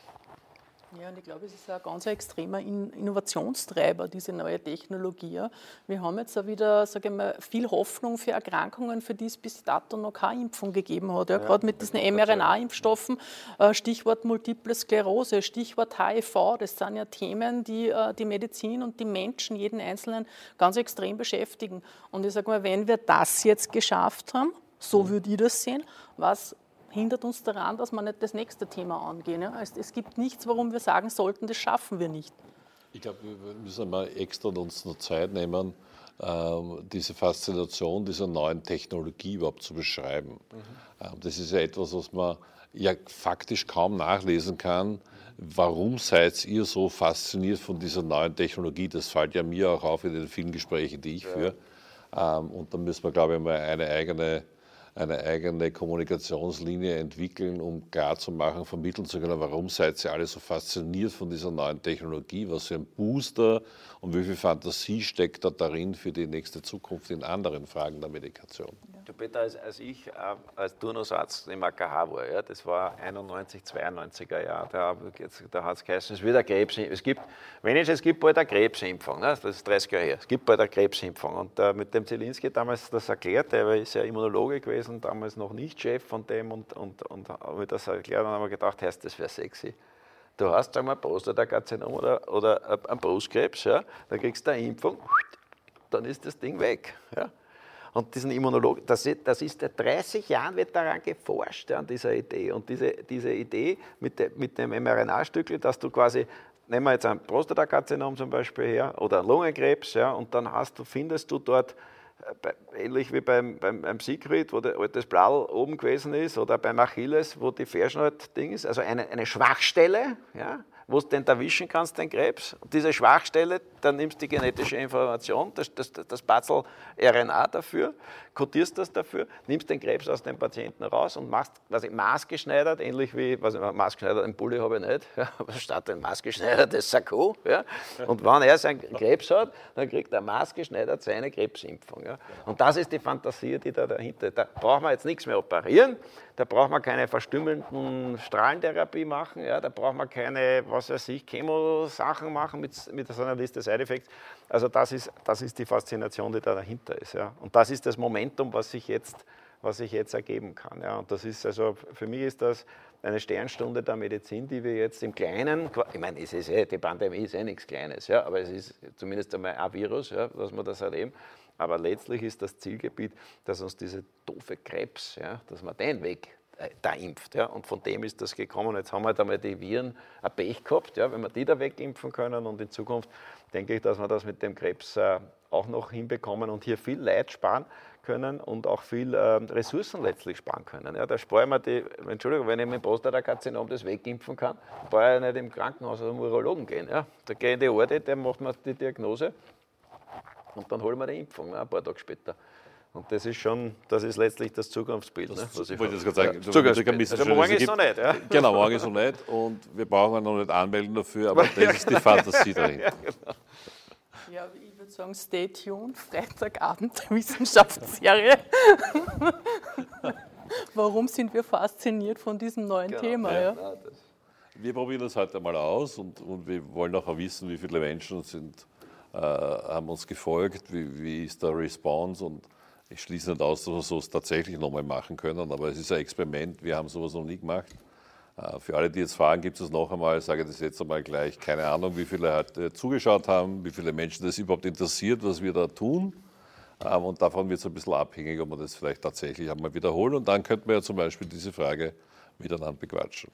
Ja, und ich glaube, es ist ein ganz extremer Innovationstreiber, diese neue Technologie. Wir haben jetzt auch wieder, sage ich mal, viel Hoffnung für Erkrankungen, für die es bis dato noch keine Impfung gegeben hat. Ja, ja, gerade mit diesen mRNA-Impfstoffen, Stichwort Multiple Sklerose, Stichwort H I V, das sind ja Themen, die die Medizin und die Menschen, jeden Einzelnen, ganz extrem beschäftigen. Und ich sage mal, wenn wir das jetzt geschafft haben, so würde ich das sehen, was hindert uns daran, dass wir nicht das nächste Thema angehen. Ja? Es, es gibt nichts, warum wir sagen sollten, das schaffen wir nicht. Ich glaube, wir müssen mal extra uns noch Zeit nehmen, ähm, diese Faszination dieser neuen Technologie überhaupt zu beschreiben. Mhm. Ähm, das ist ja etwas, was man ja faktisch kaum nachlesen kann. Warum seid ihr so fasziniert von dieser neuen Technologie? Das fällt ja mir auch auf in den vielen Gesprächen, die ich ja. führe. Ähm, und da müssen wir, glaube ich, mal eine eigene eine eigene Kommunikationslinie entwickeln, um klarzumachen, vermitteln zu können, warum seid ihr alle so fasziniert von dieser neuen Technologie, was für ein Booster und wie viel Fantasie steckt da darin für die nächste Zukunft in anderen Fragen der Medikation. Du Peter, als, als ich äh, als Turnusarzt im A K H war, ja, das war einundneunzig, zweiundneunziger Jahre, da, da hat es geheißen, es wird eine Krebsimpfung. Es gibt, wenigstens es gibt bald eine Krebsimpfung, ne? Das ist dreißig Jahre her, es gibt bald eine Krebsimpfung. Und äh, mit dem Zielinski damals das erklärt, der ist ja Immunologe gewesen, damals noch nicht Chef von dem und, und, und habe ich das erklärt und habe mir gedacht, heißt, das wäre sexy. Du hast, sagen wir, Prostatakarzinom oder, oder ein Brustkrebs, ja, da kriegst du eine Impfung, dann ist das Ding weg. Ja. Und diesen Immunologen, das ist, das ist seit dreißig Jahren wird daran geforscht, ja, an dieser Idee. Und diese, diese Idee mit, de, mit dem mRNA-Stückchen, dass du quasi, nehmen wir jetzt ein Prostatakarzinom zum Beispiel her oder Lungenkrebs, ja, und dann hast du, findest du dort, ähnlich wie beim, beim, beim Siegfried, wo der altes Blall oben gewesen ist, oder beim Achilles, wo die Fersen halt Ding ist, also eine, eine Schwachstelle, ja, wo du den erwischen kannst, den Krebs. Und diese Schwachstelle, dann nimmst du die genetische Information, das, das, das Batzel R N A dafür, kodierst das dafür, nimmst den Krebs aus dem Patienten raus und machst quasi maßgeschneidert, ähnlich wie, was maßgeschneidert, einen Pulli habe ich nicht, ja, aber statt ein maßgeschneidertes Sakko. Ja, und wenn er seinen Krebs hat, dann kriegt er maßgeschneidert seine Krebsimpfung. Ja. Und das ist die Fantasie, die da dahinter ist. Da braucht man jetzt nichts mehr operieren, da braucht man keine verstümmelnden Strahlentherapie machen, ja, da braucht man keine, was weiß ich, Chemosachen machen mit, mit so einer Liste Side-Effects. Also das ist, das ist die Faszination, die da dahinter ist. Ja. Und das ist das Momentum, was sich jetzt, was sich jetzt ergeben kann. Ja. Und das ist also, für mich ist das eine Sternstunde der Medizin, die wir jetzt im Kleinen, ich meine, es ist eh, die Pandemie ist eh nichts Kleines, ja, aber es ist zumindest einmal ein Virus, ja, dass wir das erleben. Aber letztlich ist das Zielgebiet, dass uns diese doofe Krebs, ja, dass man den weg äh, da impft. Ja, und von dem ist das gekommen. Jetzt haben wir halt einmal die Viren ein Pech gehabt, ja, wenn wir die da wegimpfen können. Und in Zukunft denke ich, dass wir das mit dem Krebs äh, auch noch hinbekommen und hier viel Leid sparen können und auch viel äh, Ressourcen letztlich sparen können. Ja, da spare ich mir die, Entschuldigung, wenn ich mit dem Prostatakarzinom das wegimpfen kann, brauche ich nicht im Krankenhaus oder im Urologen gehen. Ja. Da gehe ich in die Orde, der macht mir die Diagnose. Und dann holen wir die Impfung, ne, ein paar Tage später. Und das ist schon, das ist letztlich das Zukunftsbild. Das ne, was ich wollte ich jetzt gerade sagen. Ja, Zukunftsbild. Also morgen ist es noch nicht. Ja. Genau, morgen ist es noch nicht und wir brauchen noch nicht anmelden dafür, aber das ist die Fantasie dahinter. Ja, genau. Ja, ich würde sagen, stay tuned, Freitagabend, Wissenschaftsserie. Warum sind wir fasziniert von diesem neuen Genau. Thema? Ja, Ja? na, das- Wir probieren das heute mal aus und, und wir wollen auch wissen, wie viele Menschen sind, äh, haben uns gefolgt, wie, wie ist der Response und ich schließe nicht aus, dass wir sowas tatsächlich nochmal machen können, aber es ist ein Experiment, wir haben sowas noch nie gemacht. Äh, für alle, die jetzt fragen, gibt es noch einmal, ich sage das jetzt einmal gleich, keine Ahnung, wie viele heute zugeschaut haben, wie viele Menschen das überhaupt interessiert, was wir da tun. Ähm, und davon wird es ein bisschen abhängig, ob wir das vielleicht tatsächlich einmal wiederholen und dann könnten wir ja zum Beispiel diese Frage miteinander bequatschen.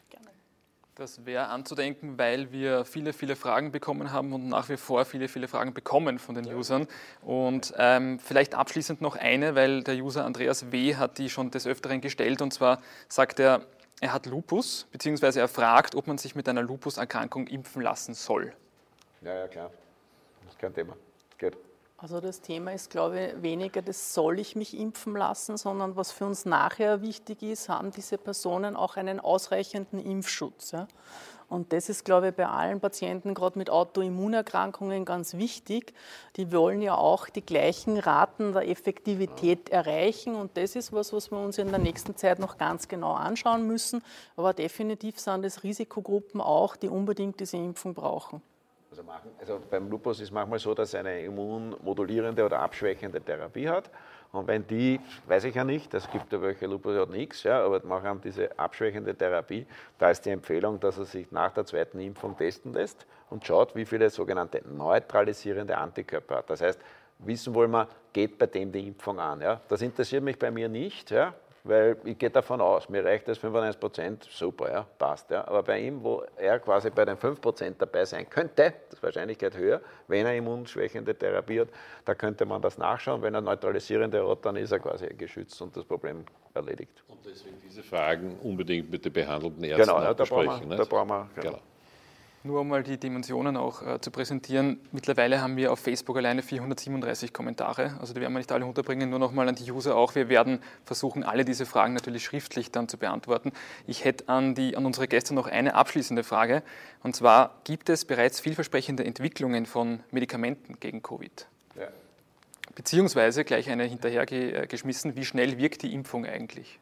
Das wäre anzudenken, weil wir viele, viele Fragen bekommen haben und nach wie vor viele, viele Fragen bekommen von den Usern. Und ähm, vielleicht abschließend noch eine, weil der User Andreas W. hat die schon des Öfteren gestellt. Und zwar sagt er, er hat Lupus, beziehungsweise er fragt, ob man sich mit einer Lupus-Erkrankung impfen lassen soll. ja, ja, klar. Das ist kein Thema. Geht. Also das Thema ist, glaube ich, weniger, das soll ich mich impfen lassen, sondern was für uns nachher wichtig ist, haben diese Personen auch einen ausreichenden Impfschutz. Ja? Und das ist, glaube ich, bei allen Patienten, gerade mit Autoimmunerkrankungen, ganz wichtig. Die wollen ja auch die gleichen Raten der Effektivität erreichen. Und das ist was, was wir uns in der nächsten Zeit noch ganz genau anschauen müssen. Aber definitiv sind es Risikogruppen auch, die unbedingt diese Impfung brauchen. Also, machen, also beim Lupus ist es manchmal so, dass er eine immunmodulierende oder abschwächende Therapie hat. Und wenn die, weiß ich ja nicht, es gibt ja welche, Lupus hat nichts, ja, aber machen haben diese abschwächende Therapie, da ist die Empfehlung, dass er sich nach der zweiten Impfung testen lässt und schaut, wie viele sogenannte neutralisierende Antikörper hat. Das heißt, wissen wollen wir, geht bei dem die Impfung an. Ja. Das interessiert mich bei mir nicht, ja, weil ich gehe davon aus, mir reicht das fünfundneunzig Prozent, super, ja, passt. Ja. Aber bei ihm, wo er quasi bei den fünf Prozent dabei sein könnte, das ist Wahrscheinlichkeit höher, wenn er immunschwächende Therapie hat, da könnte man das nachschauen. Wenn er neutralisierende hat, dann ist er quasi geschützt und das Problem erledigt. Und deswegen diese Fragen unbedingt mit den behandelnden Ärzten Genau, ja, da, brauchen besprechen. wir, nicht? da brauchen wir, genau. Genau. Nur um mal die Dimensionen auch äh, zu präsentieren. Mittlerweile haben wir auf Facebook alleine vierhundertsiebenunddreißig Kommentare. Also die werden wir nicht alle unterbringen, nur noch mal an die User auch. Wir werden versuchen, alle diese Fragen natürlich schriftlich dann zu beantworten. Ich hätte an, die, an unsere Gäste noch eine abschließende Frage. Und zwar, gibt es bereits vielversprechende Entwicklungen von Medikamenten gegen Covid? Ja. Beziehungsweise gleich eine hinterhergeschmissen, wie schnell wirkt die Impfung eigentlich?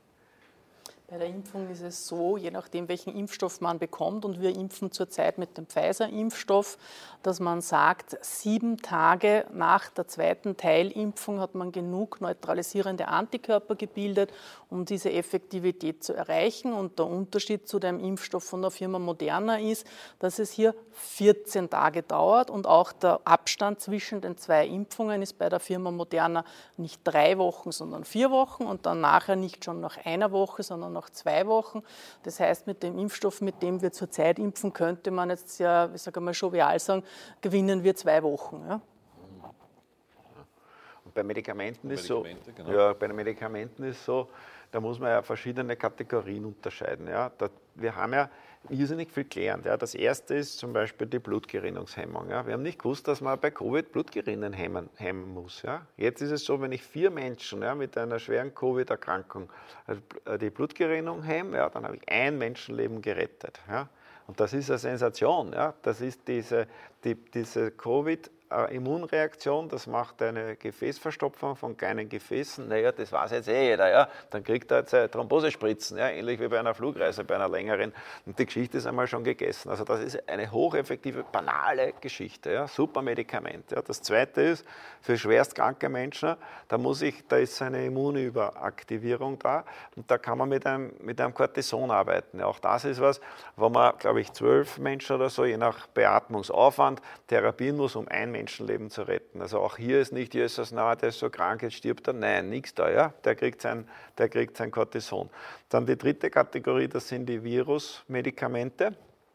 Bei der Impfung ist es so, je nachdem, welchen Impfstoff man bekommt, und wir impfen zurzeit mit dem Pfizer-Impfstoff, dass man sagt, sieben Tage nach der zweiten Teilimpfung hat man genug neutralisierende Antikörper gebildet, um diese Effektivität zu erreichen. Und der Unterschied zu dem Impfstoff von der Firma Moderna ist, dass es hier vierzehn Tage dauert und auch der Abstand zwischen den zwei Impfungen ist bei der Firma Moderna nicht drei Wochen, sondern vier Wochen und dann nachher nicht schon nach einer Woche, sondern nach zwei Wochen. Das heißt, mit dem Impfstoff, mit dem wir zurzeit impfen, könnte man jetzt ja, ich sage mal, jovial sagen, gewinnen wir zwei Wochen. Ja. Bei Medikamenten Bei ist so, Medikamente, genau. ja, bei den Medikamenten ist so, da muss man ja verschiedene Kategorien unterscheiden. Ja. Da, wir haben ja irrsinnig viel gelernt. Ja. Das erste ist zum Beispiel die Blutgerinnungshemmung. Ja. Wir haben nicht gewusst, dass man bei Covid Blutgerinnen hemmen, hemmen muss. Ja. Jetzt ist es so, wenn ich vier Menschen ja, mit einer schweren Covid-Erkrankung die Blutgerinnung hemme, ja, dann habe ich ein Menschenleben gerettet. Ja. Und das ist eine Sensation. Ja. Das ist diese, die, diese Covid Immunreaktion, das macht eine Gefäßverstopfung von kleinen Gefäßen. Naja, das weiß jetzt eh jeder. Ja. Dann kriegt er jetzt Thrombosespritzen, ja, ähnlich wie bei einer Flugreise, bei einer längeren. Und die Geschichte ist einmal schon gegessen. Also das ist eine hocheffektive, banale Geschichte. Ja. Super Medikament. Ja. Das zweite ist, für schwerstkranke Menschen, da, muss ich, da ist eine Immunüberaktivierung da und da kann man mit einem, mit einem Cortison arbeiten. Ja. Auch das ist was, wo man, glaube ich, zwölf Menschen oder so, je nach Beatmungsaufwand, therapieren muss, um ein Menschenleben zu retten. Also auch hier ist nicht Jesus, na, der ist so krank, jetzt stirbt er. Nein, nichts da. Ja? Der kriegt sein, der kriegt sein Cortison. Dann die dritte Kategorie, das sind die Virusmedikamente.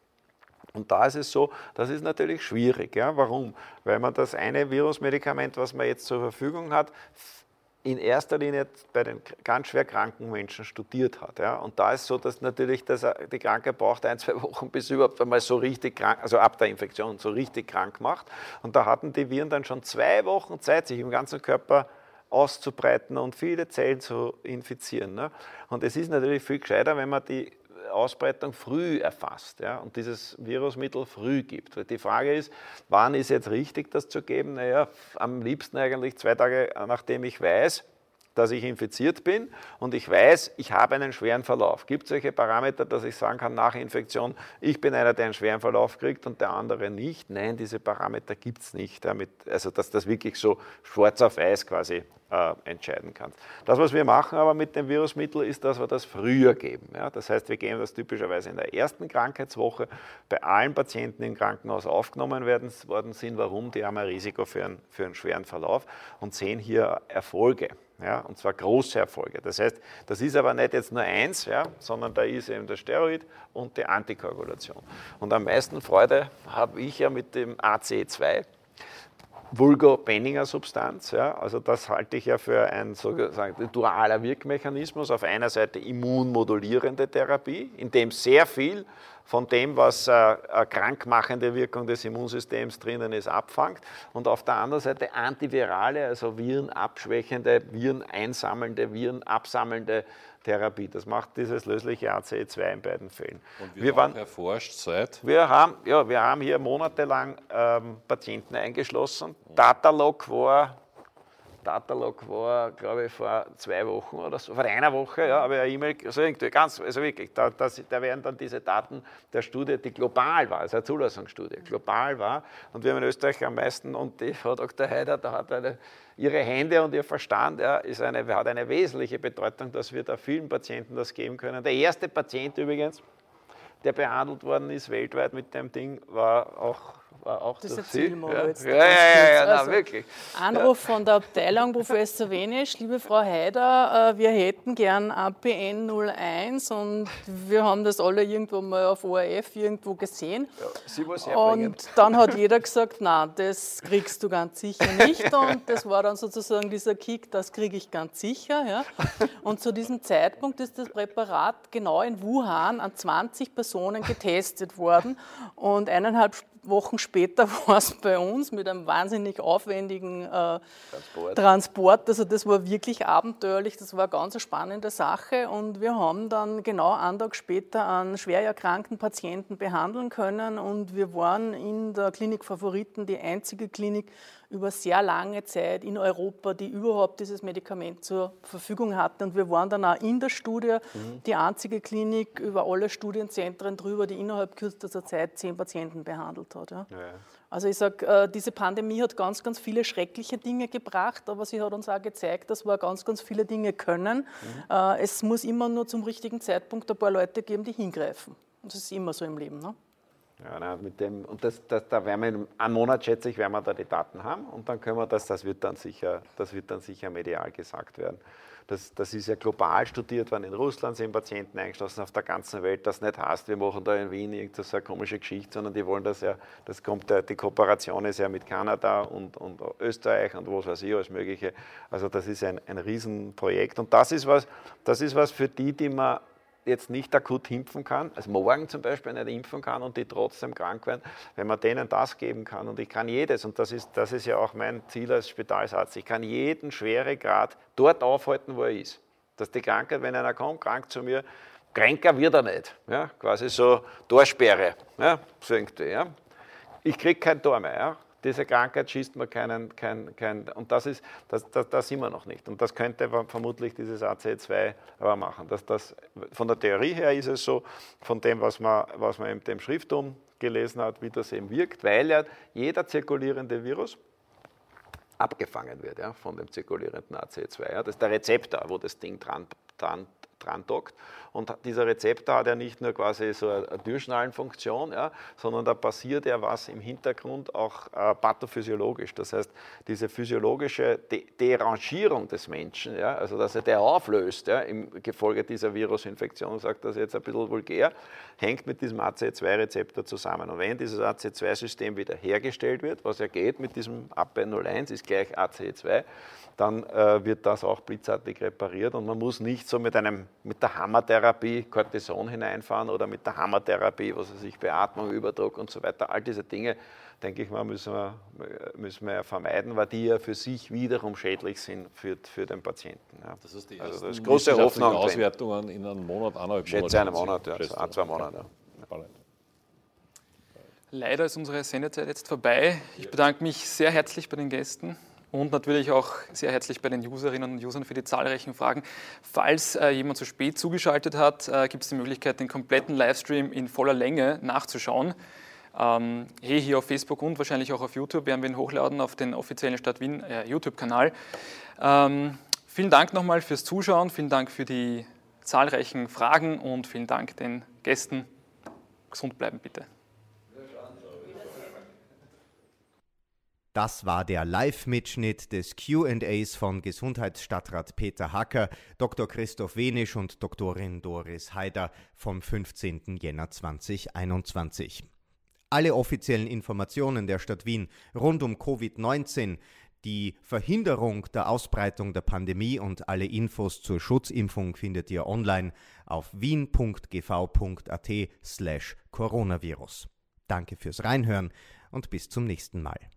Und da ist es so, das ist natürlich schwierig. Ja? Warum? Weil man das eine Virusmedikament, was man jetzt zur Verfügung hat, in erster Linie bei den ganz schwer kranken Menschen studiert hat. Ja. Und da ist so, dass natürlich das, die Krankheit braucht ein, zwei Wochen, bis überhaupt einmal so richtig krank, also ab der Infektion so richtig krank macht. Und da hatten die Viren dann schon zwei Wochen Zeit, sich im ganzen Körper auszubreiten und viele Zellen zu infizieren. Ne. Und es ist natürlich viel gescheiter, wenn man die Ausbreitung früh erfasst, ja, und dieses Virusmittel früh gibt. Die Frage ist, wann ist jetzt richtig, das zu geben? Naja, am liebsten eigentlich zwei Tage, nachdem ich weiß, dass ich infiziert bin und ich weiß, ich habe einen schweren Verlauf. Gibt es solche Parameter, dass ich sagen kann, nach Infektion, ich bin einer, der einen schweren Verlauf kriegt und der andere nicht? Nein, diese Parameter gibt es nicht. Damit, also, dass das wirklich so schwarz auf weiß quasi äh, entscheiden kann. Das, was wir machen aber mit dem Virusmittel, ist, dass wir das früher geben. Ja? Das heißt, wir geben das typischerweise in der ersten Krankheitswoche bei allen Patienten, die im Krankenhaus aufgenommen werden, worden sind. Warum? Die haben ein Risiko für einen, für einen schweren Verlauf und sehen hier Erfolge. Ja, und zwar große Erfolge. Das heißt, das ist aber nicht jetzt nur eins, ja, sondern da ist eben der Steroid und die Antikoagulation. Und am meisten Freude habe ich ja mit dem A C E zwei, Vulgo-Benninger-Substanz. Ja, also das halte ich ja für ein sozusagen dualer Wirkmechanismus. Auf einer Seite immunmodulierende Therapie, in dem sehr viel von dem, was äh, eine krankmachende Wirkung des Immunsystems drinnen ist, abfangt. Und auf der anderen Seite antivirale, also virenabschwächende, vireneinsammelnde, virenabsammelnde Therapie. Das macht dieses lösliche A C E zwei in beiden Fällen. Und wir, wir waren waren erforscht seit? Wir haben, ja, wir haben hier monatelang ähm, Patienten eingeschlossen. Datalog war... Datalog war, glaube ich, vor zwei Wochen oder so, vor einer Woche, ja, aber eine E-Mail, also irgendwie ganz, also wirklich, da, das, da werden dann diese Daten der Studie, die global war, also eine Zulassungsstudie, global war, und wir haben in Österreich am meisten, und die Frau Doktor Haider, da hat eine, ihre Hände und ihr Verstand, ja, ist eine, hat eine wesentliche Bedeutung, dass wir da vielen Patienten das geben können. Der erste Patient übrigens, der behandelt worden ist weltweit mit dem Ding, war auch War auch das durch erzählen Sie. wir Ja, jetzt ja, ja, ja, ja, na, also, wirklich. Anruf ja. von der Abteilung Professor Wenisch, liebe Frau Haider, wir hätten gern A P N null eins und wir haben das alle irgendwo mal auf O R F irgendwo gesehen. Ja, sie war sehr und bringend. Dann hat jeder gesagt, nein, das kriegst du ganz sicher nicht, und das war dann sozusagen dieser Kick, das kriege ich ganz sicher. Ja. Und zu diesem Zeitpunkt ist das Präparat genau in Wuhan an zwanzig Personen getestet worden, und eineinhalb Wochen später war es bei uns mit einem wahnsinnig aufwendigen äh, Transport. Transport. Also das war wirklich abenteuerlich, das war eine ganz spannende Sache, und wir haben dann genau einen Tag später einen schwer erkrankten Patienten behandeln können, und wir waren in der Klinik Favoriten die einzige Klinik über sehr lange Zeit in Europa, die überhaupt dieses Medikament zur Verfügung hatte, und wir waren dann auch in der Studie mhm. die einzige Klinik über alle Studienzentren drüber, die innerhalb kürzester Zeit zehn Patienten behandelt hat. Ja. Ja. Also ich sage, diese Pandemie hat ganz, ganz viele schreckliche Dinge gebracht, aber sie hat uns auch gezeigt, dass wir ganz, ganz viele Dinge können. Mhm. Es muss immer nur zum richtigen Zeitpunkt ein paar Leute geben, die hingreifen. Und das ist immer so im Leben. Ne? Ja, na, mit dem, und das, das, da werden wir in einem Monat, schätze ich, werden wir da die Daten haben und dann können wir das, das wird dann sicher, das wird dann sicher medial gesagt werden. Das, das ist ja global studiert worden, in Russland sind Patienten eingeschlossen, auf der ganzen Welt, das nicht heißt, wir machen da in Wien irgendeine so eine komische Geschichte, sondern die wollen das ja, das kommt, die Kooperation ist ja mit Kanada und, und Österreich und was weiß ich, alles Mögliche. Also das ist ein, ein Riesenprojekt und das ist was, das ist was für die, die man jetzt nicht akut impfen kann, also morgen zum Beispiel nicht impfen kann und die trotzdem krank werden, wenn man denen das geben kann und ich kann jedes, und das ist, das ist ja auch mein Ziel als Spitalsarzt, ich kann jeden Schweregrad dort aufhalten, wo er ist. Dass die Krankheit, wenn einer kommt, krank zu mir, kränker wird er nicht, ja, quasi so Torsperre, ja, so irgendwie, ja. Ich kriege kein Tor mehr, ja. Diese Krankheit schießt mir keinen, kein, kein, und das ist, das, das, das sind wir noch nicht. Und das könnte vermutlich dieses A C E zwei aber machen. Dass das, von der Theorie her ist es so, von dem, was man, was man in dem Schrifttum gelesen hat, wie das eben wirkt, weil ja jeder zirkulierende Virus abgefangen wird, ja, von dem zirkulierenden A C E zwei. Ja. Das ist der Rezeptor, wo das Ding dran, dran dran dockt. Und dieser Rezeptor hat ja nicht nur quasi so eine Türschnallenfunktion, ja, sondern da passiert ja was im Hintergrund auch äh, pathophysiologisch. Das heißt, diese physiologische De- Derangierung des Menschen, ja, also dass er der auflöst, ja, im Gefolge dieser Virusinfektion, sagt das jetzt ein bisschen vulgär, hängt mit diesem A C E zwei Rezeptor zusammen. Und wenn dieses A C E zwei System wieder hergestellt wird, was ja geht mit diesem A P null eins, ist gleich A C E zwei, dann äh, wird das auch blitzartig repariert und man muss nicht so mit einem mit der Hammertherapie Cortison hineinfahren oder mit der Hammertherapie, was weiß ich, Beatmung, Überdruck und so weiter. All diese Dinge, denke ich mal, müssen wir, müssen wir ja vermeiden, weil die ja für sich wiederum schädlich sind für, für den Patienten. Ja. Das ist die also ersten das ist große Hoffnung. Auswertungen in einem Monat, eineinhalb Monate. Schätze einen Monat, ja, ein, zwei Monate. Ja. Leider ist unsere Sendezeit jetzt vorbei. Ich bedanke mich sehr herzlich bei den Gästen. Und natürlich auch sehr herzlich bei den Userinnen und Usern für die zahlreichen Fragen. Falls äh, jemand zu spät zugeschaltet hat, äh, gibt es die Möglichkeit, den kompletten Livestream in voller Länge nachzuschauen. Ähm, hey, hier auf Facebook und wahrscheinlich auch auf YouTube werden wir ihn hochladen auf den offiziellen Stadt Wien äh, YouTube-Kanal. Ähm, vielen Dank nochmal fürs Zuschauen, vielen Dank für die zahlreichen Fragen und vielen Dank den Gästen. Gesund bleiben bitte. Das war der Live-Mitschnitt des Q and As von Gesundheitsstadtrat Peter Hacker, Doktor Christoph Wenisch und Doktorin Doris Haider vom fünfzehnten Jänner zweitausendeinundzwanzig. Alle offiziellen Informationen der Stadt Wien rund um Covid neunzehn, die Verhinderung der Ausbreitung der Pandemie und alle Infos zur Schutzimpfung findet ihr online auf wien punkt g v punkt a t slash coronavirus. Danke fürs Reinhören und bis zum nächsten Mal.